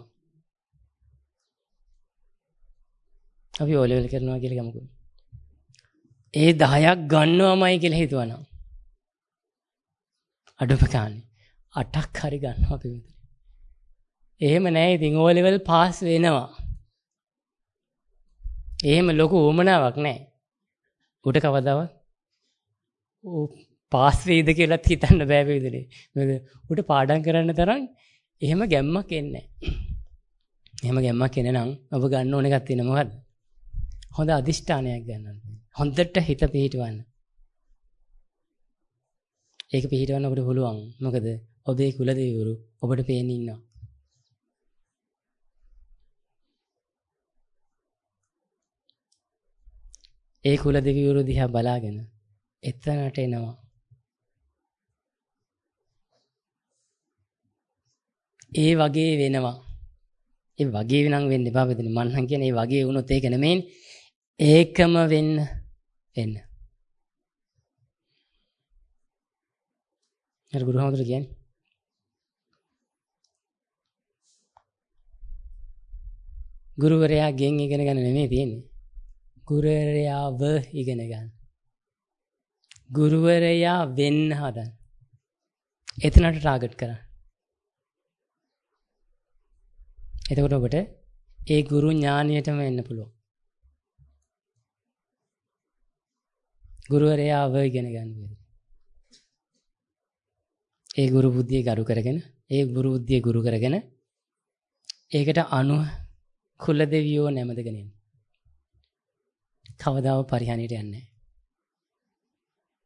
අපි ඕ ලෙවල් කරනවා කියලා ගමුකෝ. ඒ දහයක් ගන්නවමයි කියලා හිතුවනම් අඩුම ගානේ අටක් හරි ගන්නවා අපි මෙතන. එහෙම නැහැ ඉතින් ඕ ලෙවල් පාස් වෙනවා. එහෙම ලොකු උවමනාවක් නැහැ. උට කවදාවත් ඕ පාස් වේද කියලා හිතන්න බෑ වේදනේ. මොකද උට පාඩම් කරන්න තරම් එහෙම ගැම්මක් එන්නේ නැහැ. එහෙම ගැම්මක් එන නම් ඔබ ගන්න ඕන එකක් තියෙන මොකද්ද? හොඳ අදිෂ්ඨානයක් ගන්න. හොඳට හිත පිහිටවන්න. ඒක පිහිටවන්න ඔබට පුළුවන්. මොකද ඔබේ කුලදෙවිවරු ඔබට පේන්නේ ඉන්නවා. ඒ කුලදෙවිවරු දිහා බලාගෙන එතනට එනවා. ඒ වගේ වෙනවා. ඒ වගේ නම් වෙන්න එපා බෙදෙන. මං නම් කියන්නේ ඒ වගේ වුණොත් ඒක නෙමෙයි. ඒකම වෙන්න වෙන්න. හරි ගුරුහමතුරු කියන්නේ. ගුරුවරයාගෙන් ඉගෙන ගන්න නෙමෙයි තියෙන්නේ. ගුරුවරයාව ඉගෙන ගන්න. ගුරුවරයා වෙන්න හදන්න. එතනට ටාගට් කරන්න. එතකොට ඔබට ඒ ගුරු ඥානියටම එන්න පුළුවන්. ගුරුවරයාව ඉගෙන ගන්න බැහැ. ඒ ගුරු බුද්ධිය ගරු කරගෙන, ඒ ගුරු බුද්ධිය ගුරු කරගෙන ඒකට අනු කුල දෙවියෝ නැමදගෙන යන්න. කවදාව පරිහානියට යන්නේ නැහැ.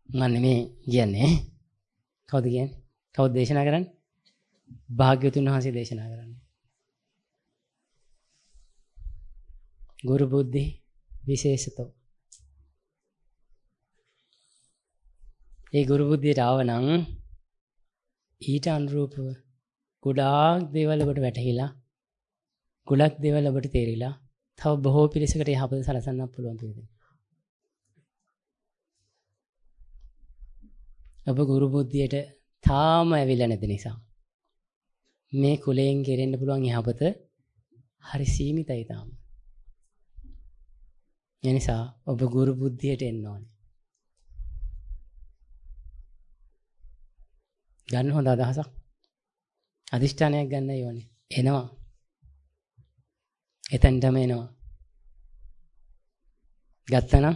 මම නෙමෙයි කියන්නේ. කවුද කියන්නේ? කවුද දේශනා කරන්නේ? භාග්‍යවතුන් වහන්සේ දේශනා කරන්නේ. ගුරු බුද්ධි විශේෂතෝ. ඒ ගුරු බුද්ධියට ආවනම් ඊට අනුරූපව ගොඩාක් දේවල් ඔබට වැටහිලා ගොඩක් දේවල් ඔබට තේරිලා තව බොහෝ පිරිසකට යහපත සලසන්නත් පුළුවන් වෙනවා. ඔබ ගුරු බුද්ධියට තාම ඇවිල්ලා නැති නිසා මේ කුලයෙන් කෙරෙන්න පුළුවන් යහපත හරි සීමිතයි තාම. ඒ නිසා ඔබ ගුරු බුද්ධියට එන්න ඕනේ. ගන්න හොඳ අදහසක්. අදිෂ්ඨානයක් ගන්න ඕනේ. එනවා. එතනටම එනවා. ගත්තනම්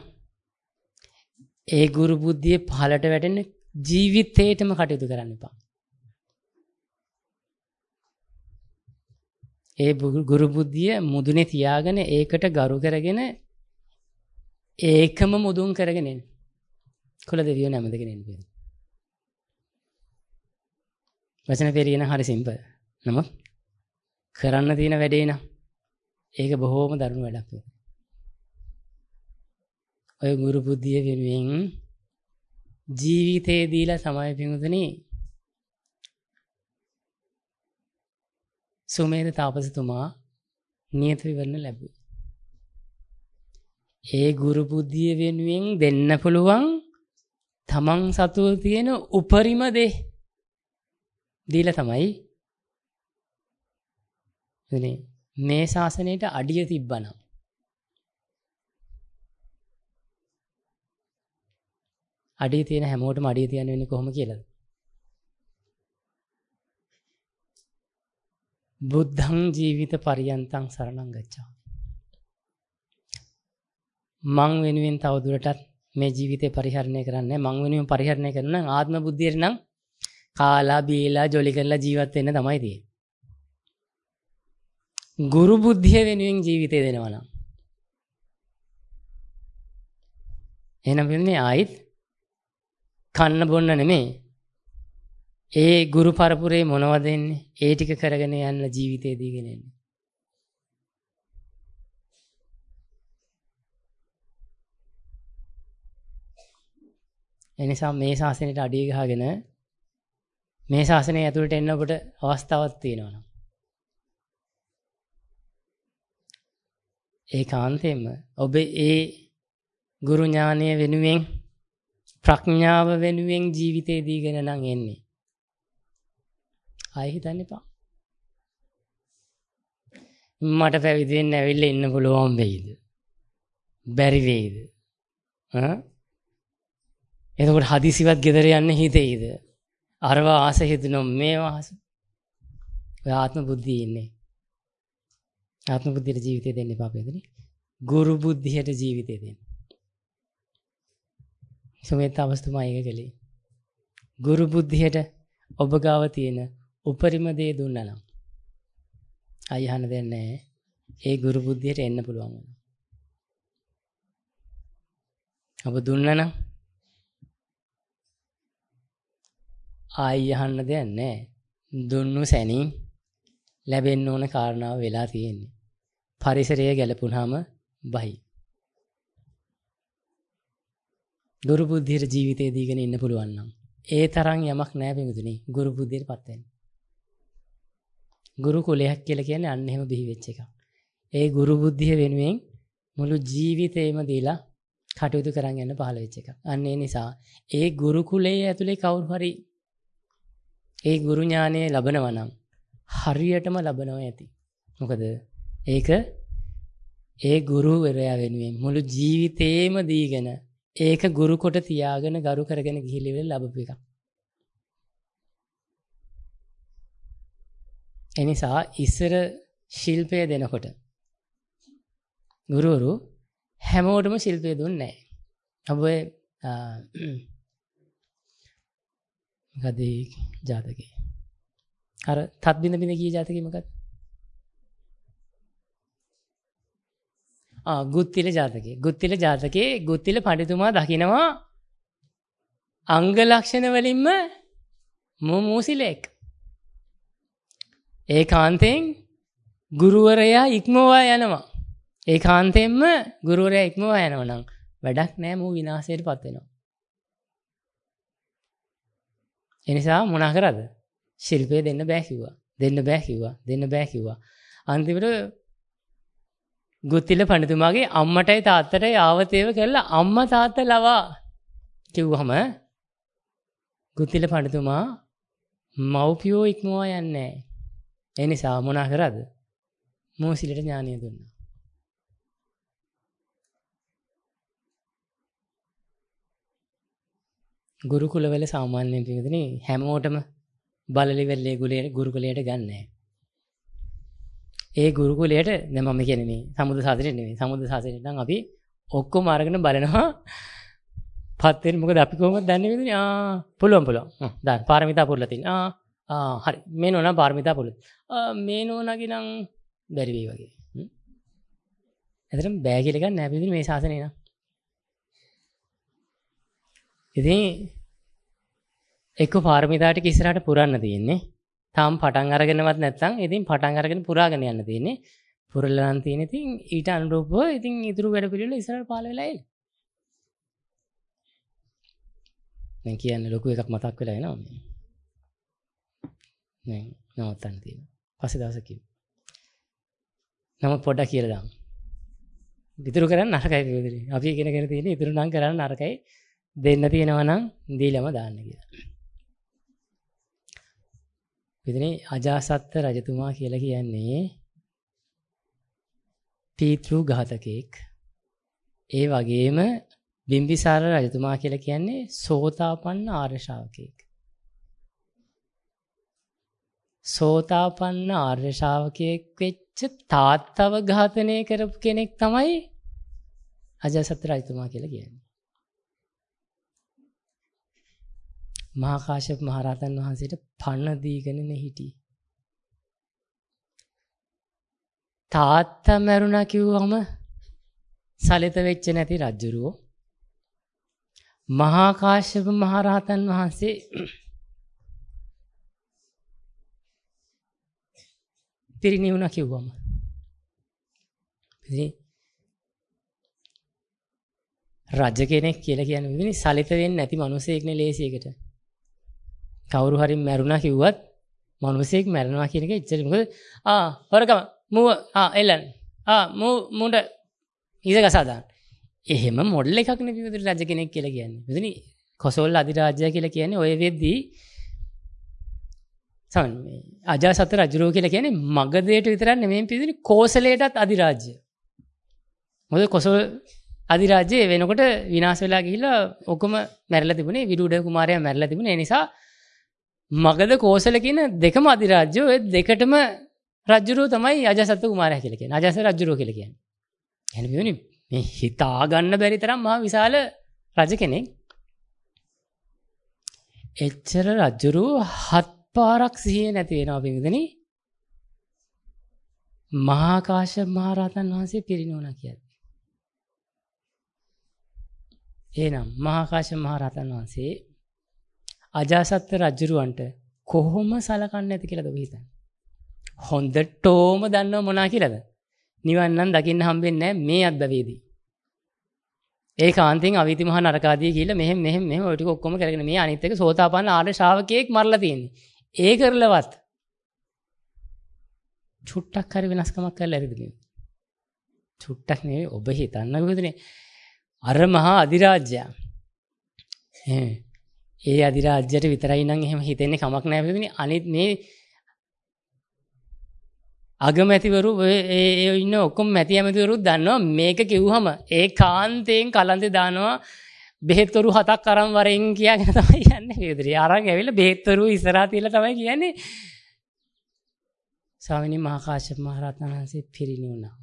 ඒ ගුරු බුද්ධිය පහලට වැටෙන්න ජීවිතේටම කටයුතු කරන්න එපා. ඒ ගුරු බුද්ධිය මුදුනේ තියාගෙන ඒකට ගරු කරගෙන ඒකම මුදුන් කරගෙන එන්න. කුල දෙවියෝ නැමදගෙන එන්න බෑ. වචන පෙරියන හරි සිම්පල්. නමුත් කරන්න තියෙන වැඩේ නම් ඒක බොහෝම දරුණු වැඩක් වෙනවා. ඔය ගුරු බුද්ධිය වෙනුවෙන් ජීවිතේ දීලා තමයි පිටුතුනේ සුමේද තාපසතුමා නියත විවරණ ලැබුවේ. ඒ ගුරු බුද්ධිය වෙනුවෙන් දෙන්න පුළුවන් තමන් සතුව තියෙන උපරිම දේ දීලා තමයි එනේ මේ ශාසනයට අඩිය තිබ්බනම් අඩිය තියෙන හැමෝටම අඩිය තියන්න වෙන්නේ කොහොම කියලාද? බුද්ධං ජීවිත පරියන්තං සරණං ගච්ඡාමි. මං වෙනුවෙන් තව දුරටත් මේ ජීවිතේ පරිහරණය කරන්නේ මං වෙනුවෙන් පරිහරණය කරන නම් ආත්ම බුද්ධියට නම් කාලා බීලා ජොලි කරලා ජීවත් වෙන්න තමයි තියෙන්නේ. ගුරු බුද්ධිය වෙනුවෙන් ජීවිතේ දෙනවා නම් එහෙනම් වෙන්නේ ආයිත් කන්න බොන්න නෙමෙයි. ඒ ගුරු පරපුරේ මොනවද දෙන්නේ? ඒ ටික කරගෙන යන්න ජීවිතේ දීගෙන එන්නේ. එනිසා මේ ශාසනයට අඩිය ගහගෙන මේ ශාසනය ඇතුළට එන්න ඔබට අවස්ථාවක් තියෙනවා. ඒකාන්තයෙන්ම ඔබ ඒ ගුරු ඥානය වෙනුවෙන් ප්‍රඥාව වෙනුවෙන් ජීවිතේ දීගෙන නම් එන්නේ. ආයෙ හිතන්න එපා. මට පැවිදි වෙන්න ඇවිල්ලා ඉන්න පුළුවන් වෙයිද? බැරි වෙයිද? හා? එතකොට හදිසියවත් ගෙදර යන්න හිතෙයිද? අරවා ආස හිතනො මේවා ආස. ඔය ආත්ම බුද්ධිය ඉන්නේ. ආත්ම බුද්ධියට ජීවිතේ දෙන්න එපා වේදනේ. ගුරු බුද්ධියට ජීවිතේ දෙන්න. සමේත අවස්ථාවම ඒක කලේ. ගුරු බුද්ධියට ඔබ ගාව තියෙන උපරිම දේ දුන්නා නම් අය අහන්න දෙන්නේ නැහැ. ඒ ගුරු බුද්ධියට එන්න පුළුවන් වෙනවා. ඔබ දුන්නා නම් ආයි අහන්න දෙයක් නැහැ. දුන්නු සැනින් ලැබෙන්න ඕන කාරණාව වෙලා තියෙන්නේ. පරිසරය ගැලපුණාම බහි. ගුරු බුද්ධියට ජීවිතේ දීගෙන ඉන්න පුළුවන් නම් ඒ තරම් යමක් නැහැ බිඳුනේ ගුරු බුද්ධියටපත් වෙන්න. ගුරු කුලයක් කියලා කියන්නේ අන්න එහෙම බිහි වෙච්ච එකක්. ඒ ගුරු බුද්ධිය වෙනුවෙන් මුළු ජීවිතේම දීලා කටයුතු කරන් යන පහළ වෙච්ච එකක්. අන්න ඒ නිසා ඒ ගුරු කුලයේ ඇතුලේ කවුරු හරි ඒ ගුරු ඥානය ලබනවා නම් හරියටම ලබනවා ඇති. මොකද ඒක ඒ ගුරුවරයා වෙනුවෙන් මුළු ජීවිතේම දීගෙන ඒක ගුරු කොට තියාගෙන ගරු කරගෙන ගිහිලිවල ලැබපු එකක්. එනිසා ඉස්සර ශිල්පය දෙනකොට ගුරුවරු හැමෝටම ශිල්පය දුන්නේ නැහැ. ඔබ මොකද ජාතකේ? අර තත් බින්ද බින්ද කී ජාතකේ මොකක්ද? ආ ගුත්තිල ජාතකේ. ගුත්තිල ජාතකේ ගුත්තිල පඬිතුමා දකිනවා අංග ලක්ෂණ වලින්ම මූසිලෙක්. ඒකාන්තයෙන් ගුරුවරයා ඉක්මවා යනවා. ඒකාන්තයෙන්ම ගුරුවරයා ඉක්මවා යනවා නම් වැඩක් නෑ මූ විනාශයටපත් වෙනවා. ඒ නිසා මොනා කරාද? ශිල්පය දෙන්න බෑ කිව්වා. දෙන්න බෑ කිව්වා. දෙන්න බෑ කිව්වා. අන්තිමට ගුත්තිල පඬිතුමාගේ අම්මටයි තාත්තටයි ආවතේව කරලා අම්මා තාත්තා ලවා කිව්වහම ගුත්තිල පඬිතුමා මව්පියෝ ඉක්මවා යන්නේ නැහැ. ඒ නිසා මොනා කරාද? මෝසිලට ඥානය දුන්නා. ගුරුකුලවල සාමාන්‍යයෙන් පිළිදෙනේ හැමෝටම බලලි වෙල්ලේ ගුලේ ගුරුකුලයට ගන්නෑ. ඒ ගුරුකුලයට දැන් මම කියන්නේ මේ සමුද්‍ර සාසනෙ නෙමෙයි. සමුද්‍ර සාසනෙ නම් අපි ඔක්කොම අරගෙන බලනවා. පත් වෙන මොකද අපි කොහොමද දන්නේ විදිහේ ආ පුළුවන් පුළුවන්. හ්ම් දාන්න පාරමිතා පුරලා තියෙන. ආ ආ හරි. මේ නෝනා පාරමිතා පුරලා. ආ මේ නෝනාගේ නම් බැරි වෙයි වගේ. හ්ම්. එතන බෑ කියලා ගන්න නැහැ විදිහේ මේ සාසනේ නම්. ඉතින් එක්ක පාරමිතා ටික ඉස්සරහට පුරන්න තියෙන්නේ. තාම පටන් අරගෙනවත් නැත්නම් ඉතින් පටන් අරගෙන පුරාගෙන යන්න තියෙන්නේ. පුරලා නම් තියෙන්නේ ඉතින් ඊට අනුරූපව ඉතින් ඉතුරු වැඩ පිළිවෙල ඉස්සරහට පාල වෙලා එන්නේ. මම කියන්නේ ලොකු එකක් මතක් වෙලා එනවා මේ. නේ නවත්තන්න තියෙනවා. පස්සේ දවසක් කියමු. නමුත් පොඩ්ඩක් කියලා දාමු. ඉතුරු කරන්න නරකයි විදිහට. අපි ඉගෙන ගන්න තියෙන්නේ ඉතුරු නම් කරන්න නරකයි. දෙන්න තියෙනවා නම් දීලම දාන්න කියලා. විදිහේ අජාසත් රජතුමා කියලා කියන්නේ පීතෘ ඝාතකෙක්. ඒ වගේම බිම්බිසාර රජතුමා කියලා කියන්නේ සෝතාපන්න ආර්ය ශ්‍රාවකෙක්. සෝතාපන්න ආර්ය ශ්‍රාවකෙක් වෙච්ච තාත්තව ඝාතනය කරපු කෙනෙක් තමයි අජාසත් රජතුමා කියලා කියන්නේ. මහා කාශ්‍යප මහ රහතන් වහන්සේට පණ දීගෙනනේ හිටියේ. තාත්තා මරුණා කිව්වම සලිත වෙච්ච නැති රජුරෝ මහා කාශ්‍යප මහ රහතන් වහන්සේ පිරිනිවුණා කිව්වම ඉතින් රජ කෙනෙක් කියලා කියන්නේ ඉතින් සලිත වෙන්නේ නැති මිනිසෙක්නේ ලේසියකට. කවුරු හරි මැරුණා කිව්වත් මිනිසෙක් මැරෙනවා කියන එක ඉච්චර මොකද ආ හොරකම මූව ආ එල්ලන්න ආ මූ මුඩ ඉඳ ගසා දාන්න. එහෙම මොඩල් එකක් නෙවෙයි විතර රජ කෙනෙක් කියලා කියන්නේ. මෙතන කොසල් අධිරාජ්‍යය කියලා කියන්නේ ඔය වෙද්දී සමහර අජාසත් රජුරෝ කියලා කියන්නේ මගධයට විතරක් නෙමෙයි පිළිදෙන කෝසලයටත් අධිරාජ්‍ය. මොකද කොසල් අධිරාජ්‍යය වෙනකොට විනාශ වෙලා ගිහිල්ලා ඔක්කොම මැරලා තිබුණේ විදුඩ කුමාරයා මැරලා තිබුණේ. ඒ නිසා මගධ කෝසල කියන දෙකම අධිරාජ්‍ය ඔය දෙකටම රජුරෝ තමයි අජාසත් කුමාරයා කියලා කියන්නේ. අජාසත් රජුරෝ කියලා කියන්නේ. එහෙනම් මෙවනි මේ හිතා ගන්න බැරි තරම් මහා විශාල රජ කෙනෙක්. එච්චර රජුරෝ හත් පාරක් සිහිය නැති වෙනවා පින්විතනි. මහා කාශ්‍යප මහ රහතන් වහන්සේ පිරිනවනා කියන්නේ. එහෙනම් මහා කාශ්‍යප මහ රහතන් වහන්සේ අජාසත් රජුරවන්ට කොහොම සලකන්නේ නැති කියලාද ඔබ හිතන්නේ? හොඳටම දන්නව මොනා කියලාද? නිවන් නම් දකින්න හම්බෙන්නේ නැහැ මේ අද්දවේදී. ඒකාන්තයෙන් අවීති මහ නරකාදී කියලා මෙහෙම මෙහෙම මෙහෙම ඔය ටික ඔක්කොම කරගෙන මේ අනිත් එක සෝතාපන්න ආර්ය ශ්‍රාවකයෙක් මරලා තියෙන්නේ. ඒ කරලවත් චුට්ටක් හරි වෙනස්කමක් කරලා ඇරිද කියන්නේ? චුට්ටක් නෙවෙයි ඔබ හිතන්නකෝ විතරනේ. අර මහා අධිරාජ්‍යය. ඒ අධිරාජ්‍යයට විතරයි නම් එහෙම හිතෙන්නේ කමක් නැහැ විතරනේ. අනිත් මේ අගමැතිවරු ඒ ඉන්න ඔක්කොම මැති ඇමතිවරුත් දන්නවා මේක කිව්වම ඒ කාන්තයෙන් කලන්තේ දානවා බෙහෙත්වරු හතක් අරන් වරෙන් කියාගෙන තමයි යන්නේ විතරයි. අරන් ඇවිල්ලා බෙහෙත්වරු ඉස්සරහා තියලා තමයි කියන්නේ. ස්වාමීනි මහා කාශ්‍යප මහ රහතන් වහන්සේ පිරිනිවුණා.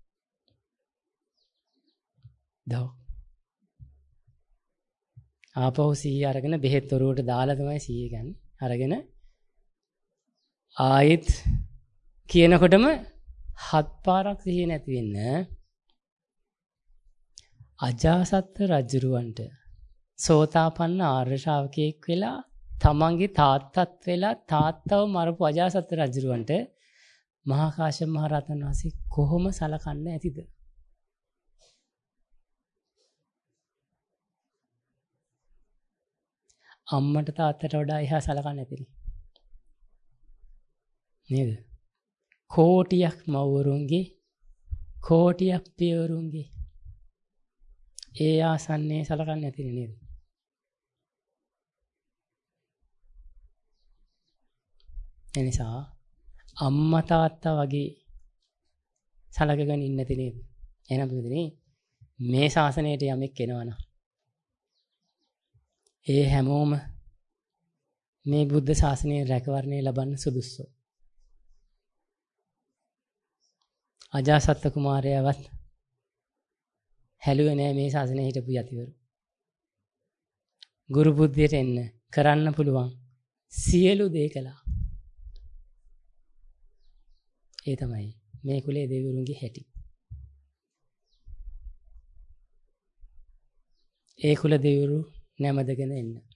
දෝ ආපහු සීය අරගෙන බෙහෙත්වරුවට දාලා තමයි සීය ගන්න. අරගෙන ආයෙත් කියනකොටම හත් පාරක් සිහිය නැති වෙන්න අජාසත් රජුරවන්ට සෝතාපන්න ආර්ය ශ්‍රාවකයෙක් වෙලා තමන්ගේ තාත්තත් වෙලා තාත්තව මරපු අජාසත් රජුරවන්ට මහා කාශ්‍යප මහ රහතන් වහන්සේ කොහොම සලකන්නේ ඇතිද? අම්මට තාත්තට වඩා එහා සලකන්නේ නැතිනේ. නේද? කෝටියක් මව්වරුන්ගේ කෝටියක් පියවරුන්ගේ ඒ ආසන්නේ සලකන්නේ නැතිනේ නේද? එනිසා අම්මා තාත්තා වගේ සලකගෙන ඉන්න නැති නේද? එහෙනම් බුදුනේ මේ ශාසනයට යමෙක් එනවනම් ඒ හැමෝම මේ බුද්ධ ශාසනයේ රැකවරණය ලබන්න සුදුසු. අජාසත් කුමාරයාවත් හැලුවේ නෑ මේ ශාසනයේ හිටපු යතිවරු. ගුරු බුද්ධියට එන්න කරන්න පුළුවන් සියලු දේ කළා. ඒ තමයි මේ කුලේ දෙවිවරුන්ගේ හැටි. ඒ කුල දෙවිවරු නැමදගෙන එන්න.